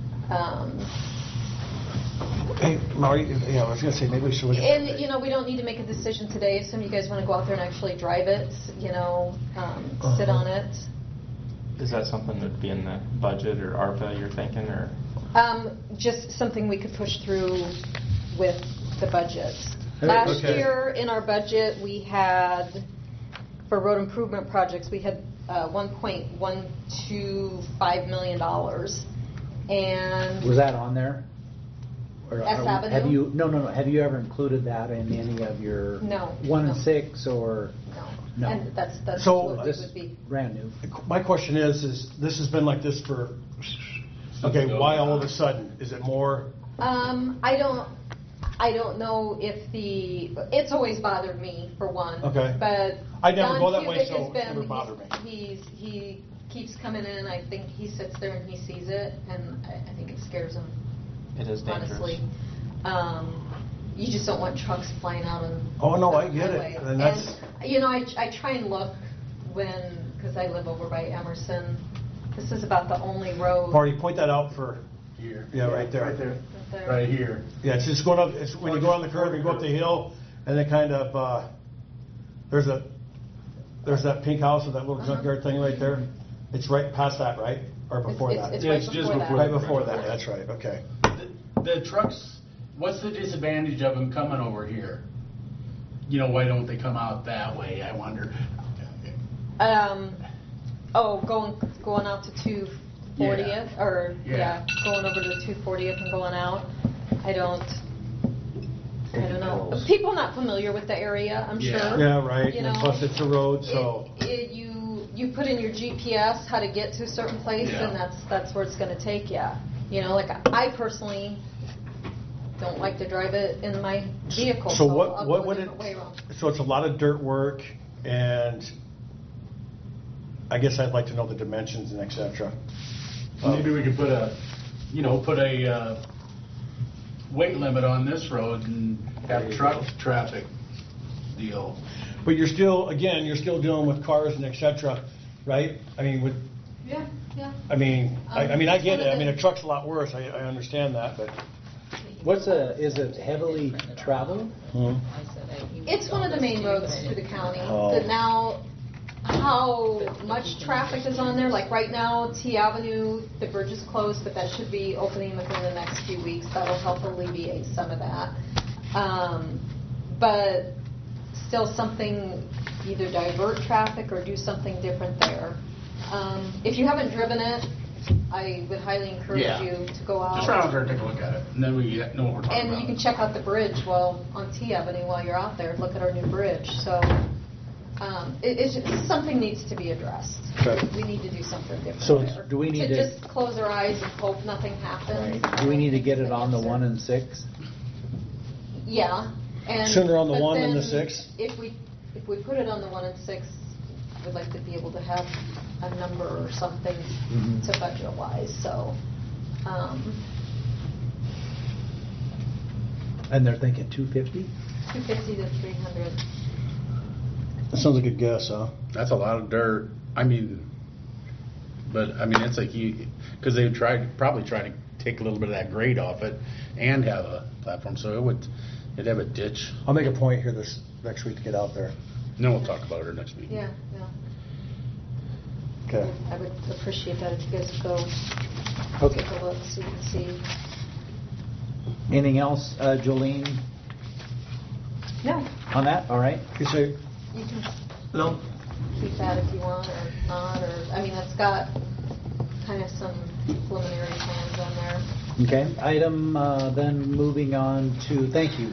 Hey, Marty, I was going to say, maybe we should look at And, you know, we don't need to make a decision today. If some of you guys want to go out there and actually drive it, you know, sit on it. Is that something that'd be in the budget or ARPA you're thinking, or? Just something we could push through with the budget. Hey, Last okay. year, in our budget, we had, for road improvement projects, we had $1.125 million. And Was that on there? Or S Avenue? Have you, no. Have you ever included that in any of your? No, 1 and no. 6 or? No. And that's So, what it This would be. brand new. My question is this has been like this for, okay, why all of a sudden? Is it more? I don't know if it's always bothered me, for one. Okay. But I never Don go that way, Cubic so has it been- never bothered me. He keeps coming in, I think he sits there and he sees it, and I think it scares him, It is dangerous. honestly. You just don't want trucks flying out on Oh, no, the I get it. highway. And that's, You know, I try and look because I live over by Emerson. This is about the only road. Marty, point that out for, Here. yeah, right there. Right there. there. Right here. Yeah, it's just going up, it's when you go on the curve, you go up the hill, and then kind of, there's that pink house with that little junkyard thing right there. It's right past that, right? Or before that? It's Yeah, right it's just before that. Right before that, that's right, okay. The trucks, what's the disadvantage of them coming over here? You know, why don't they come out that way, I wonder? Going out to 240th, or going over to 240th and going out. I don't know. People not familiar with the area, I'm sure. Yeah, right, You and know, plus it's a road, so. You put in your GPS how to get to a certain place, Yeah. and that's where it's going to take you. You know, like I personally don't like to drive it in my vehicle, So I'll what go a would it, different way around. so it's a lot of dirt work, and I guess I'd like to know the dimensions and et cetera. Maybe we could put a weight limit on this road and have truck traffic deal. But you're still dealing with cars and et cetera, right? I mean, Yeah. I mean, I get it. I mean, a a truck's a lot worse. I understand that, but. Is it heavily traveled? It's one of the main roads to the county. Oh. But now, how much traffic is on there. Like right now, T Avenue, the bridge is closed, but that should be opening within the next few weeks. That'll help alleviate some of that. But still something, either divert traffic or do something different there. If you haven't driven it, I would highly encourage you to go out. Just run out there and take a look at it, and then we know what we're talking And about. you can check out the bridge on T Avenue while you're out there. Look at our new bridge. So something needs to be addressed. Right. We need to do something different. So there. do we need to to- just close our eyes and hope nothing happens? Do we need to get it on the 1 and 6? Yeah. And Sooner on the but 1 than the then 6? If we put it on the 1 and 6, we'd like to be able to have a number or something Mhm. to budget wise. So. And they're thinking 250? 250 to 300. That sounds like a guess, huh? That's a lot of dirt. I mean, but I mean, it's like because they probably try to take a little bit of that grade off it and have a platform, so it'd have a ditch. I'll make a point here this next week to get out there. And then we'll talk about it next week. Yeah. Okay. I would appreciate that if you guys would go Okay. take a look so you can see. Anything else, Jolene, No, on that? All right. you can keep that if you want or not, or, I mean, it's got kind of some preliminary plans on there. Okay. Item, then moving on to, thank you.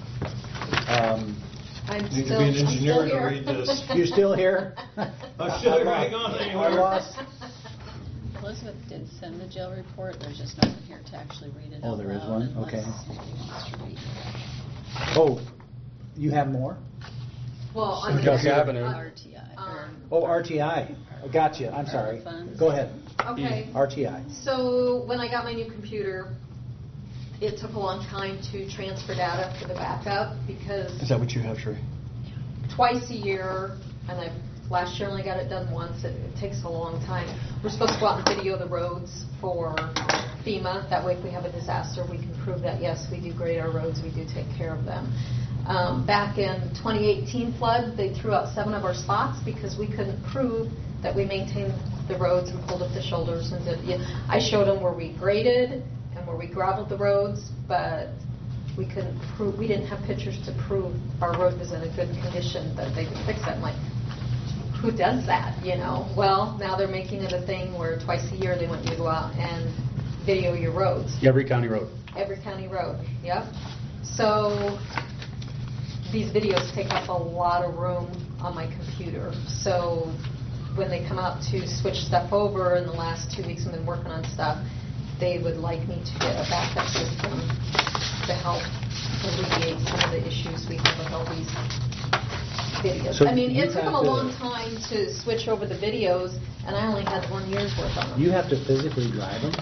I'm Need to still, be an I'm engineer still to here. read this. You're still here? I'm still here. Hang on anywhere. I lost. Elizabeth did send the jail report, there's just no one here to actually read it Oh, out there is loud one? unless Okay. somebody wants to read it. Oh, you have more? Well, on Kentucky the Avenue. RTI, or Oh, RTI. Gotcha. I'm sorry. funds. Go ahead. Okay. RTI. So when I got my new computer, it took a long time to transfer data for the backup because Is that what you have, Sherry? twice a year, and last year only got it done once. It takes a long time. We're supposed to go out and video the roads for FEMA. That way, if we have a disaster, we can prove that, yes, we do grade our roads, we do take care of them. Back in 2018 flood, they threw out 7 of our spots because we couldn't prove that we maintained the roads and pulled up the shoulders. And I showed them where we graded and where we gravelled the roads, but we couldn't prove, we didn't have pictures to prove our road was in a good condition that they could fix it. I'm like, who does that, you know? Well, now they're making it a thing where twice a year they want you to go out and video your roads. Every county road. Every county road, yep. So these videos take up a lot of room on my computer. So when they come out to switch stuff over in the last 2 weeks, I've been working on stuff, they would like me to get a backup system to help alleviate some of the issues we have with all these videos. So I mean, you it took have them a to- long time to switch over the videos, and I only had 1 year's worth on them. You have to physically drive them?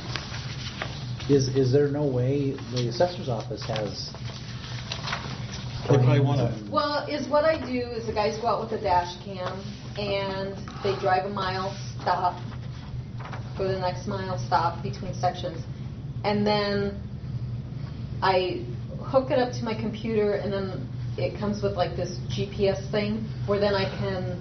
Is there no way, the assessor's office has... They probably want to. Well, what I do is the guys go out with a dash cam and they drive a mile, stop, go to the next mile, stop between sections. And then I hook it up to my computer and then it comes with like this GPS thing where then I can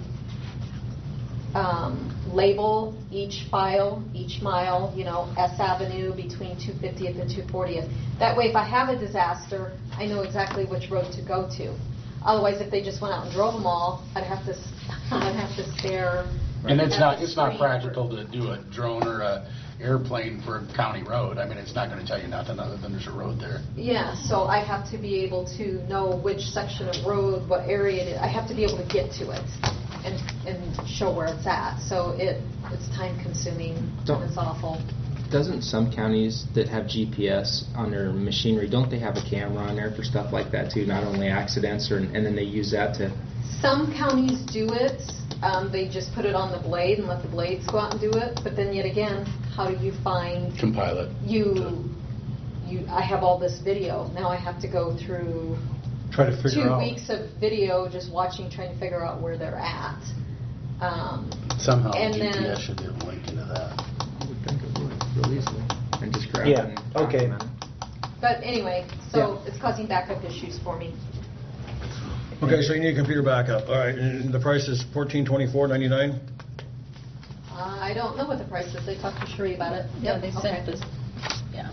label each file, each mile, you know, S Avenue between 250th and 240th. That way, if I have a disaster, I know exactly which road to go to. Otherwise, if they just went out and drove them all, I'd have to stare. And it's at not the it's not screen practical to do a drone or a airplane for a county road. I mean, it's not going to tell you nothing other than there's a road there. Yeah, so I have to be able to know which section of road, what area it is. I have to be able to get to it and show where it's at. So it's time consuming and it's awful. Doesn't some counties that have GPS on their machinery, don't they have a camera on there for stuff like that too? Not only accidents, and then they use that to... Some counties do it. They just put it on the blade and let the blades go out and do it. But then yet again, how do you find... Compile it. I have all this video. Now I have to go through... Try to figure 2 out. weeks of video just watching, trying to figure out where they're at. Somehow and GPS then, should be able to link into that. I would think it would real easily. And just grab Yeah, it and okay. document it. But anyway, so it's causing backup issues for me. Okay, so you need a computer backup. All right, and the price is $1424.99? I don't know what the price is. They talked to Sheree about it. Yeah, Yep, they okay. sent this, yeah.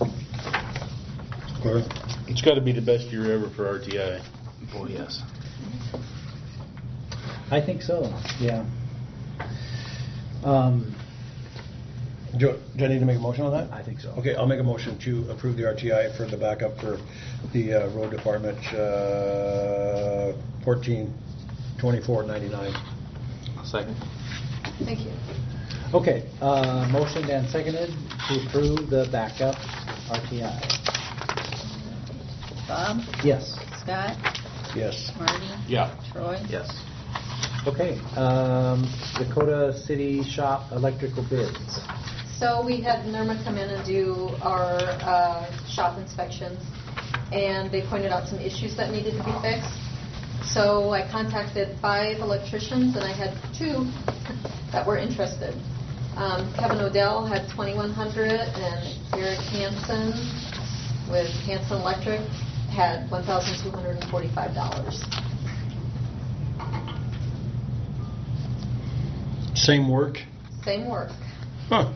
It's got to be the best year ever for RTI. Boy, yes. I think so, yeah. Do I need to make a motion on that? I think so. Okay, I'll make a motion to approve the RTI for the backup for the road department, $1424.99. Second. Thank you. Okay, motion and seconded to approve the backup RTI. Bob? Yes. Scott? Yes. Marty? Yeah. Troy? Yes. Okay, Dakota City Shop electrical bids. So we had NERMA come in and do our shop inspections, and they pointed out some issues that needed to be fixed. So I contacted 5 electricians, and I had 2 that were interested. Kevin Odell had $2,100, and Eric Hansen with Hansen Electric had $1,245. Same work? Same work. Huh.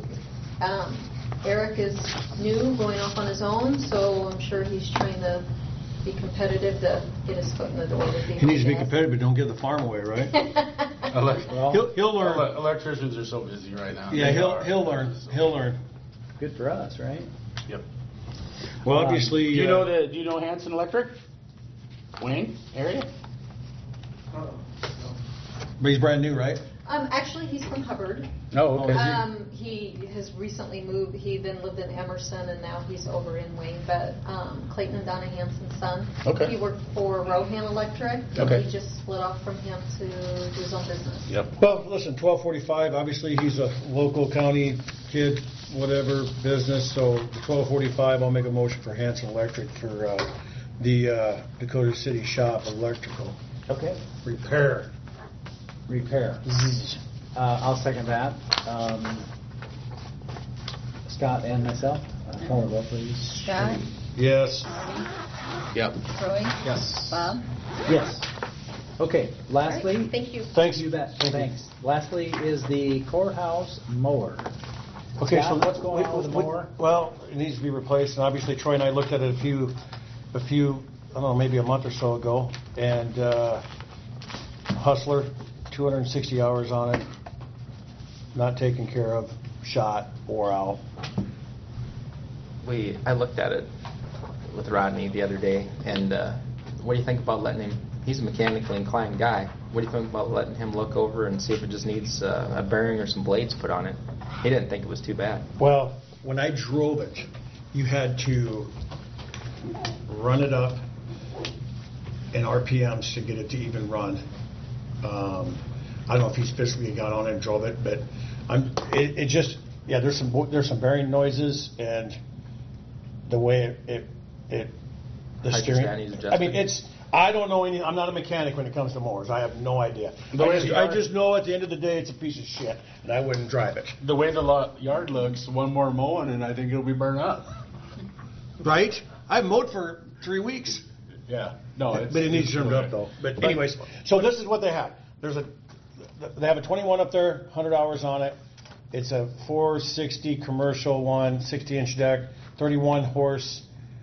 Eric is new, going off on his own, so I'm sure he's trying to be competitive to get his foot in the door with the. He needs to be competitive, but don't give the farm away, right? He'll learn. Electricians are so busy right now. Yeah, he'll learn. He'll learn. Good for us, right? Yep. Well, obviously, do you know Hanson Electric? Wayne area? But he's brand new, right? Actually, he's from Hubbard. Oh, okay. He has recently moved. He then lived in Emerson, and now he's over in Wayne. But Clayton and Donna Hansen's son. Okay. He worked for Rohan Electric. Okay. He just split off from him to do his own business. Yep. Well, listen, 1245, obviously he's a local county kid, whatever, business, so the 1245, I'll make a motion for Hanson Electric for the Dakota City Shop Electrical. Okay. Repair. I'll second that. Scott and myself, call the roll, please. Scott? Yes. Marty? Yep. Troy? Yes. Bob? Yes. Okay, lastly. All right, thank you. Thanks. You bet. Thanks. Lastly is the courthouse mower. Okay, Scott, so what's going on with the mower? Well, it needs to be replaced, and obviously Troy and I looked at it a few, I don't know, maybe a month or so ago, and Hustler, 260 hours on it, not taken care of, shot, wore out. I looked at it with Rodney the other day, and what do you think about letting him? He's a mechanically inclined guy. What do you think about letting him look over and see if it just needs a bearing or some blades put on it? He didn't think it was too bad. Well, when I drove it, you had to run it up in RPMs to get it to even run. I don't know if he's physically got on it and drove it, but it just, yeah, there's some bearing noises, and the way the steering. Hydrostatic adjustment. I mean, I don't know any. I'm not a mechanic when it comes to mowers. I have no idea. I just know at the end of the day it's a piece of shit, and I wouldn't drive it. The way the yard looks, one more mowing, and I think it'll be burned up. Right? I've mowed for 3 weeks. Yeah. No, But it needs turned up though. But anyways, so this is what they have. They have a 21 up there, 100 hours on it. It's a 460 commercial one, 60-inch deck, 31 horse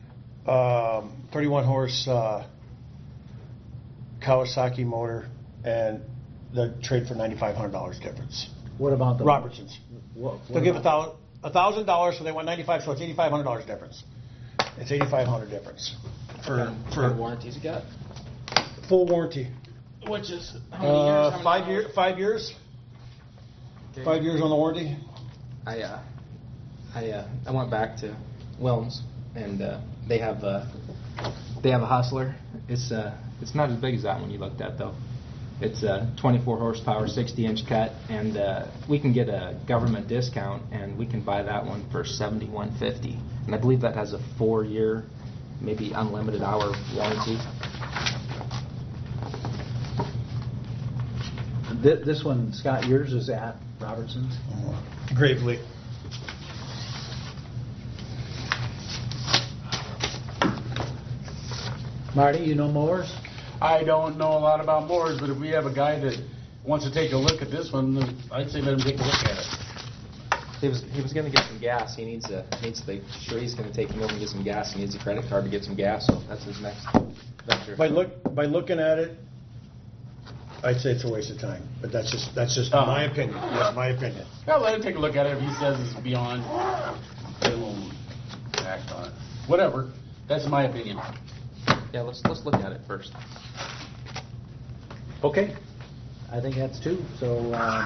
Kawasaki motor, and the trade for $9,500 difference. What about the Robertsons? They'll give about- $1,000, so they want $9,500, so it's $8,500 difference. It's $8,500 difference for warranties you got? full warranty. Which is how many years? How many 5 years. 5 years. Okay. 5 years on the warranty. I went back to Wilms, and they have a Hustler. It's not as big as that one you looked at though. It's a 24 horsepower, 60-inch cut, and we can get a government discount, and we can buy that one for $7,150. And I believe that has a 4-year, maybe unlimited hour warranty. This one, Scott, yours is at Robertson's? Gravely. Marty, you know mowers? I don't know a lot about boards, but if we have a guy that wants to take a look at this one, then I'd say let him take a look at it. He was going to get some gas. He needs sure he's going to take him over and get some gas. He needs a credit card to get some gas, so that's his next venture. By looking at it, I'd say it's a waste of time, but that's just my opinion. That's my opinion. Yeah, let him take a look at it. If he says it's beyond, then we'll act on it. Whatever. That's my opinion. Yeah, let's look at it first. Okay, I think that's two. So,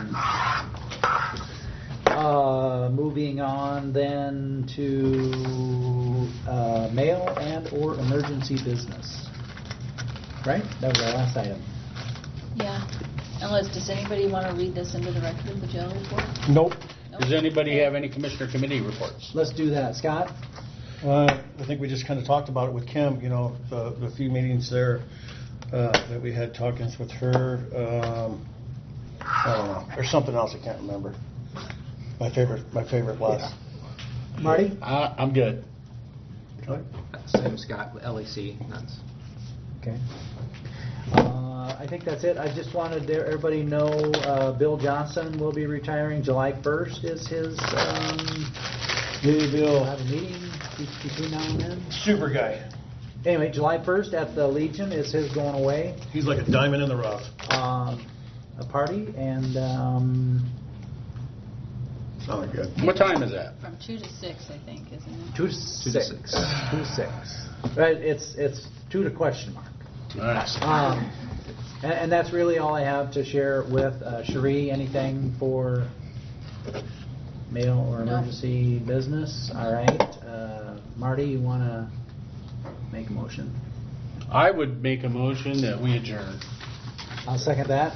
moving on then to mail and or emergency business. Right? That was our last item. Yeah. Unless, does anybody want to read this into the record of the jail report? Nope. Does anybody have any commissioner committee reports? Let's do that. Scott? I think we just kind of talked about it with Kim, the few meetings there that we had talkings with her. I don't know. There's something else I can't remember. My favorite was. Yeah. Marty? I'm good. Same Scott with LAC. That's okay. I think that's it. I just wanted everybody to know Bill Johnson will be retiring. July 1st is his. Maybe we'll have a meeting between now and then. Super guy. Anyway, July 1st at the Legion is his going away. He's like a diamond in the rough. A party and. Sounded good. What time is that? From 2 to 6, I think, isn't it? 2 to 6. 2 to 6. Right, it's 2 to question mark. And that's really all I have to share with Cherie. Anything for mail or emergency business? All right. Marty, you want to make a motion? I would make a motion that we adjourn. I'll second that.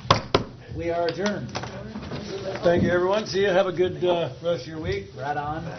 We are adjourned. Thank you, everyone. See you. Have a good rest of your week. Right on.